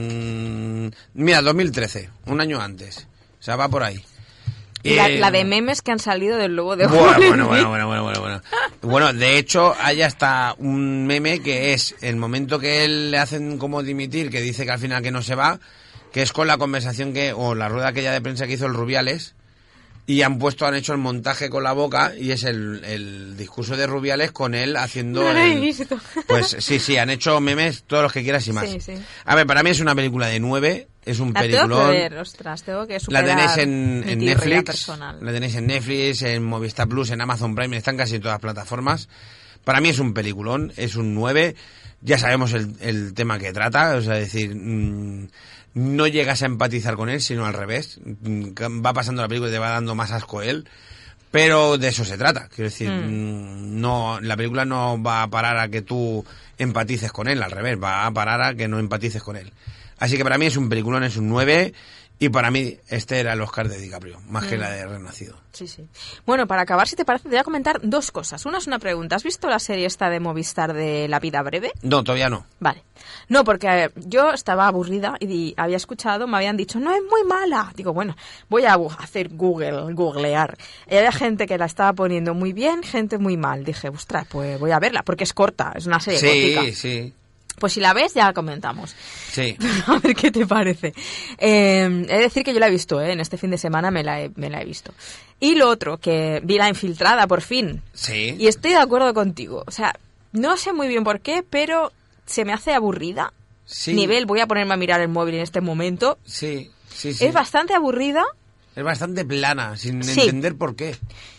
Mm, mira, dos mil trece, un año antes. O sea, va por ahí.
Y la, eh, la de memes que han salido del lobo de
bueno, bueno, bueno, bueno, bueno, bueno, bueno. Bueno, de hecho, hay hasta un meme que es el momento que él le hacen como dimitir, que dice que al final que no se va, que es con la conversación que, o la rueda aquella de prensa que hizo el Rubiales, y han puesto, han hecho el montaje con la boca, y es el, el discurso de Rubiales con él haciendo...
No lo he
el,
visto.
Pues sí, sí, han hecho memes todos los que quieras y más.
Sí, sí.
A ver, para mí es una película de nueve, es un
la
peliculón.
Tengo que ver, ostras, tengo que superar.
La tenéis en, en Netflix,
personal.
La tenéis en Netflix, en Movistar Plus, en Amazon Prime, están casi en todas las plataformas. Para mí es un peliculón, es un nueve, ya sabemos el, el tema que trata, o sea, es decir... Mmm, no llegas a empatizar con él, sino al revés. Va pasando la película y te va dando más asco él. Pero de eso se trata. Quiero decir, mm. no, la película no va a parar a que tú empatices con él, al revés, va a parar a que no empatices con él. Así que para mí es un peliculón, es un nueve. Y para mí este era el Oscar de DiCaprio, más mm. que la de Renacido.
Sí, sí. Bueno, para acabar, si te parece, te voy a comentar dos cosas. Una es una pregunta. ¿Has visto la serie esta de Movistar de La vida breve?
No, todavía no.
Vale. No, porque eh, yo estaba aburrida y di, había escuchado, me habían dicho, no, es muy mala. Digo, bueno, voy a hacer Google, googlear. Y había gente que la estaba poniendo muy bien, gente muy mal. Dije, ostras, pues voy a verla, porque es corta, es una serie
sí,
cortica.
Sí, sí.
Pues si la ves, ya la comentamos.
Sí.
A ver qué te parece. Eh, he de decir que yo la he visto, ¿eh? En este fin de semana me la, he, me la he visto. Y lo otro, que vi La Infiltrada, por fin.
Sí.
Y estoy de acuerdo contigo. O sea, no sé muy bien por qué, pero se me hace aburrida.
Sí.
Nivel, voy a ponerme a mirar el móvil en este momento.
Sí, sí, sí.
Es bastante aburrida.
Es bastante plana, sin
sí.
entender por qué.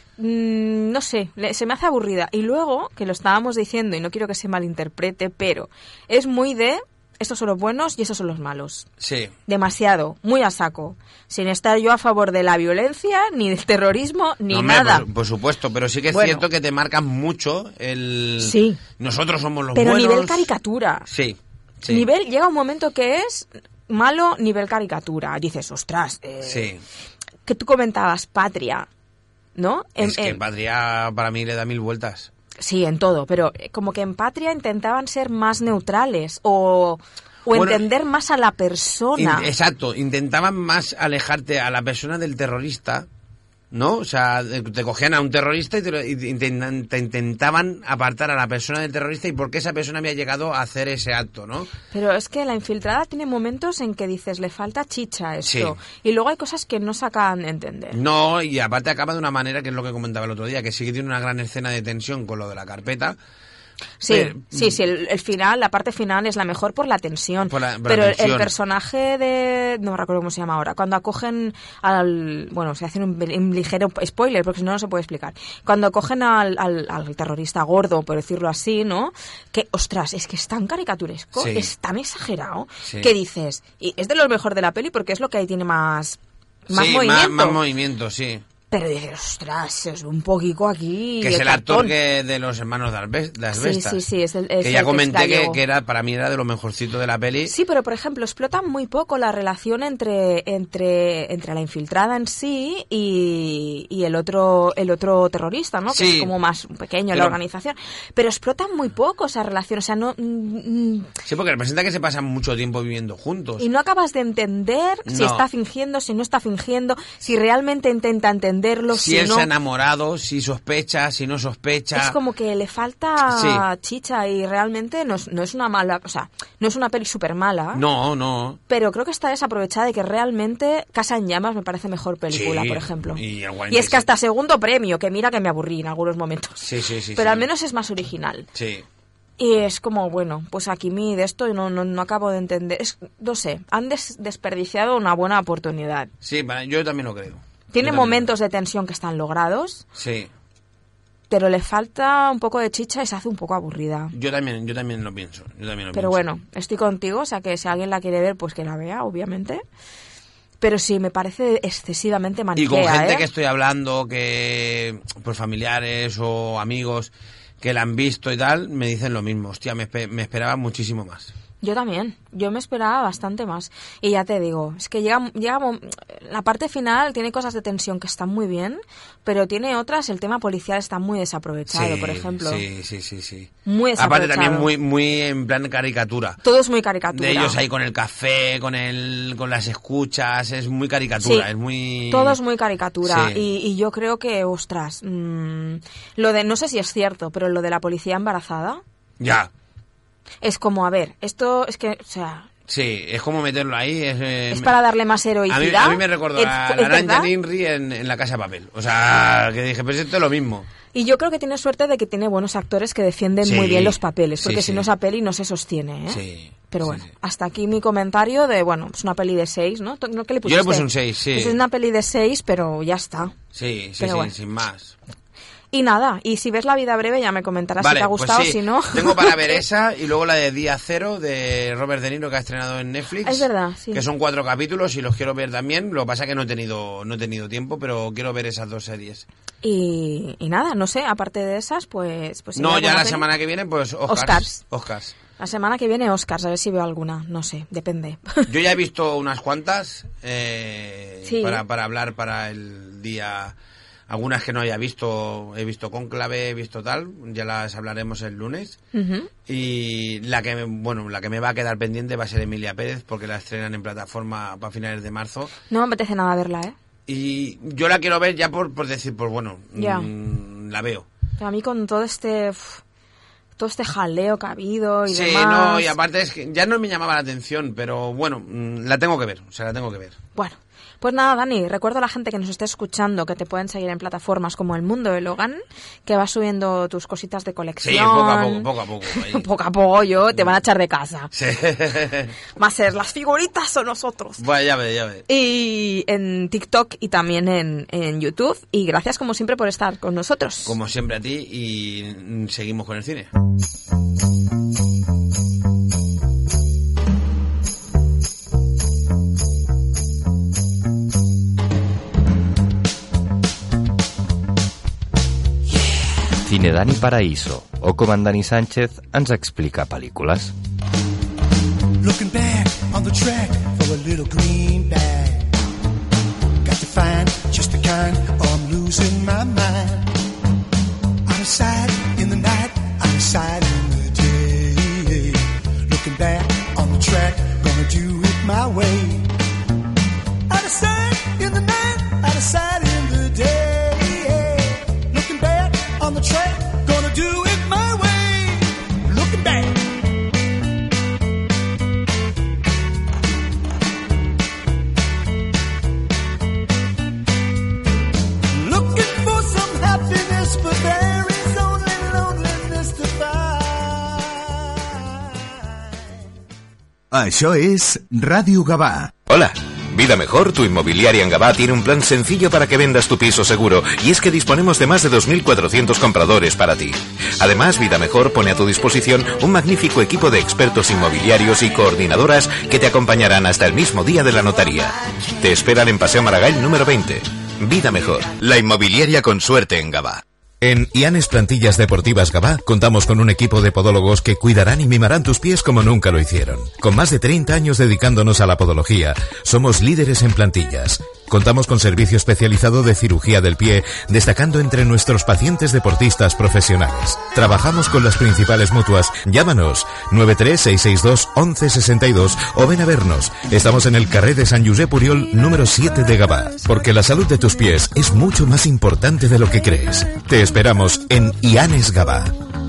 Mm, no sé, se me hace aburrida. Y luego, que lo estábamos diciendo, y no quiero que se malinterprete, pero es muy de, estos son los buenos y estos son los malos.
Sí.
Demasiado, muy a saco. Sin estar yo a favor de la violencia, ni del terrorismo, ni
no,
nada.
Por, por supuesto, pero sí que es
bueno.
cierto que te marcan mucho el...
Sí.
Nosotros somos los
pero
buenos.
Pero nivel caricatura.
Sí, sí.
Nivel, llega un momento que es malo nivel caricatura. Dices, ostras. Eh,
sí.
Que tú comentabas, Patria... ¿No?
Es
en,
que
en...
Patria para mí le da mil vueltas.
Sí, en todo, pero como que en Patria intentaban ser más neutrales o, o bueno, entender más a la persona.
In, exacto, intentaban más alejarte a la persona del terrorista, ¿no? O sea, te cogían a un terrorista y te, y te, intentan, te intentaban apartar a la persona del terrorista y por qué esa persona había llegado a hacer ese acto, ¿no?
Pero es que La Infiltrada tiene momentos en que dices, le falta chicha a esto.
Sí.
Y luego hay cosas que no se acaban de entender.
No, y aparte acaba de una manera que es lo que comentaba el otro día, que sí que tiene una gran escena de tensión con lo de la carpeta.
Sí, pero, sí, sí, el, el final, la parte final es la mejor por la tensión.
Por la, por
pero
la tensión.
El personaje de... no recuerdo cómo se llama ahora. Cuando acogen al... bueno, se hace un, un ligero spoiler, porque si no, no se puede explicar. Cuando acogen al, al, al terrorista gordo, por decirlo así, ¿no? Que, ostras, es que es tan caricaturesco, sí. es tan exagerado, sí. que dices... y es de lo mejor de la peli porque es lo que ahí tiene más... más
sí,
movimiento.
Más, más movimiento, sí.
Pero dices, ostras, es un poquito aquí...
Que es el cartón. Actor que de los hermanos de Asbestas.
Sí, sí, sí. Es el, es
que ya
el
comenté
que,
que, que era para mí era de lo mejorcito de la peli.
Sí, pero por ejemplo, explotan muy poco la relación entre entre entre la infiltrada en sí y, y el otro el otro terrorista, ¿no? Que
sí.
es como más pequeño
pero,
la organización. Pero explotan muy poco esa relación, o sea, no... Mm,
sí, porque representa que se pasan mucho tiempo viviendo juntos.
Y no acabas de entender
no.
si está fingiendo, si no está fingiendo, si realmente intenta entenderlo, si,
si él
no...
se ha enamorado, si sospecha, si no sospecha.
Es como que le falta
sí.
chicha y realmente no es, no es una mala, o sea, no es una peli súper mala.
No, no.
Pero creo que está desaprovechada y que realmente Casa en Llamas me parece mejor película,
sí,
por ejemplo.
Y,
y es que hasta segundo premio, que mira que me aburrí en algunos momentos.
Sí, sí, sí.
Pero
sí.
al menos es más original.
Sí.
Y es como, bueno, pues aquí mi de esto no, no, no acabo de entender. Es, no sé, han des- desperdiciado una buena oportunidad.
Sí, yo también lo creo.
Tiene momentos de tensión que están logrados.
Sí.
Pero le falta un poco de chicha y se hace un poco aburrida.
Yo también, yo también lo pienso. Yo también lo
Pero
pienso.
bueno, estoy contigo, o sea que si alguien la quiere ver, pues que la vea, obviamente. Pero sí, me parece excesivamente maniquea,
Y con gente
¿eh?
que estoy hablando, que pues familiares o amigos que la han visto y tal, me dicen lo mismo. Hostia, me, espe- me esperaba muchísimo más.
Yo también, yo me esperaba bastante más. Y ya te digo, es que llega, llega la parte final tiene cosas de tensión que están muy bien, pero tiene otras, el tema policial está muy desaprovechado,
Sí,
por ejemplo.
Sí, sí, sí, sí.
Muy
Aparte
desaprovechado.
también muy, muy en plan caricatura.
Todo es muy caricatura.
De ellos ahí con el café, con el, con las escuchas, es muy caricatura,
Sí,
es muy...
todo es muy caricatura.
Sí.
Y, y yo creo que, ostras, mmm, lo de, no sé si es cierto, pero lo de la policía embarazada
Ya,
es como, a ver, esto es que, o sea,
sí, es como meterlo ahí. Es, eh,
es para darle más
a mí,
heroicidad.
a mí me recordó
Es-
a
es
la Naranja
verdad.
Ninri en, en La Casa de Papel. O sea, que dije, pues esto es lo mismo.
Y yo creo que tiene suerte de que tiene buenos actores que defienden
Sí,
muy bien los papeles, porque
sí,
si
sí.
no esa peli no se sostiene, ¿eh?
Sí.
Pero bueno, hasta aquí mi comentario de, bueno, es una peli de seis, ¿no? ¿No? ¿Qué le
Yo
pusiste?
le puse un seis, sí.
Pues es una peli de seis, pero ya está.
Sí, sí,
Pero
sí,
bueno.
sin más.
Y nada, y si ves La vida breve ya me comentarás si te ha
pues
gustado,
sí,
si no...
tengo para ver esa y luego la de Día Cero de Robert De Niro que ha estrenado en Netflix.
Es verdad, sí.
Que son cuatro capítulos y los quiero ver también. Lo que pasa es que no he tenido, no he tenido tiempo, pero quiero ver esas dos series.
Y, y nada, no sé, aparte de esas, pues... pues si
No,
hay
ya
alguna
la
peli-
semana que viene, pues Oscars.
Oscars.
Oscars.
La semana que viene Oscars, a ver si veo alguna, no sé, depende.
Yo ya he visto unas cuantas eh,
Sí.
para, para hablar para el día. Algunas que no haya visto, he visto Cónclave, he visto tal, ya las hablaremos el lunes.
Ujú.
Y la que, me- bueno, la que me va a quedar pendiente va a ser Emilia Pérez, porque la estrenan en plataforma para finales de marzo.
No me apetece nada verla, ¿eh?
Y yo la quiero ver ya por, por decir, pues bueno,
Ya.
mm, la veo.
A mí con todo este... uf, todo este jaleo que ha habido y
Sí,
demás...
no, y aparte es que ya no me llamaba la atención, pero bueno, mm, la tengo que ver, o sea, la tengo que ver.
Bueno, pues nada, Dani, recuerdo a la gente que nos esté escuchando que te pueden seguir en plataformas como El Mundo de Logan, que vas subiendo tus cositas de colección.
Sí, poco a poco, poco a poco. ahí.
Poco a poco, yo, te van a echar de casa.
Sí.
Va a ser las figuritas o nosotros.
Bueno, ya ve, ya ve.
Y en TikTok y también en, en YouTube. Y gracias como siempre por estar con nosotros.
Como siempre a ti y mm, seguimos con el cine.
Cine Dani Paraíso, o com en Dani Sánchez ens explica pel·lícules.
Looking back on the track for a little green bag. Got to find just the kind or I'm losing my mind. Out of sight in the night, out of sight in the day. Looking back on the track, gonna do it my way. Out of sight in the night, out of sight in the day. Looking back on the track, gonna do it my way. Looking back. Looking for some happiness, but there is only loneliness to find.
Això és Ràdio Gavà.
Hola. Vida Mejor, tu inmobiliaria en Gavà, tiene un plan sencillo para que vendas tu piso seguro, y es que disponemos de más de dos mil cuatrocientos compradores para ti. Además, Vida Mejor pone a tu disposición un magnífico equipo de expertos inmobiliarios y coordinadoras que te acompañarán hasta el mismo día de la notaría. Te esperan en Paseo Maragall número veinte. Vida Mejor, la inmobiliaria con suerte en Gavà.
En Ianes Plantillas Deportivas Gavà contamos con un equipo de podólogos que cuidarán y mimarán tus pies como nunca lo hicieron. Con más de treinta años dedicándonos a la podología, somos líderes en plantillas. Contamos con servicio especializado de cirugía del pie, destacando entre nuestros pacientes deportistas profesionales. Trabajamos con las principales mutuas. Llámanos nueve tres seis seis dos once sesenta y dos o ven a vernos. Estamos en el carrer de Sant Josep Oriol número siete de Gavà, porque la salud de tus pies es mucho más importante de lo que crees. Te esperamos en Ianes Gavà.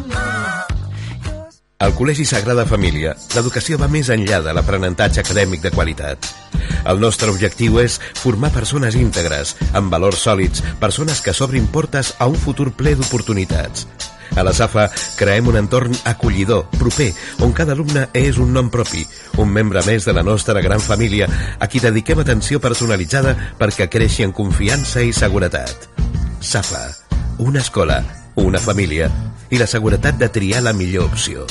Al Col·legi Sagrada Família, l'educació va més enllà de l'aprenentatge acadèmic de qualitat. El nostre objectiu és formar persones íntegres, amb valors sòlids, persones que s'obrin portes a un futur ple d'oportunitats. A la Safa creem un entorn acollidor, proper, on cada alumne és un nom propi, un membre més de la nostra gran família, a qui dediquem atenció personalitzada perquè creixi en confiança i seguretat. Safa, una escola, una família i la seguretat de triar la millor opció.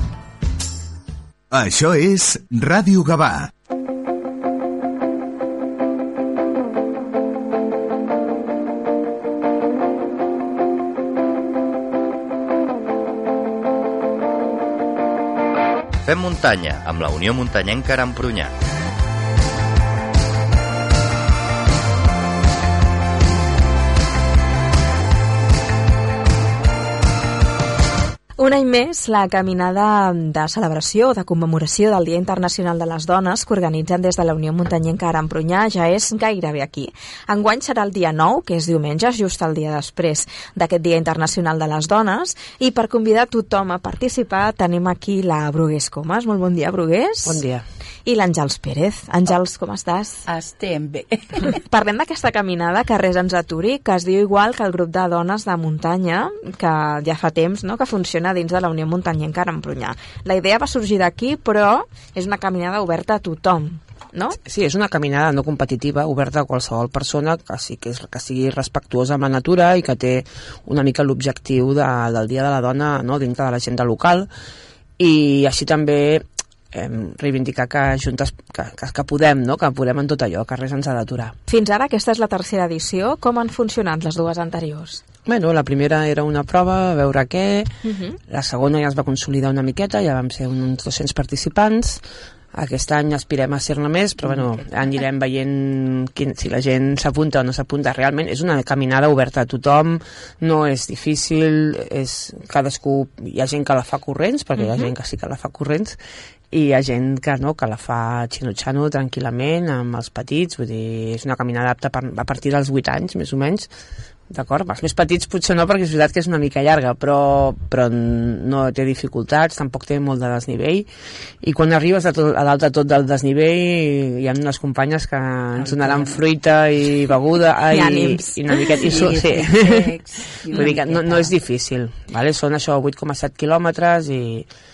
Això és Ràdio Gavà.
Fem muntanya amb la Unió Muntanyenca Arampronyà.
Un any més, la caminada de celebració o de commemoració del Dia Internacional de les Dones que organitzen des de la Unió Muntanyenca Arampronyà ja és gairebé aquí. Enguany serà el dia nou, que és diumenge, just el dia després d'aquest Dia Internacional de les Dones, i per convidar tothom a participar tenim aquí la Brugués Comas. Molt bon dia, Brugués.
Bon dia.
I l'Àngels Pérez. Àngels, com estàs?
Estem bé.
Parlem d'aquesta caminada Carrers ens aturi, que es diu igual que el grup de dones de muntanya, que ja fa temps, no?, que funciona dins de la Unió Muntanyenca Arampronyà. La idea va sorgir d'aquí, però és una caminada oberta a tothom, no?
Sí, és una caminada no competitiva, oberta a qualsevol persona que, sí, que, és, que sigui respectuosa amb la natura i que té una mica l'objectiu de, del Dia de la Dona, no?, dintre de l'agenda local, i així també eh, reivindicar que juntes que, que, que podem, no?, que podem en tot allò, que res ens ha d'aturar.
Fins ara aquesta és la tercera edició. Com han funcionat les dues anteriors?
Bueno, la primera era una prova, a veure què.
Uh-huh.
La segona ja es va consolidar una miqueta, ja vam ser uns dos-cents participants. Aquest any aspirem a ser-ne més, però bueno, anirem veient quin, si la gent s'apunta o no s'apunta. Realment és una caminada oberta a tothom, no és difícil, és cadascú, hi ha gent que la fa corrents, perquè uh-huh. hi ha gent que sí que la fa corrents, i hi ha gent que no, que la fa xino-xano tranquil·lament, amb els petits, vull dir, és una caminada apta per, a partir dels vuit anys, més o menys. D'acord? Els més petits potser no, perquè és veritat que és una mica llarga, però, però no té dificultats, tampoc té molt de desnivell, i quan arribes a, tot, a dalt de tot del desnivell hi ha unes companyes que ens donaran fruita i beguda i, i, i una miqueta i sí, sí. Vull dir que no, no és difícil, vale? Són això vuit coma set quilòmetres i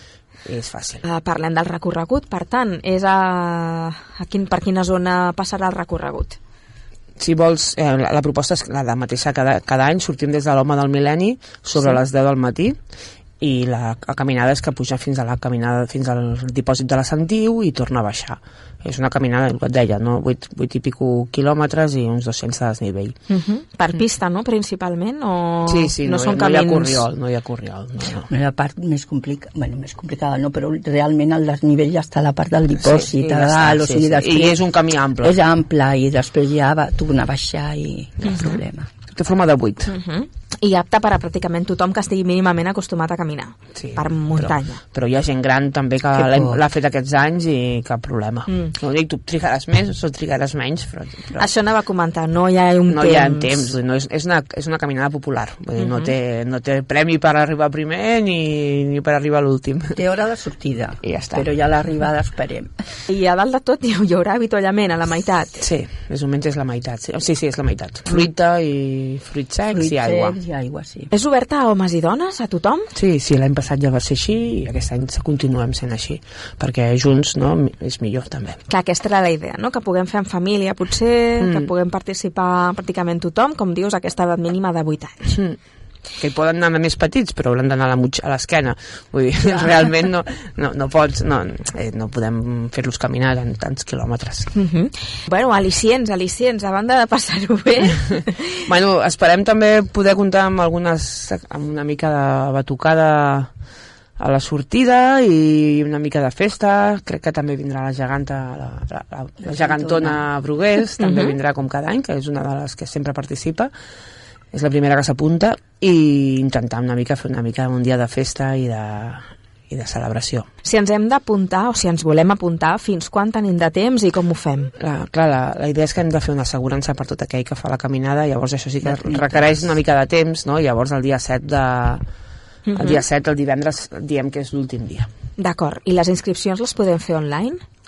és fàcil.
Uh, parlem del recorregut, per tant, és a, a quin, per quina zona passarà el recorregut?
Si vols, eh, la, la proposta és la de mateixa cada, cada any, sortim des de l'Home del Mil·lenni sobre sí. les deu del matí, i la, la caminada és que puja fins a la caminada fins al dipòsit de la Sentiu i torna a baixar. És una caminada, el que et deia, no? vuit, vuit i pico quilòmetres i uns dos-cents de desnivell.
Uh-huh. Per pista, no?, principalment? O
sí, sí,
no,
no,
són
no
camins...
hi ha corriol, no hi ha corriol. No, no.
La part més complicada, bueno, més complicada no, però realment el desnivell ja està a la part del dipòsit, sí, sí, a dalt, o sigui,
sí,
després...
I és un camí ample.
És ample, i després ja va tornar a baixar i no hi ha uh-huh. problema.
Té forma de vuit.
Uh-huh. I apte per a pràcticament tothom que estigui mínimament acostumat a caminar,
sí,
per muntanya.
Però, però hi ha gent gran també que l'ha fet aquests anys i cap problema. Mm. No dic, tu trigaràs més o trigaràs menys, però, però...
Això no va comentar, no hi ha un
no
temps.
No hi ha temps, no és, és, una, és una caminada popular, vull dir, uh-huh. no, té, no té premi per arribar primer ni, ni per arribar a l'últim.
Té hora de sortida,
I ja està.
Però ja l'arribada esperem.
I a dalt de tot hi haurà avituallament a la meitat?
Sí, més o menys és la meitat. Sí, sí, sí és la meitat. Fruita i fruits secs
Fruit
i aigua.
i aigua, sí.
És oberta a homes i dones, a tothom?
Sí, sí, l'any passat ja va ser així i aquest any continuem sent així, perquè junts, no, és millor també.
Clar, aquesta era la idea, no?, que puguem fer en família potser, mm. que puguem participar pràcticament tothom, com dius, aquesta edat mínima de vuit anys.
Mm. Que hi poden anar més petits, però hauran d'anar a l'esquena. Vull dir, ja. realment no, no, no pots, no, eh, no podem fer-los caminar en tants quilòmetres.
Uh-huh. Bueno, al·licients, al·licients, a banda de passar-ho bé.
Bueno, esperem també poder comptar amb algunes, amb una mica de batucada a la sortida i una mica de festa. Crec que també vindrà la geganta, la, la, la, la gegantona Brugués, també uh-huh. vindrà com cada any, que és una de les que sempre participa. És la primera que s'apunta, i intentar una mica fer una mica un dia de festa i de, i de celebració.
Si ens hem d'apuntar o si ens volem apuntar, fins quan tenim de temps i com ho fem?
La, clar, la, la idea és que hem de fer una assegurança per tot aquell que fa la caminada, llavors això sí que requereix una mica de temps, no? Llavors el dia set de... El dia set, el divendres, diem que és l'últim dia.
D'acord. I les inscripcions les podem fer online?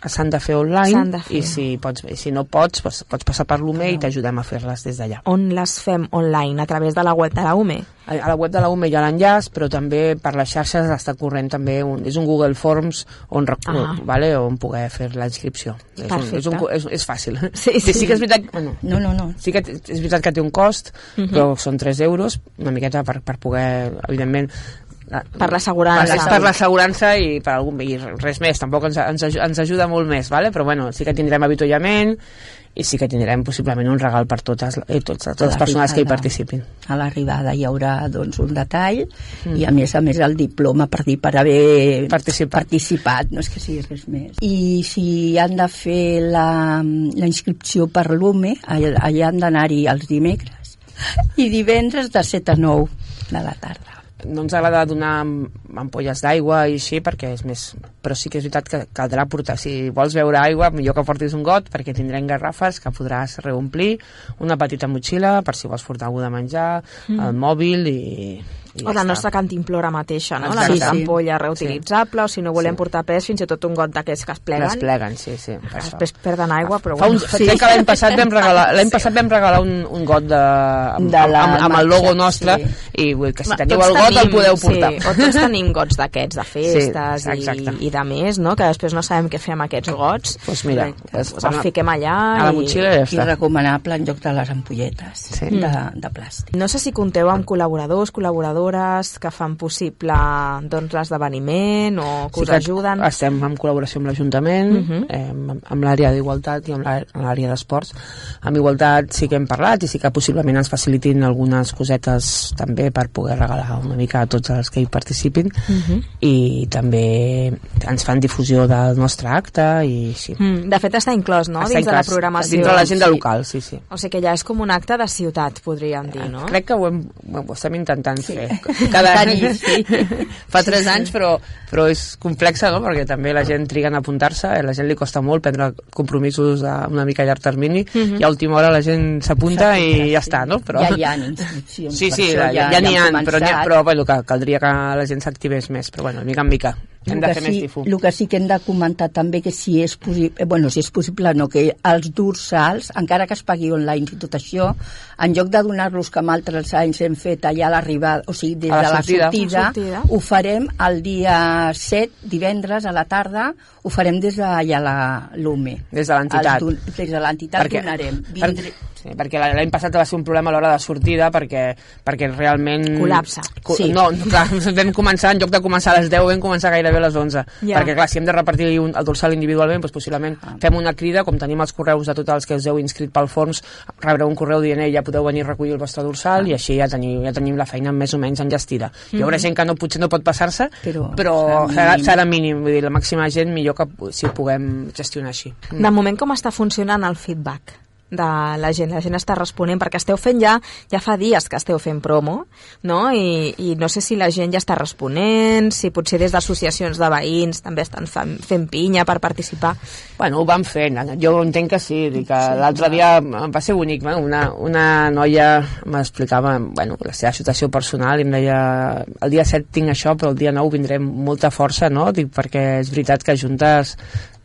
s'han de fer online,
S'han de fer.
i si, pots, i si no pots, pues, pots passar per l'U M E i t'ajudem a fer-les des d'allà.
On les fem online? A través de la web de la U M E?
A la web de la U M E hi ha l'enllaç, però també per les xarxes està corrent també un, és un Google Forms on,
Ah.
vale, on poder fer la inscripció. És, un, és, un, és, és fàcil.
Sí, sí.
sí que és veritat, bueno,
No, no, no.
sí que és veritat que té un cost,
Mhm.
però són tres euros, una miqueta per, per poder, evidentment,
Per l'assegurança.
És per l'assegurança i per algun i res més, tampoc ens, ens, aju- ens ajuda molt més, vale? Però bueno, sí que tindrem avituallament i sí que tindrem possiblement un regal per totes, eh, tots, totes les persones que hi participin.
A l'arribada hi haurà doncs, un detall mm. i a més a més el diploma per dir per haver participat, participat no és que sigui res més. I si han de fer la, la inscripció per l'U M E, allà, allà han d'anar-hi els dimecres i divendres de set a nou de la tarda.
No ens agrada donar ampolles d'aigua i així perquè és més... Però sí que és veritat que caldrà portar... Si vols beure aigua, millor que portis un got perquè tindrem garrafes que podràs reomplir, una petita motxilla per si vols portar alguna de menjar,
Mm.
el mòbil i... i
O
ja
la
està.
nostra cantimplora mateixa, no?
Exacte.
La nostra
Sí, sí.
ampolla reutilitzable, o si no volem
Sí.
portar pes, fins i tot un got d'aquests que es pleguen.
Les pleguen, sí, sí. per això.
Després perden aigua, però
Fa un,
bueno.
sí. que l'any passat vam regalar, l'any passat vam regalar un, un got de, amb,
De la
amb, amb el logo
marxa,
nostre
sí.
i vull que si
Va,
teniu
tots
el got
tenim,
el podeu portar.
Sí, o tots tenim gots d'aquests, de festes
Sí, exacte.
i, i de més, no? Que després no sabem què fer amb aquests gots.
Pues mira,
pues, pues els fiquem allà
a la
i...
motxilla i ja
I
està.
recomanable en lloc de les ampolletes
Sí.
de, de plàstic.
No sé si compteu amb col·laboradors, col·laboradores que fan possible doncs, l'esdeveniment o que us
que
ajuden.
Estem en col·laboració amb l'Ajuntament, uh
Mhm.
-huh. eh, amb, amb l'àrea d'Igualtat i amb l'à- amb l'àrea d'Esports. Amb Igualtat sí que hem parlat i sí que possiblement ens facilitin algunes cosetes també per poder regalar una mica a tots els que hi participin
Mhm.
i també ens fan difusió del nostre acte i sí.
Mm, de fet està inclòs, no?
Està
Dins de la
inclòs,
programació.
dintre de l'agenda
Sí.
local, sí, sí.
O sigui que ja és com un acte de ciutat, podríem dir, no?
Crec que ho, hem, ho estem intentant sí. fer cada any.
Sí.
Fa tres
Sí, sí.
anys, però, però és complexa, no? Perquè també la gent triga en apuntar-se, a la gent li costa molt prendre compromisos a una mica a llarg termini,
Mhm.
i a última hora la gent s'apunta i ja està, no? Però...
Ja hi ha inscripcions.
Sí,
per
sí,
això
ja, ja,
ja
n'hi ha,
han
però, n'hi ha,
començat.
però bueno, que caldria que la gent s'activés més, però bueno, mica en mica. Hem
El
de
que
fer
sí,
més difu.
el que sí que hem de comentar també que si és possible, bueno, si és possible no, que els dorsals, encara que es pagui online i tot això, en lloc de donar-los com altres anys hem fet allà a l'arribada, o sigui, des
A la
de la
sortida.
sortida,
La sortida.
ho farem el dia set, divendres a la tarda, ho farem des d'allà a l'U M E.
Des de l'entitat.
Els don- Des de l'entitat
Perquè-
donarem.
Per,
Vindré...
sí, perquè l'any passat va ser un problema a l'hora de sortida perquè, perquè realment...
Col·lapse.
Co
Sí.
No, clar, vam començar, en lloc de començar a les deu, vam començar gairebé a les onze.
Ja.
Perquè, clar, si hem de repartir un, el dorsal individualment, doncs possiblement
Ah.
fem una crida, com tenim els correus de tots els que us heu inscrit pel fons, rebreu un correu dient, "Ei, ja podeu venir a recollir el vostre dorsal",
Ah.
i així ja tenim, ja tenim la feina més o menys enllestida. Hi haurà
Mhm.
gent que no, potser no pot passar-se,
Però
però
serà
serà,
mínim.
serà mínim. Vull dir, la màxima gent millor que si ho puguem gestionar així.
De moment, com està funcionant el feedback de la gent? La gent està responent, perquè esteu fent ja, ja fa dies que esteu fent promo, no? I, i no sé si la gent ja està responent, si potser des d'associacions de veïns també estan fent, fent pinya per participar.
Bueno, ho van fent, jo entenc que sí, sí que sí, l'altre dia em va ser bonic, bueno, una, una noia m'explicava bueno, la seva situació personal i em deia, el dia set tinc això, però el dia nou vindré amb molta força, no? Dic, perquè és veritat que juntes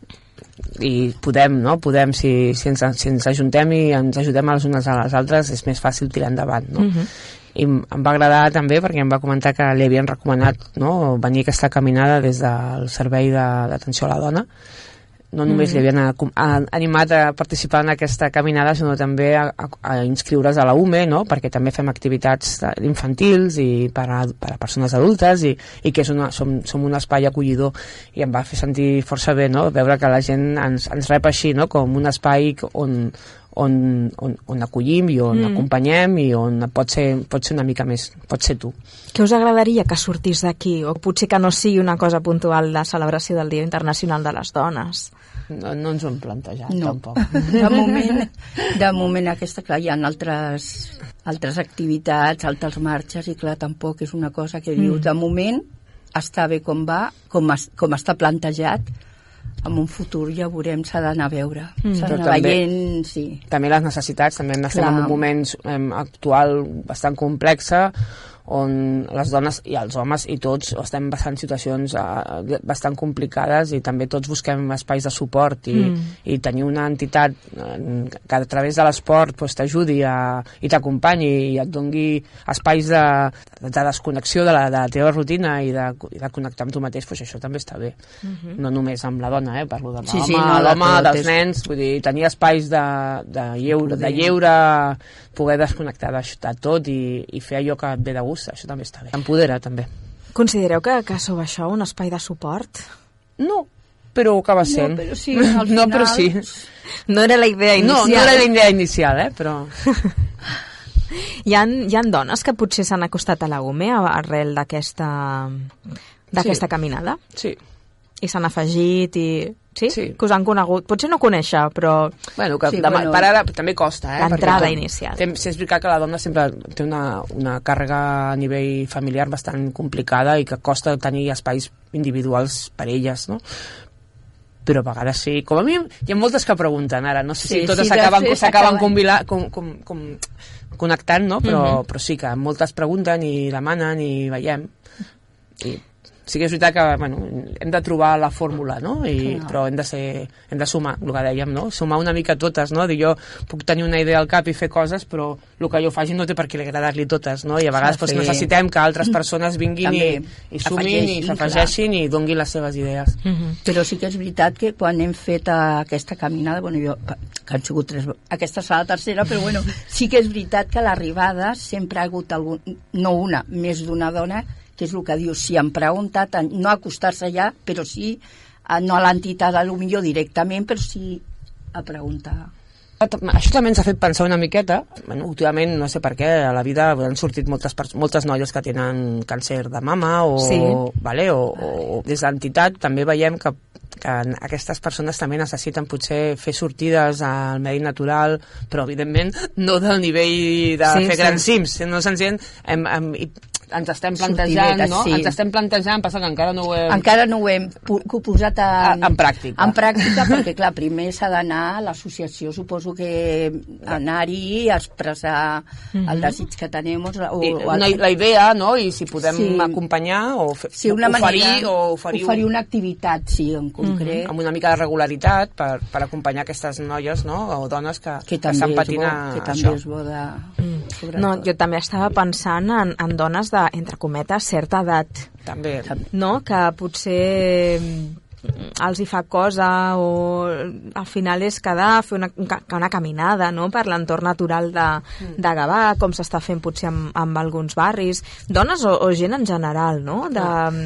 i podem, no? Podem, si, si, ens, si ens ajuntem i ens ajudem a les unes a les altres, és més fàcil tirar endavant, no?
Mhm.
I em em va agradar també perquè em va comentar que li havien recomanat, no?, venir aquesta caminada des del servei de- d'atenció a la dona. No només
Mhm.
li havien a- a- animat a participar en aquesta caminada, sinó també a, a, a inscriure's a la U M E, no?, perquè també fem activitats de- infantils i per a, per a persones adultes i, i que és una, som, som un espai acollidor, i em va fer sentir força bé, no?, veure que la gent ens, ens rep així, no?, com un espai on, on, on, on acollim i on
Mm.
acompanyem i on pot ser, pot ser una mica més, pot ser tu.
Què us agradaria que sortís d'aquí? O potser que no sigui una cosa puntual de celebració del Dia Internacional de les Dones?
No, no ens ho hem plantejat,
No.
tampoc.
De moment, de moment aquesta, clar, hi ha altres, altres activitats, altres marxes, i clar, tampoc és una cosa que dius,
Mm.
de moment està bé com va, com, es, com està plantejat, en un futur ja veurem, s'ha d'anar a veure.
Mm.
S'ha
Però
d'anar
també-
veient, sí.
També les necessitats, també estem
Clar.
en un moment eh, actual bastant complexa, on les dones i els homes i tots estem bastant en situacions uh, bastant complicades i també tots busquem espais de suport i, mm. i tenir una entitat uh, que a través de l'esport pues, t'ajudi a, i t'acompanyi i et dongui espais de, de desconnexió de la, de la teva rutina i de, i de connectar amb tu mateix, pues, això també està bé. Mm-hmm. No només amb la dona, eh? Parlo de l'home, sí, sí, no, l'home, dels nens, vull dir, tenir espais de, de, lleure, de lleure, poder desconnectar de, de tot i, i fer allò que et ve de gust, això també està bé. Empodera, també.
Considereu que, que sou això un espai de suport?
No, però ho acaba sent.
No, però sí, al final...
No, però sí.
No era la idea inicial.
No, no era la idea inicial, eh, però...
hi, ha, hi ha dones que potser s'han acostat a la U M E arrel d'aquesta d'aquesta sí. caminada?
Sí.
I s'han afegit i... Sí?
Sí.
Que us han conegut. Potser no conèixer, però...
Bueno, que
sí,
demà,
bueno,
per ara també costa, eh?
l'entrada inicial.
Té, sí, és veritat que la dona sempre té una, una càrrega a nivell familiar bastant complicada i que costa tenir espais individuals per elles, no? Però a vegades sí. Com a mi, hi ha moltes que pregunten ara, no sé si sí, totes s'acaben sí, s'acaben com, com, com, connectant, no? Però, uh-huh. però sí que moltes pregunten i demanen i veiem. I sí que és veritat que bueno, hem de trobar la fórmula, no? I, no. Però hem de, ser, hem de sumar, el que dèiem, no? Sumar una mica totes, no? Dir, jo puc tenir una idea al cap i fer coses, però el que jo faci no té per què agradar-li totes, no? I a vegades doncs, necessitem que altres persones vinguin i, i sumin i s'afegeixin i donguin les seves idees.
Uh-huh. Però sí que és veritat que quan hem fet aquesta caminada, bueno, jo, que han sigut tres, aquesta serà la tercera, però bueno, sí que és veritat que a l'arribada sempre ha hagut algun, no una, més d'una dona que és el que diu, si han preguntat, no acostar-se allà, però sí, no a l'entitat, potser directament, però sí a preguntar.
Això també ens ha fet pensar una miqueta, bueno, últimament, no sé per què, a la vida han sortit moltes, moltes noies que tenen càncer de mama, o, sí. vale, o, o des d'entitat també veiem que que aquestes persones també necessiten potser fer sortides al medi natural, però evidentment no del nivell de sí, fer sí. grans cims, no senzillament hem, hem, ens estem plantejant, no? Sí. Ens estem plantejant, passa que encara no ho hem...
Encara no ho hem posat en,
en pràctica.
En pràctica, perquè clar, primer s'ha d'anar a l'associació, suposo que anar-hi, expressar mm-hmm. el desig que tenim. O, o
el... La idea, no? I si podem sí. acompanyar o fer,
sí, una
oferir,
manera,
o oferir,
oferir una activitat, sí, en concret.
Mm-hmm. Amb una mica de regularitat per, per acompanyar aquestes noies, no? O dones que,
que,
que estan patint a
que també
això.
És bo de...
Mm. No, jo també estava pensant en, en dones de, entre cometes, certa edat.
També.
No? Que potser els hi fa cosa o al final és quedar, fer una, una caminada, no? Per l'entorn natural de, de Gavà, com s'està fent potser amb, amb alguns barris. Dones o, o gent en general, no? De...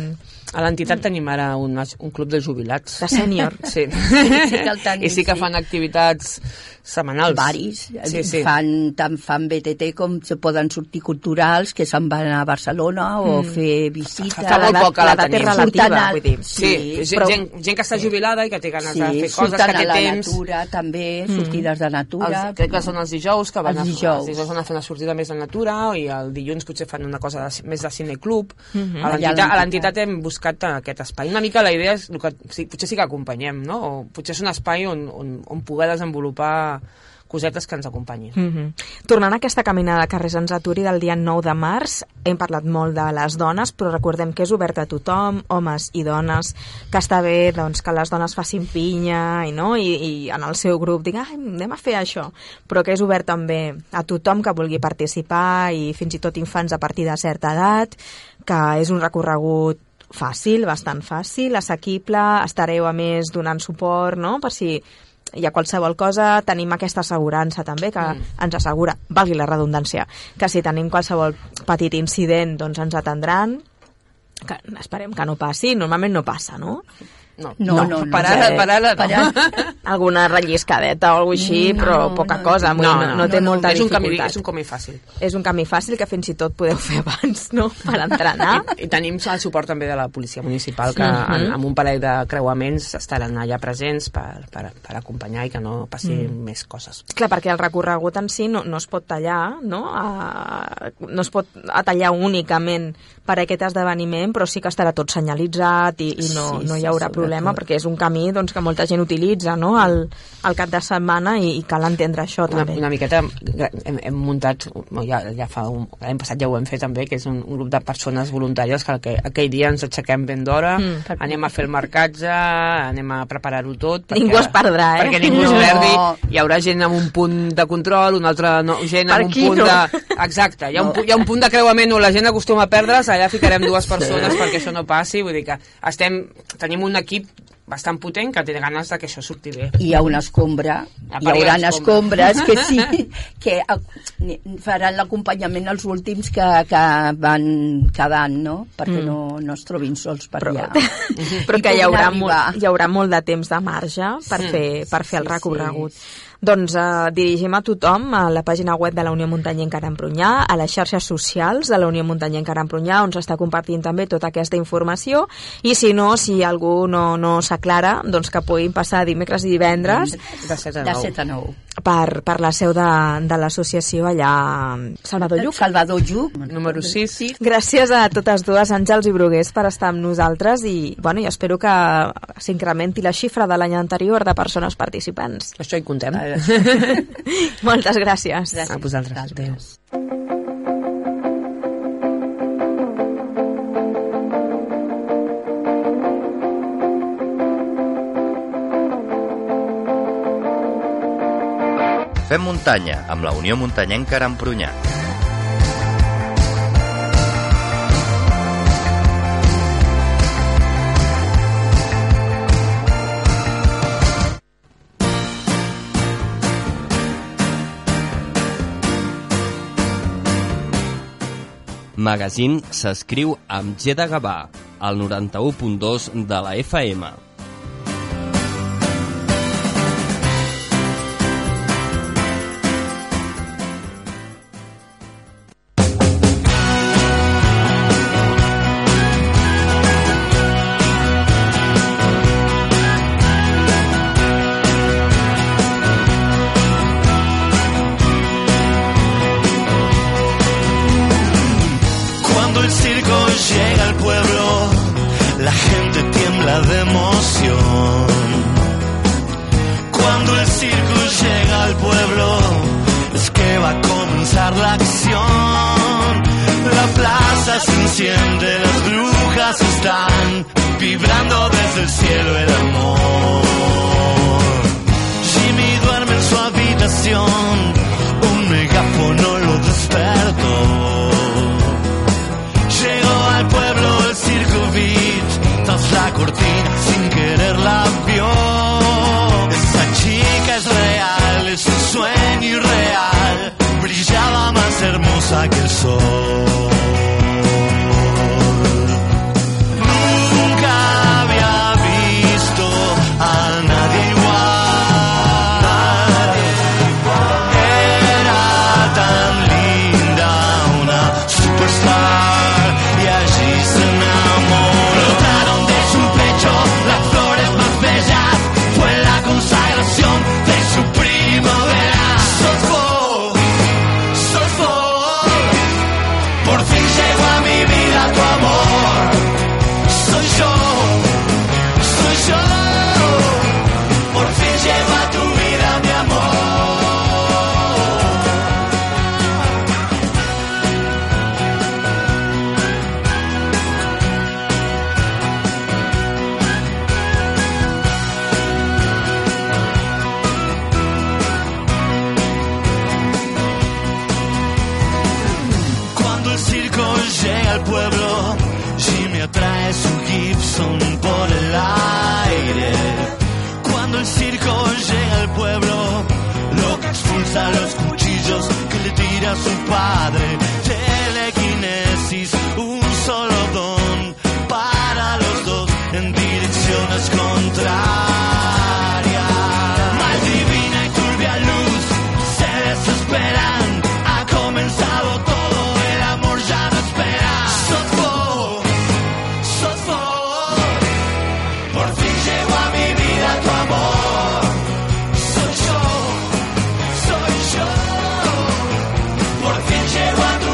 A l'entitat tenim ara un, un club de jubilats.
De sènior.
Sí.
sí que tenim,
I sí que fan activitats setmanals.
Varis.
Sí, sí.
Fan, tant fan B T T com se poden sortir culturals, que se'n van a Barcelona o mm. fer visites.
Fa molt poc que la tenim.
Relativa, vull dir.
Sí, sí però... gent, gent que està jubilada i que té ganes sí, de fer coses, que té temps. Sí, surten a la
natura, també, mm. sortides de natura.
Els, crec que són els dijous, que van,
els
dijous.
dijous.
Els dijous van a fer una sortida més de natura i el dilluns potser fan una cosa de, més de cineclub.
Mm-hmm.
A l'entitat hem buscat aquest espai. Una mica la idea és, que, sí, potser sí que acompanyem, no? O potser és un espai on, on, on poder desenvolupar cosetes que ens acompanyin.
Mm-hmm. Tornant a aquesta caminada Carrers ens aturi del dia nou de març, hem parlat molt de les dones, però recordem que és obert a tothom, homes i dones, que està bé doncs, que les dones facin pinya i, no? I, i en el seu grup diguin, ah, anem a fer això, però que és obert també a tothom que vulgui participar i fins i tot infants a partir de certa edat, que és un recorregut fàcil, bastant fàcil, assequible, estareu a més donant suport, no? Per si hi ha qualsevol cosa, tenim aquesta assegurança també que mm. ens assegura, valgui la redundància, que si tenim qualsevol petit incident doncs ens atendran, que esperem que no passi, normalment no passa, no?
No, no, no, no, per ara, per ara, no. Per ara.
Alguna relliscadeta o alguna així, no, però poca no, cosa, no, no, no, no té no, molta
és un
dificultat.
Camí, és un camí fàcil.
És un camí fàcil que fins i tot podeu fer abans, no?, per entrenar.
I, i tenim el suport també de la policia municipal, que mm-hmm. en, amb un parell de creuaments estaran allà presents per, per, per acompanyar i que no passi mm. més coses.
Clar, perquè el recorregut en si no, no es pot tallar, no? A, no es pot atallar únicament per aquest esdeveniment, però sí que estarà tot senyalitzat i, i no, sí, no hi haurà sí, problema problema, perquè és un camí doncs, que molta gent utilitza, no?, al, al cap de setmana i, i cal entendre això
una,
també.
Una miqueta hem, hem muntat, ja, ja fa un, l'any passat ja ho hem fet també, que és un, un grup de persones voluntàries que, que aquell dia ens aixequem ben d'hora, mm, anem a fer el marcatge, anem a preparar-ho tot. Perquè,
ningú es perdrà, eh?
Perquè ningú no. es perdi, hi haurà gent amb un punt de control, una altra no, gent amb un punt no? de... Exacte, hi ha, un, hi ha un punt de creuament on la gent acostuma a perdre's, allà ficarem dues persones sí. perquè això no passi, vull dir que estem, tenim un equip bastant potent que té ganes de que això surti bé.
Hi ha una escombra, hi haurà escombres que sí, que faran l'acompanyament als últims que, que van quedant, no? Perquè mm. no, no es trobin sols per
però,
allà.
Però que hi haurà, molt, hi haurà molt de temps de marge per mm. fer, per fer el recorregut. Sí. Doncs eh, dirigim a tothom a la pàgina web de la Unió Muntanyenca Aranypronyà, a les xarxes socials de la Unió Muntanyenca Aranypronyà, on s'està compartint també tota aquesta informació, i si no, si algú no, no s'aclara, doncs que puguin passar dimecres i divendres
de set a nou
per, per la seu de, de l'associació allà a Salvador Lluc.
Salvador Lluc,
número sis.
Gràcies a totes dues, Àngels i Brugués, per estar amb nosaltres i, bueno, i espero que s'incrementi la xifra de l'any anterior de persones participants.
Això hi contem.
Moltes gràcies.
gràcies. A vosaltres. Adéu.
Fem muntanya amb la Unió Muntanyenca Aranypronyà. Magazine s'escriu amb G de Gavà, al noranta-u punt dos de la F M.
Por fin llego a tu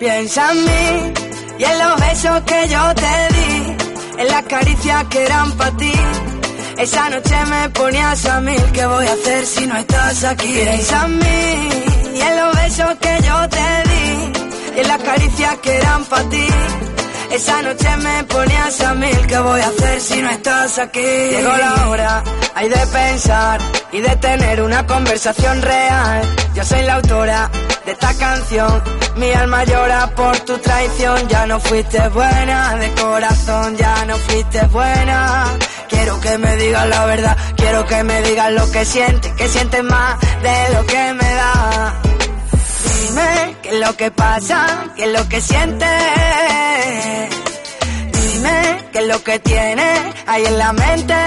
Piensa en mí y en los besos que yo te di, en las caricias que eran para ti. Esa noche me ponías a mil, ¿qué voy a hacer si no estás aquí? Piensa en mí y en los besos que yo te di, y en las caricias que eran para ti. Esa noche me ponías a mil, ¿qué voy a hacer si no estás aquí? Llegó la hora, hay de pensar y de tener una conversación real. Yo soy la autora de esta canción, mi alma llora por tu traición. Ya no fuiste buena de corazón, ya no fuiste buena. Quiero que me digas la verdad, quiero que me digas lo que sientes, que sientes más de lo que me da. Dime qué es lo que pasa, qué es lo que sientes. Dime qué es lo que tienes ahí en la mente.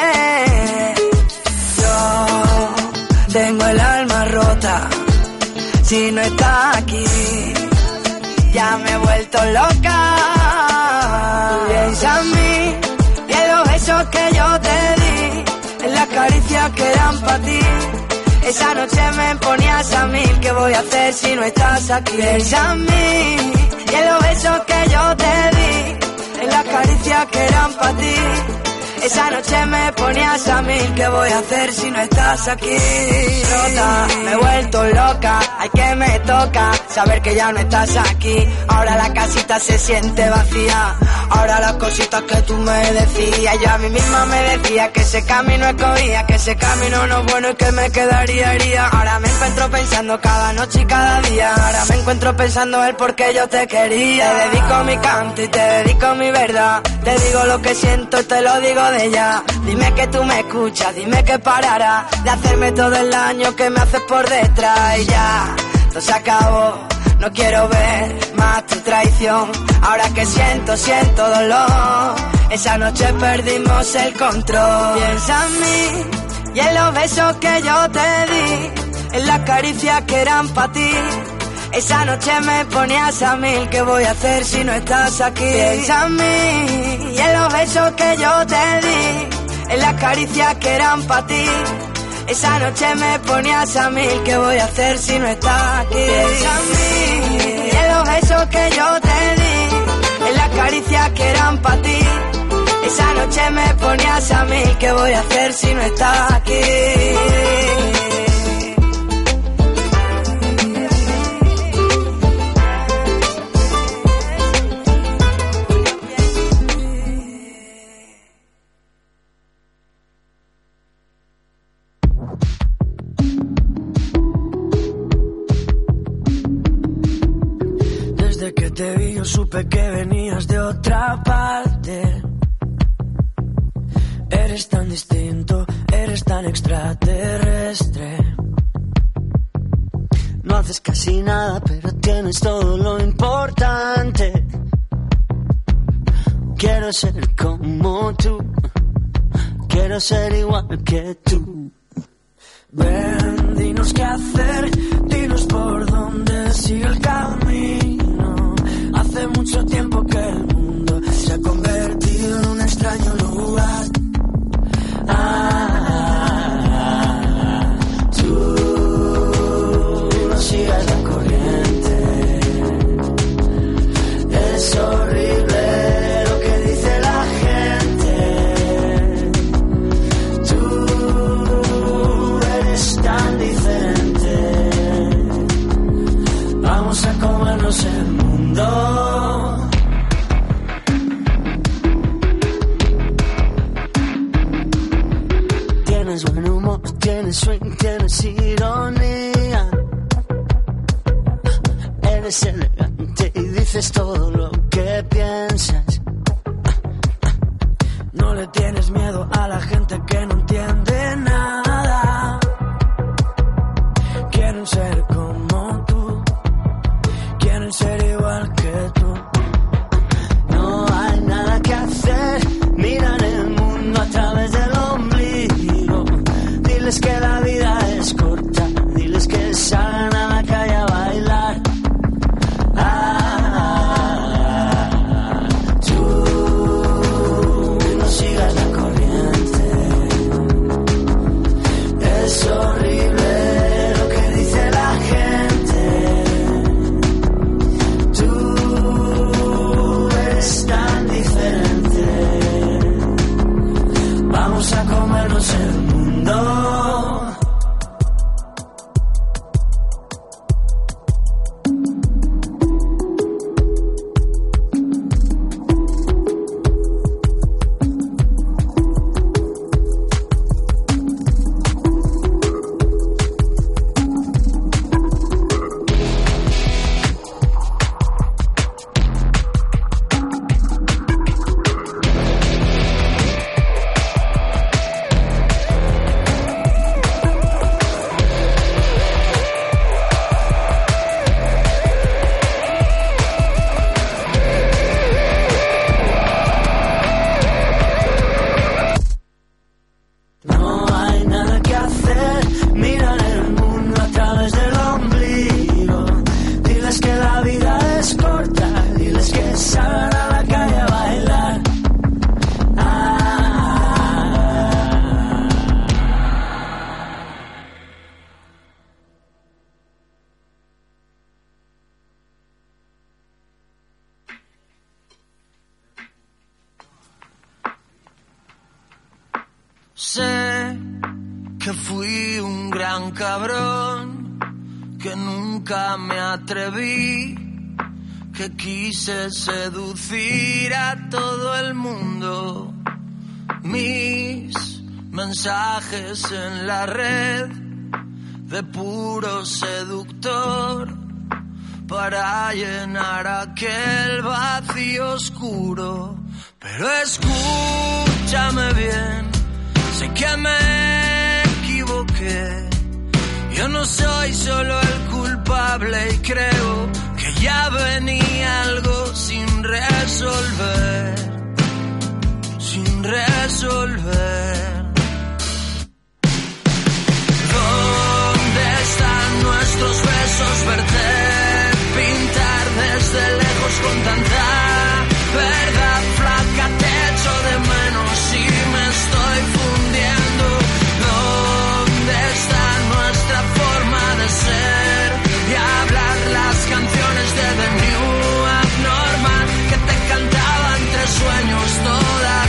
Yo tengo el alma rota si no estás aquí. Ya me he vuelto loca. Piensa en mí y en los besos que yo te di, en las caricias que eran para ti. Esa noche me ponías a mil, ¿qué voy a hacer si no estás aquí? Piensa en mí y en los besos que yo te di, en las caricias que eran para ti. Esa noche me ponías a mil, ¿qué voy a hacer si no estás aquí? Rota, me he vuelto loca, ay que me toca saber que ya no estás aquí. Ahora la casita se siente vacía, ahora las cositas que tú me decías. Yo a mí misma me decía que ese camino escogía, que ese camino no es bueno y que me quedaría herida. Ahora me encuentro pensando cada noche y cada día, ahora me encuentro pensando el por qué yo te quería. Te dedico mi canto y te dedico mi verdad, te digo lo que siento y te lo digo de ella. Dime que tú me escuchas, dime que parará de hacerme todo el daño que me haces por detrás. Y ya, todo se acabó, no quiero ver más tu traición. Ahora que siento, siento dolor. Esa noche perdimos el control. Piensa en mí y en los besos que yo te di, en las caricias que eran para ti. Esa noche me ponías a mil, ¿qué voy a hacer si no estás aquí? Piensa en mí y en los besos que yo te di, en las caricias que eran para ti. Esa noche me ponías a mil, ¿qué voy a hacer si no estás aquí? Piensa en mí y en los besos que yo te di, en las caricias que eran para ti. Esa noche me ponías a mil, ¿qué voy a hacer si no estás aquí?
Te vi, yo supe que venías de otra parte. Eres tan distinto, eres tan extraterrestre. No haces casi nada, pero tienes todo lo importante. Quiero ser como tú, quiero ser igual que tú. Ven, dinos qué hacer, dinos por dónde sigue el camino. Hace mucho tiempo que el mundo se ha convertido en un extraño lugar. Ah, tú no sigas la corriente. Es horrible lo que dice la gente. Tú eres tan diferente. Vamos a comernos el mundo. Tienes buen humor, tienes swing, tienes ironía. Eres elegante y dices todo lo que piensas. No le tienes miedo a la gente que no entiende nada. Quieren ser como tú, quieren ser igual que tú. No hay nada que hacer, miran el mundo a través del ombligo. Diles que la vida es corta, diles que salgan a la calle a bailar. Ah, tú no sigas la corriente. Es horrible lo que dice la gente. Tú Sé que fui un gran cabrón, que nunca me atreví, que quise seducir a todo el mundo. Mis mensajes en la red de puro seductor para llenar aquel vacío oscuro. Pero escúchame bien, sé que me equivoqué. Yo no soy solo el culpable y creo que ya venía algo sin resolver, sin resolver. ¿Dónde están nuestros besos? Verte pintar desde lejos con tanta verdad flaca, te echo de menos y me estoy fundiendo. ¿Dónde está nuestra forma de ser y hablar las canciones de The New Abnormal que te cantaba entre sueños todas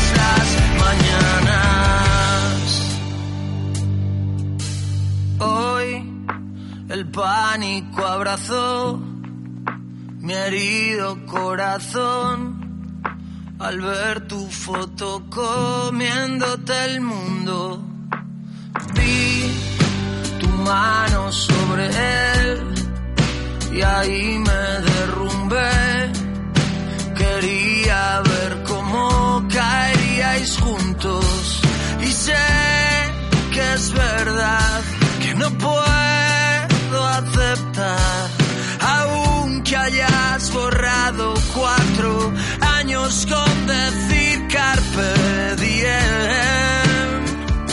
las mañanas? Hoy el pánico abrazó mi herido corazón al ver tu foto comiéndote el mundo. Vi tu mano sobre él y ahí me derrumbé. Quería ver cómo caeríais juntos y sé que es verdad que no puedo aceptar aún que hayas borrado cuatro años con decir carpe diem.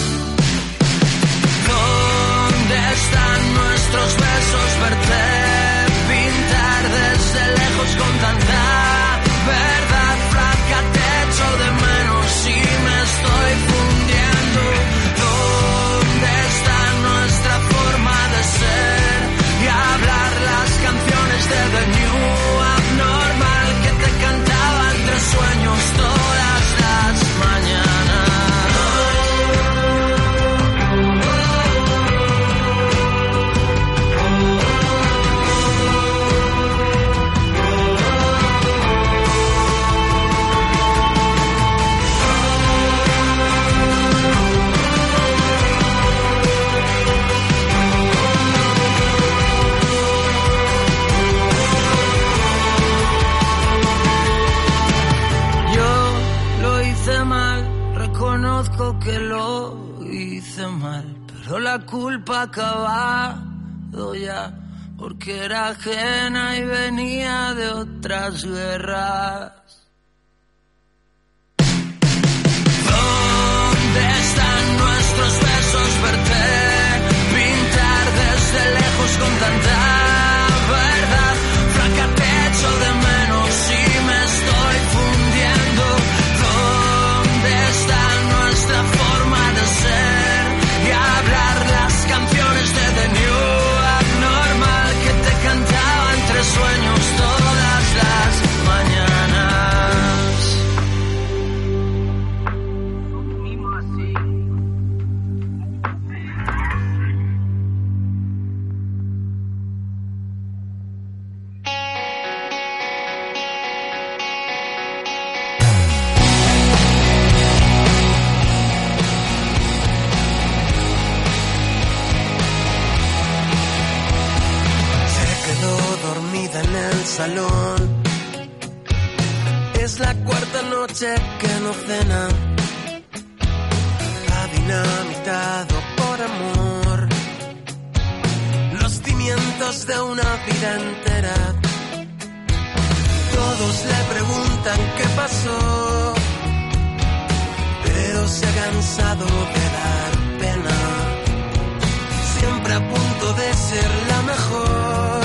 ¿Dónde están nuestros besos? Verte pintar desde lejos con tanta verdad flaca, te echo de menos y me estoy fundiendo. ¿Dónde está nuestra forma de ser y hablar las canciones de The New Abnormal que te cantaba entre sueños todas las mañanas? Reconozco que lo hice mal, pero la culpa ha acabado ya, porque era ajena y venía de otras guerras. ¿Dónde están nuestros besos? Verte pintar desde lejos con tanta verdad flaca, te echo de menos y me estoy fundiendo. Nuestra forma de ser y hablar las canciones de The New Abnormal que te cantaba entre sueños todas las mañanas. En el salón es la cuarta noche que no cena, ha dinamitado por amor los cimientos de una vida entera. Todos le preguntan qué pasó, pero se ha cansado de dar pena, siempre a punto de ser la mejor.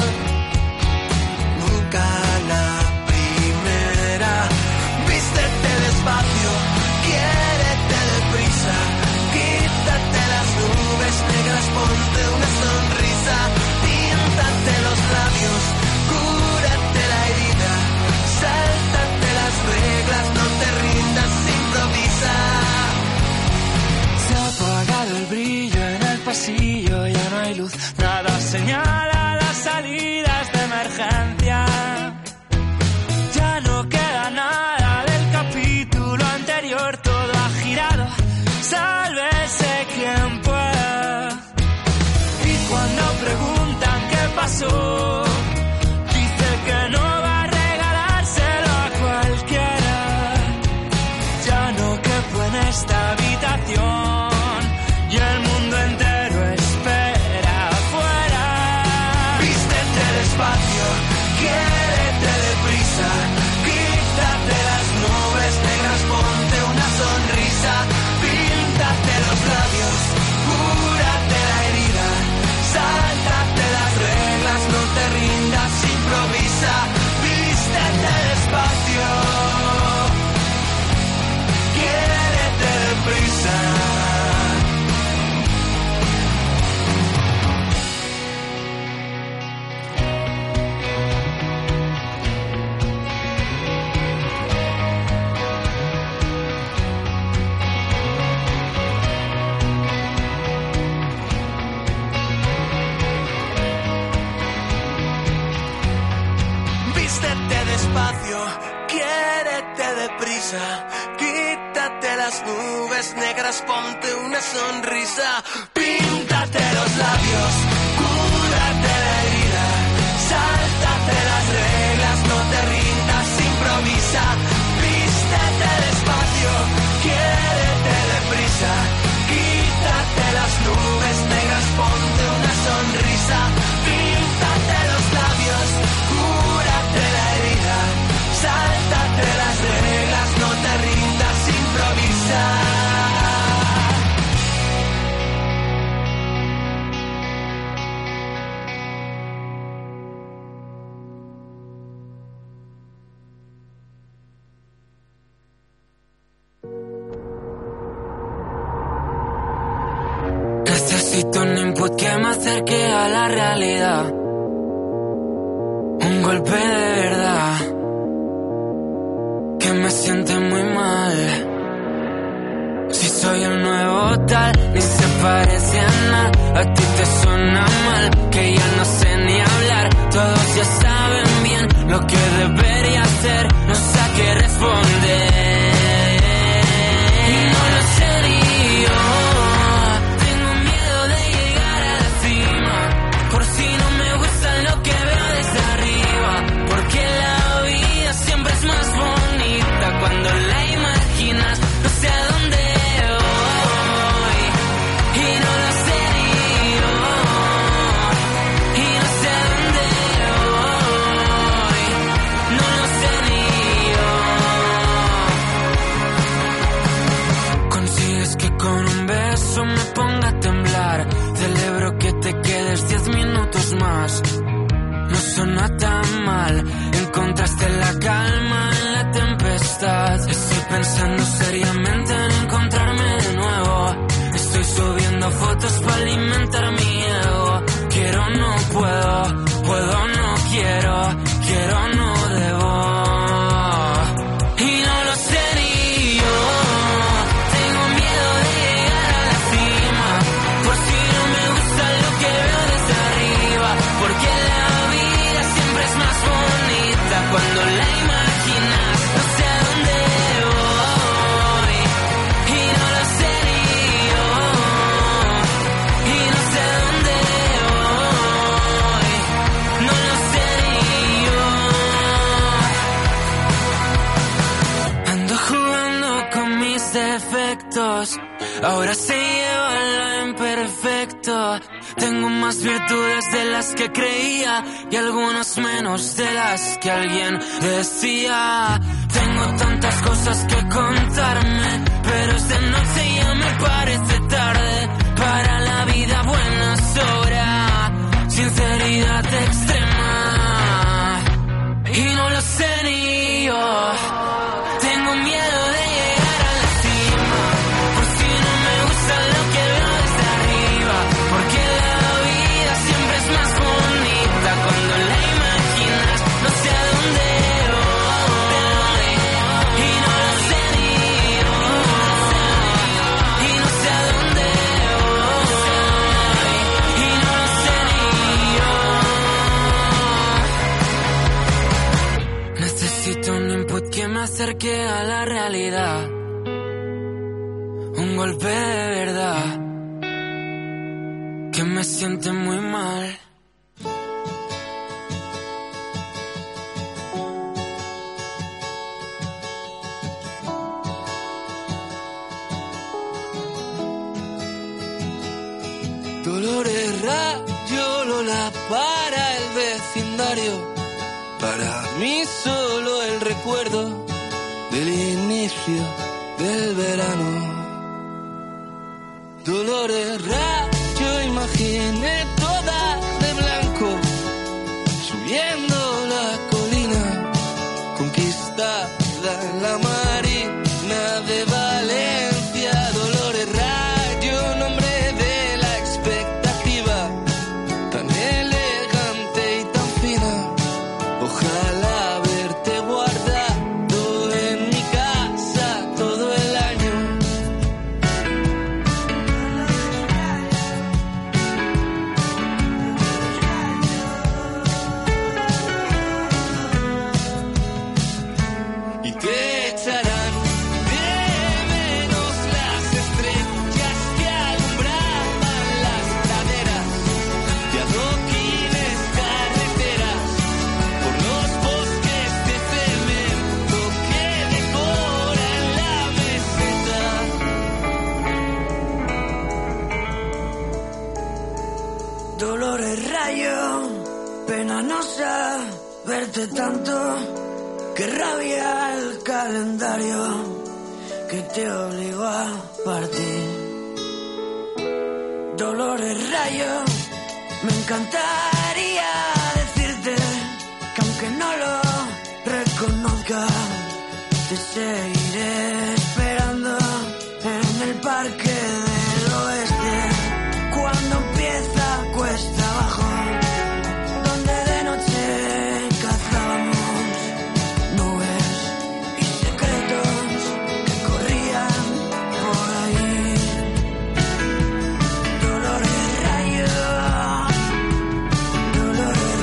La primera, vístete despacio, quiérete deprisa, quítate las nubes negras, ponte una sonrisa, píntate los labios, cúrate la herida, sáltate las reglas, no te rindas, improvisa. brillo, ya no hay luz, nada señala las salidas de emergencia. Ya no queda nada del capítulo anterior, todo ha girado, sálvese quien pueda. Y cuando preguntan qué pasó, dice que no va a regalárselo a cualquiera. Ya no quepo en esta habitación y el mundo entero espera afuera. Vístete despacio, quiérete deprisa, quítate las nubes negras, ponte una sonrisa, píntate los labios, cúrate la herida, sáltate las reglas, no te rindas, improvisa, vístete despacio, quiérete deprisa. Vístete despacio, quiérete deprisa, quítate las nubes negras, ponte una sonrisa, píntate los labios, cúrate la herida, sáltate las reglas, no te rindas, improvisa, vístete despacio, quiérete deprisa, quítate las nubes negras, ponte una sonrisa, píntate los labios, cúrate la herida, sáltate las reglas, no te rindas, improvisa. Necesito un input que me acerque a la realidad, un golpe de verdad que me siente muy mal. Si soy el nuevo tal, ni se parece a nada, a ti te suena mal, que ya no sé ni hablar, todos ya saben bien lo que debería hacer, no sé a qué responder. Y no lo sé ni yo, tengo miedo de llegar a la cima, por si no me gusta lo que veo desde arriba, porque la vida siempre es más bonita cuando la imaginas, no sé a dónde voy, y no lo sé ni yo, y no sé a dónde voy, no lo sé ni yo. Consigues que con un beso me ponga a temblar, celebro que te quedes diez minutos más. No suena tan mal, encontraste la calma en la tempestad. Estoy pensando seriamente en encontrarme de nuevo. Estoy subiendo fotos para alimentar mi ego. Quiero, no puedo, puedo, no quiero, quiero, no debo. Y no lo sé ni yo, tengo miedo de llegar a la cima, por si no me gusta lo que veo desde arriba, porque la vida siempre es más bonita cuando la imaginas, no sé a dónde voy, y no lo sé ni yo, y no sé a dónde voy, no lo sé ni yo. Ando jugando con mis defectos, ahora se lleva lo imperfecto. Tengo más virtudes de las que creía y algunas menos de las que alguien decía. Tengo tantas cosas que contarme, pero es de noche y ya me parece tarde. Para la vida buena sobra sinceridad extrema, y no lo sé ni yo. Tengo miedo de llegar a la cima, por si no me gusta lo que veo desde arriba, porque la vida siempre es más bonita cuando la imaginas, no sé a dónde voy, y no lo sé ni yo, y no sé a dónde voy, ataque a la realidad, un golpe de verdad que me siente muy mal. Dolores Rayo, Lola para el vecindario, para mí solo el recuerdo del inicio del verano. Dolores Rayo, imaginé toda de blanco, subiendo la colina, conquistada en la marina de Valencia. Dolores Rayo, nombre de la expectativa, tan elegante y tan fina. Ojalá verte guardado en mi casa todo el año. Y te echarán de menos las estrellas que alumbraban las praderas de adoquines, carreteras, por los bosques de cemento que decoran la meseta.
Dolores Rayo, pena no verte tanto, que rabia el calendario que te obligó a partir. Dolores Rayo, me encantaría decirte que aunque no lo reconozca, te seguiré esperando en el parque del oeste, cuando empieza cuesta abajo, donde de noche cazábamos nubes y secretos que corrían por ahí. Dolores Rayo, Dolores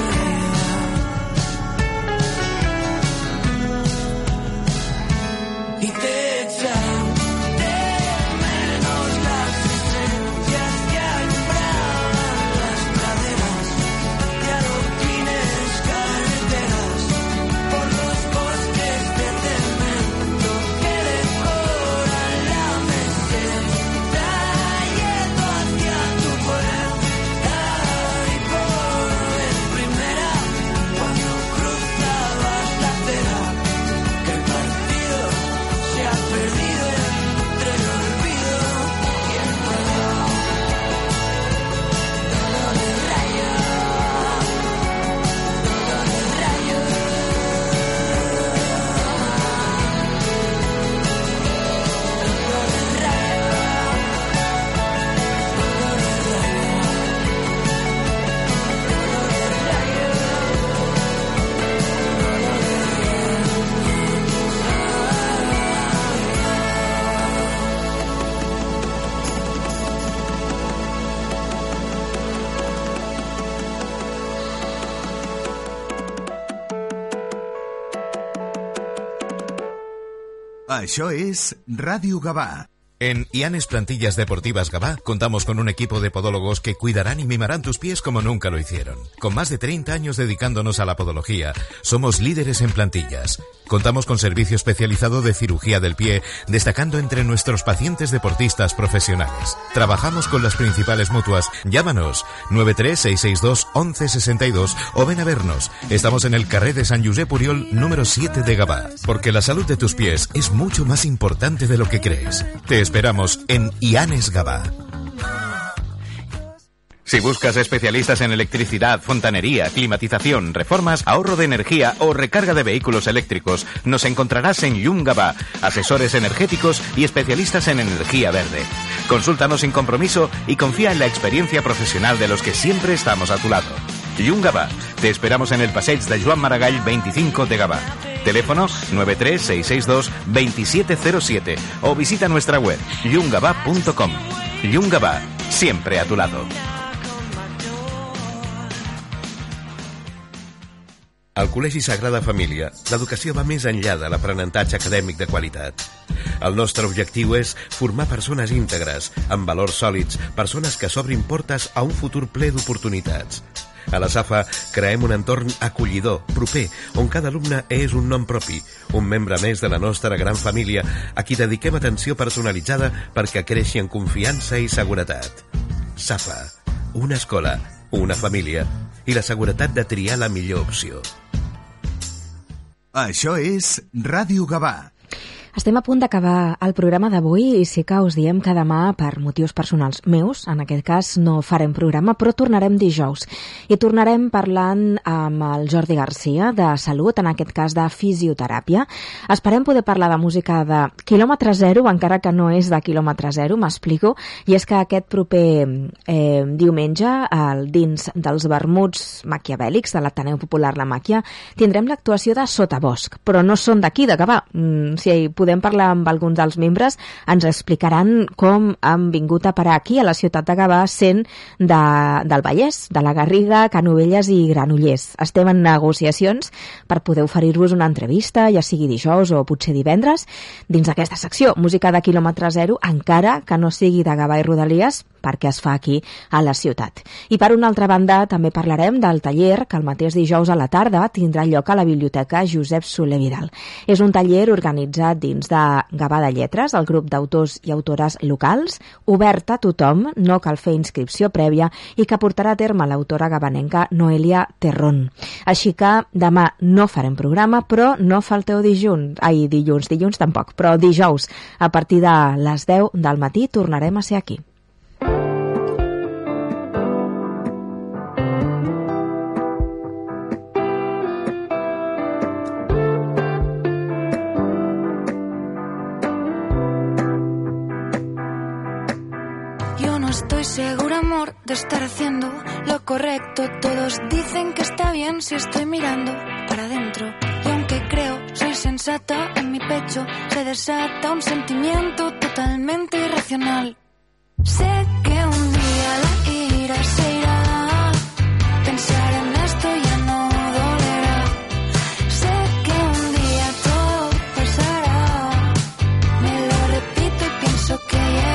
Rayo, y te echan de menos las estrellas que alumbraban las praderas de adoquines, carreteras, por los bosques de cemento que decoran la meseta, yendo hacia tu puerta. Y por vez primera, cuando cruzabas la acera, que el partido se ha perdido entre el olvido y el dolor. Dolores Rayo, Dolores Rayo.
Això és Ràdio Gavà.
En Ianes Plantillas Deportivas Gavà contamos con un equipo de podólogos que cuidarán y mimarán tus pies como nunca lo hicieron. Con más de treinta años dedicándonos a la podología, somos líderes en plantillas. Contamos con servicio especializado de cirugía del pie, destacando entre nuestros pacientes deportistas profesionales. Trabajamos con las principales mutuas. Llámanos nueve tres seis seis dos once sesenta y dos o ven a vernos. Estamos en el carrer de San Josep Oriol número siete de Gavà, porque la salud de tus pies es mucho más importante de lo que crees. Te esperamos en Ianes Gavà.
Si buscas especialistas en electricidad, fontanería, climatización, reformas, ahorro de energía o recarga de vehículos eléctricos, nos encontrarás en Llum Gavà, asesores energéticos y especialistas en energía verde. Consúltanos sin compromiso y confía en la experiencia profesional de los que siempre estamos a tu lado. Llum Gavà, te esperamos en el passeig de Joan Maragall veinticinco de Gavà. Teléfono nueve tres seis seis dos dos siete cero siete o visita nuestra web llum gavà punto com. Llum Gavà, siempre a tu lado.
Al Col·legi Sagrada Família, l'educació va més enllà de l'aprenentatge acadèmic de qualitat. El nostre objectiu és formar persones íntegres, amb valors sòlids, persones que s'obrin portes a un futur ple d'oportunitats. A la SAFA creem un entorn acollidor, proper, on cada alumne és un nom propi, un membre més de la nostra gran família, a qui dediquem atenció personalitzada perquè creixi en confiança i seguretat. SAFA, una escola, una família i la seguretat de triar la millor opció.
Això és Ràdio Gavà.
Estem a punt d'acabar el programa d'avui i sí que us diem que demà, per motius personals meus, en aquest cas no farem programa, però tornarem dijous. I tornarem parlant amb el Jordi Garcia, de Salut, en aquest cas de fisioteràpia. Esperem poder parlar de música de quilòmetre zero, encara que no és de quilòmetre zero, m'explico, i és que aquest proper eh, diumenge, al dins dels vermuts maquiavèlics de l'Ateneu Popular La Màquia, tindrem l'actuació de Sotabosc, però no són d'aquí, de Gavà. Mm, si podem parlar amb alguns dels membres, ens explicaran com han vingut a parar aquí a la ciutat de Gavà, sent de, del Vallès, de la Garriga, Canovelles i Granollers. Estem en negociacions per poder oferir-vos una entrevista, ja sigui dijous o potser divendres, dins d'aquesta secció, música de quilòmetre zero, encara que no sigui de Gavà i Rodalies, perquè es fa aquí a la ciutat. I per una altra banda també parlarem del taller que el mateix dijous a la tarda tindrà lloc a la Biblioteca Josep Soler Vidal. És un taller organitzat dins de Gavà de Lletres, el grup d'autors i autores locals, obert a tothom, no cal fer inscripció prèvia, i que portarà a terme l'autora gavanenca Noelia Terrón. Així que demà no farem programa, però no falteu dilluns, ai, dilluns, dilluns tampoc, però dijous, a partir de les deu del matí tornarem a ser aquí.
Estoy segura, amor, de estar haciendo lo correcto. Todos dicen que está bien si estoy mirando para adentro. Y aunque creo soy sensata, en mi pecho se desata un sentimiento totalmente irracional. Sé que un día la ira se irá. Pensar en esto ya no dolerá. Sé que un día todo pasará. Me lo repito y pienso que ya.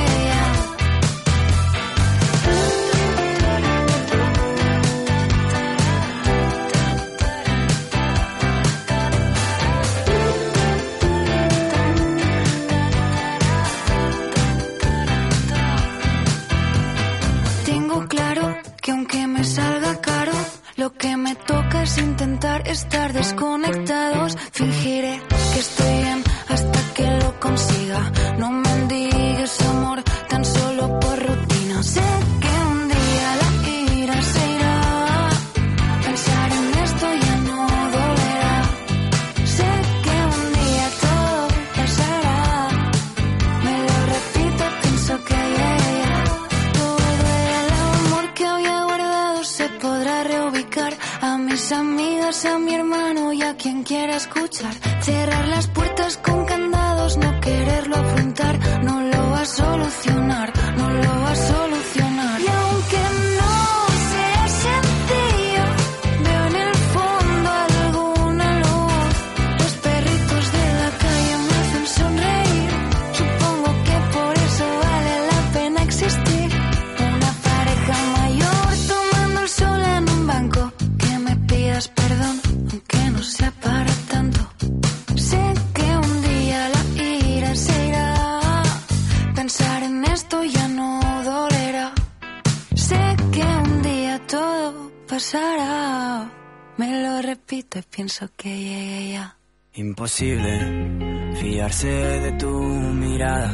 Lo que me toca es intentar estar desconectados. Fingiré que estoy bien hasta que lo consiga. No mendigues amor tan solo por rutina. Sé que un día la ira se irá. Pensar en esto ya no dolerá. Sé que un día todo pasará. Me lo repito, pienso que ya, ya. Todo el amor que había guardado se podrá reubicar. A mis amigas, a mi hermano y a quien quiera escuchar. Cerrar las puertas con candados, no quererlo afrontar. No lo va a solucionar, no lo va a solucionar. Y aunque no sea sencillo, veo en el fondo alguna luz. Los perritos de la calle me hacen sonreír. Supongo que por eso vale la pena existir. Una pareja mayor tomando el sol en un banco. Perdón, aunque no sea para tanto. Sé que un día la ira se irá. Pensar en esto ya no dolerá. Sé que un día todo pasará. Me lo repito y pienso que llegué ya.
Imposible fiarse de tu mirada.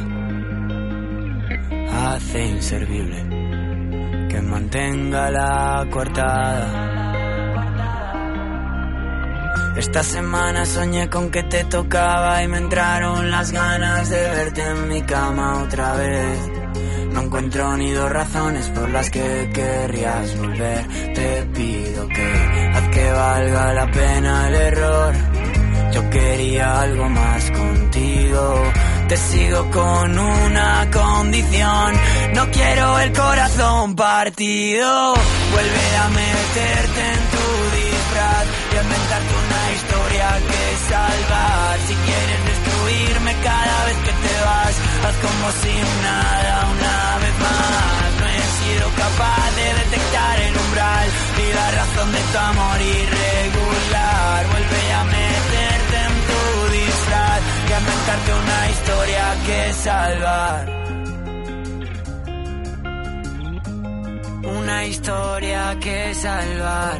Hace inservible que mantenga la coartada. Esta semana soñé con que te tocaba y me entraron las ganas de verte en mi cama otra vez. No encuentro ni dos razones por las que querrías volver. Te pido que haz que valga la pena el error. Yo quería algo más contigo. Te sigo con una condición. No quiero el corazón partido. Vuelve a meterte en tu disfraz. Ya me inventarte una historia que salvar. Si quieres destruirme cada vez que te vas, haz como si nada una vez más. No he sido capaz de detectar el umbral y la razón de tu amor irregular. Vuelve a meterte en tu disfraz y a inventarte una historia que salvar. Una historia que salvar.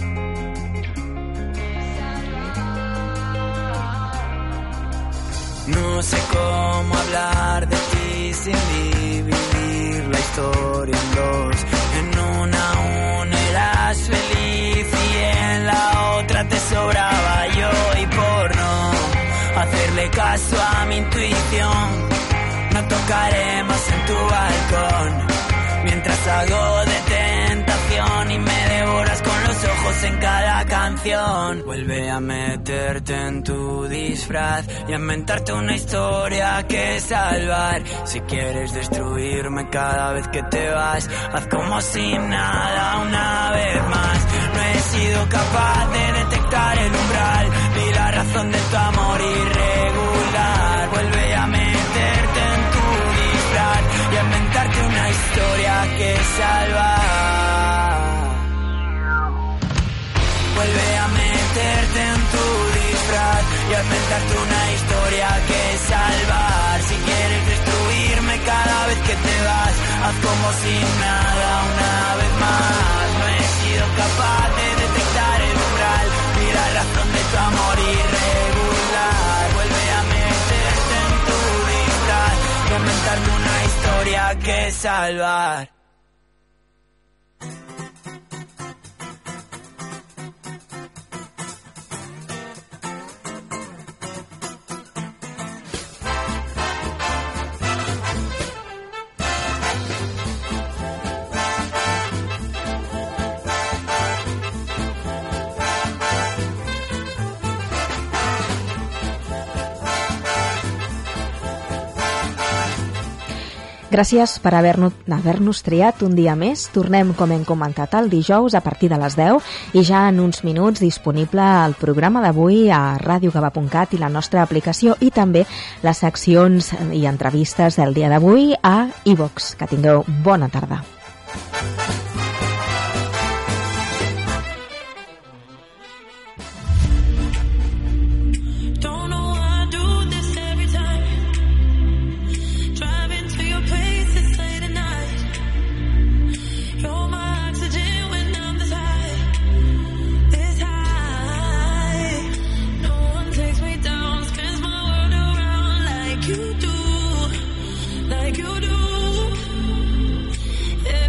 No sé cómo hablar de ti sin dividir la historia en dos. En una aún eras feliz y en la otra te sobraba yo. Y por no hacerle caso a mi intuición, no tocaré más en tu balcón. Mientras hago de tentación y me devoras con los ojos en cada canción. Vuelve a meterte en tu disfraz y a inventarte una historia que salvar. Si quieres destruirme cada vez que te vas, haz como si nada una vez más. No he sido capaz de detectar el umbral ni la razón de tu amor irregular. Vuelve a meterte en tu disfraz y a inventarte una historia que salvar. Vuelve a meterte en tu disfraz y a inventarte una historia que salvar. Si quieres destruirme cada vez que te vas, haz como si nada una vez más. No he sido capaz de detectar el umbral ni la razón de tu amor irregular. Vuelve a meterte en tu disfraz y a inventarte una historia que salvar.
Gràcies per haver-nos haver-nos triat un dia més. Tornem, com hem comentat, el dijous a partir de les deu i ja en uns minuts disponible el programa d'avui a ràdio gavà punt cat i la nostra aplicació i també les seccions i entrevistes del dia d'avui a iVox. Que tingueu bona tarda.
You do, like you do.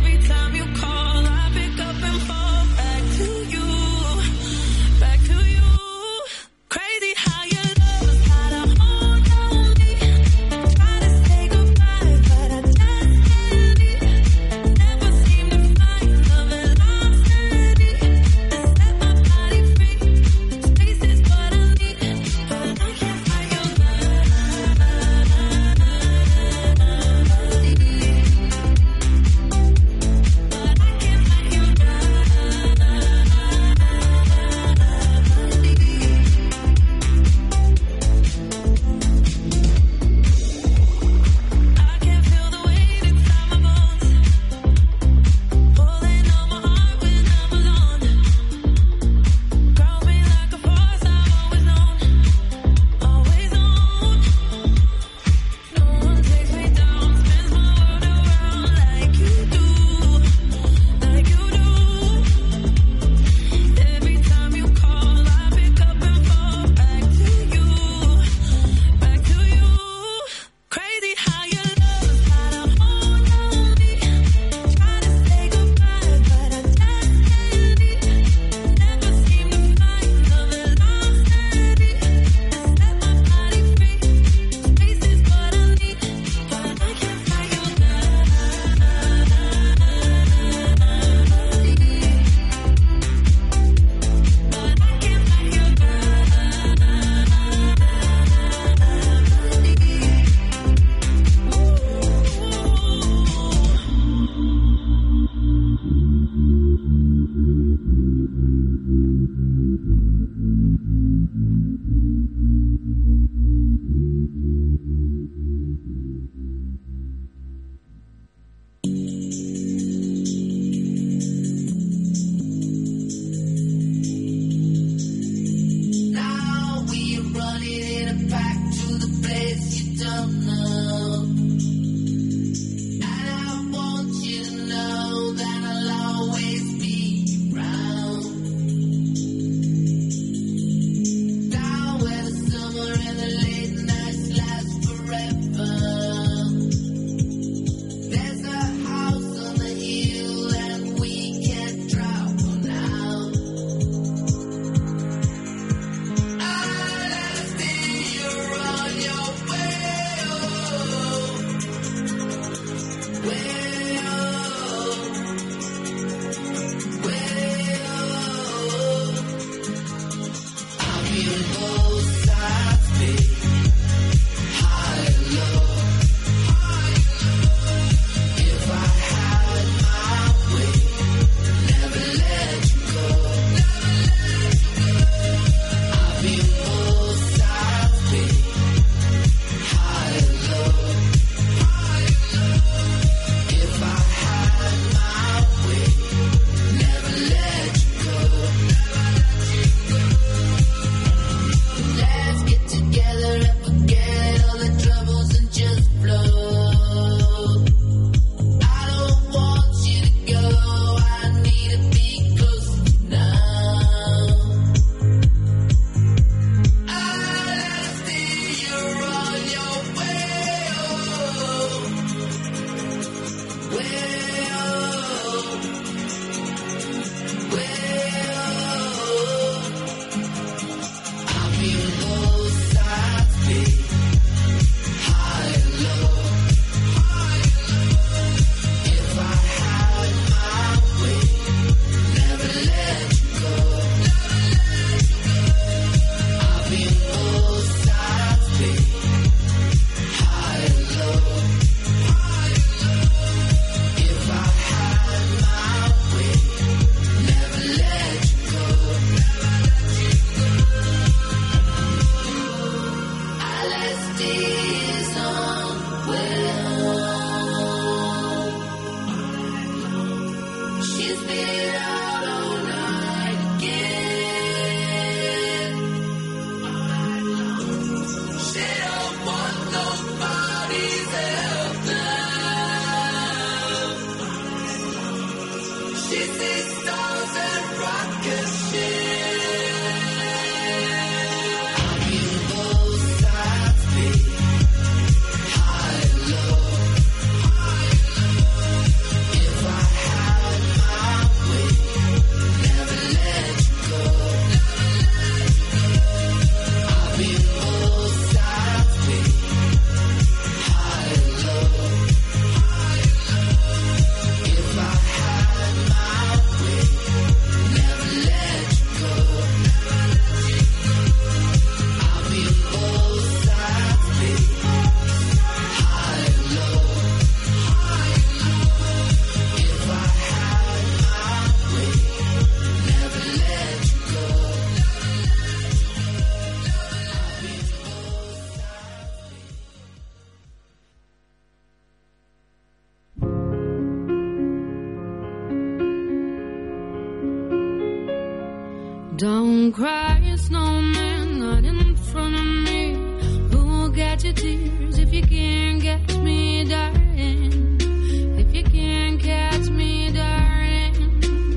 Don't cry, snowman, not in front of me. Who'll catch your tears if you can't catch me, darling? If you can't catch me, darling.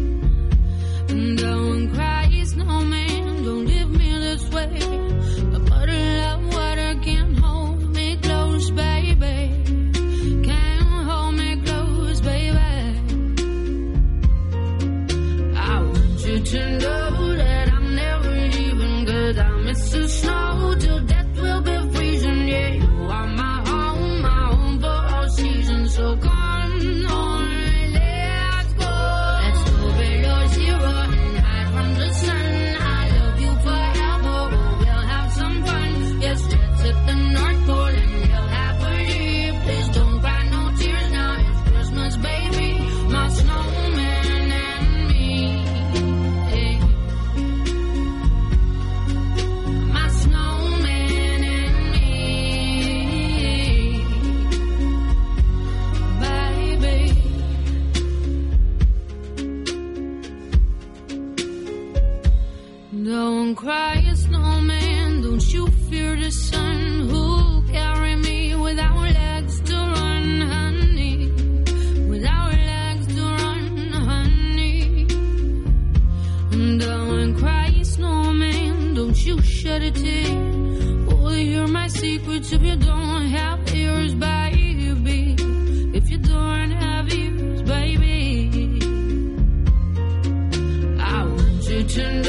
Don't cry, snowman, don't leave me this way. A bottle of water can't hold me close, baby. Can't hold me close, baby. I want you to know that I'm never leaving, 'cause I miss the snow till death will be freezing. Yeah, you are my home, my home for all seasons. So come on, let's go. Let's go below zero and hide from the sun. I love you forever, we'll have some fun. Yes, let's hit the North Pole and live happily. Please don't cry no tears now, it's Christmas, baby. My snowman and me. Hey. My snowman and me. Baby. Don't cry, snowman, don't you fear the sun. Who'll carry me without legs to run, honey? Without legs to run, honey. Don't cry, snowman, don't you shed a tear. Oh, you're my secrets if you don't have ears, baby. If you don't have ears, baby. I want you to know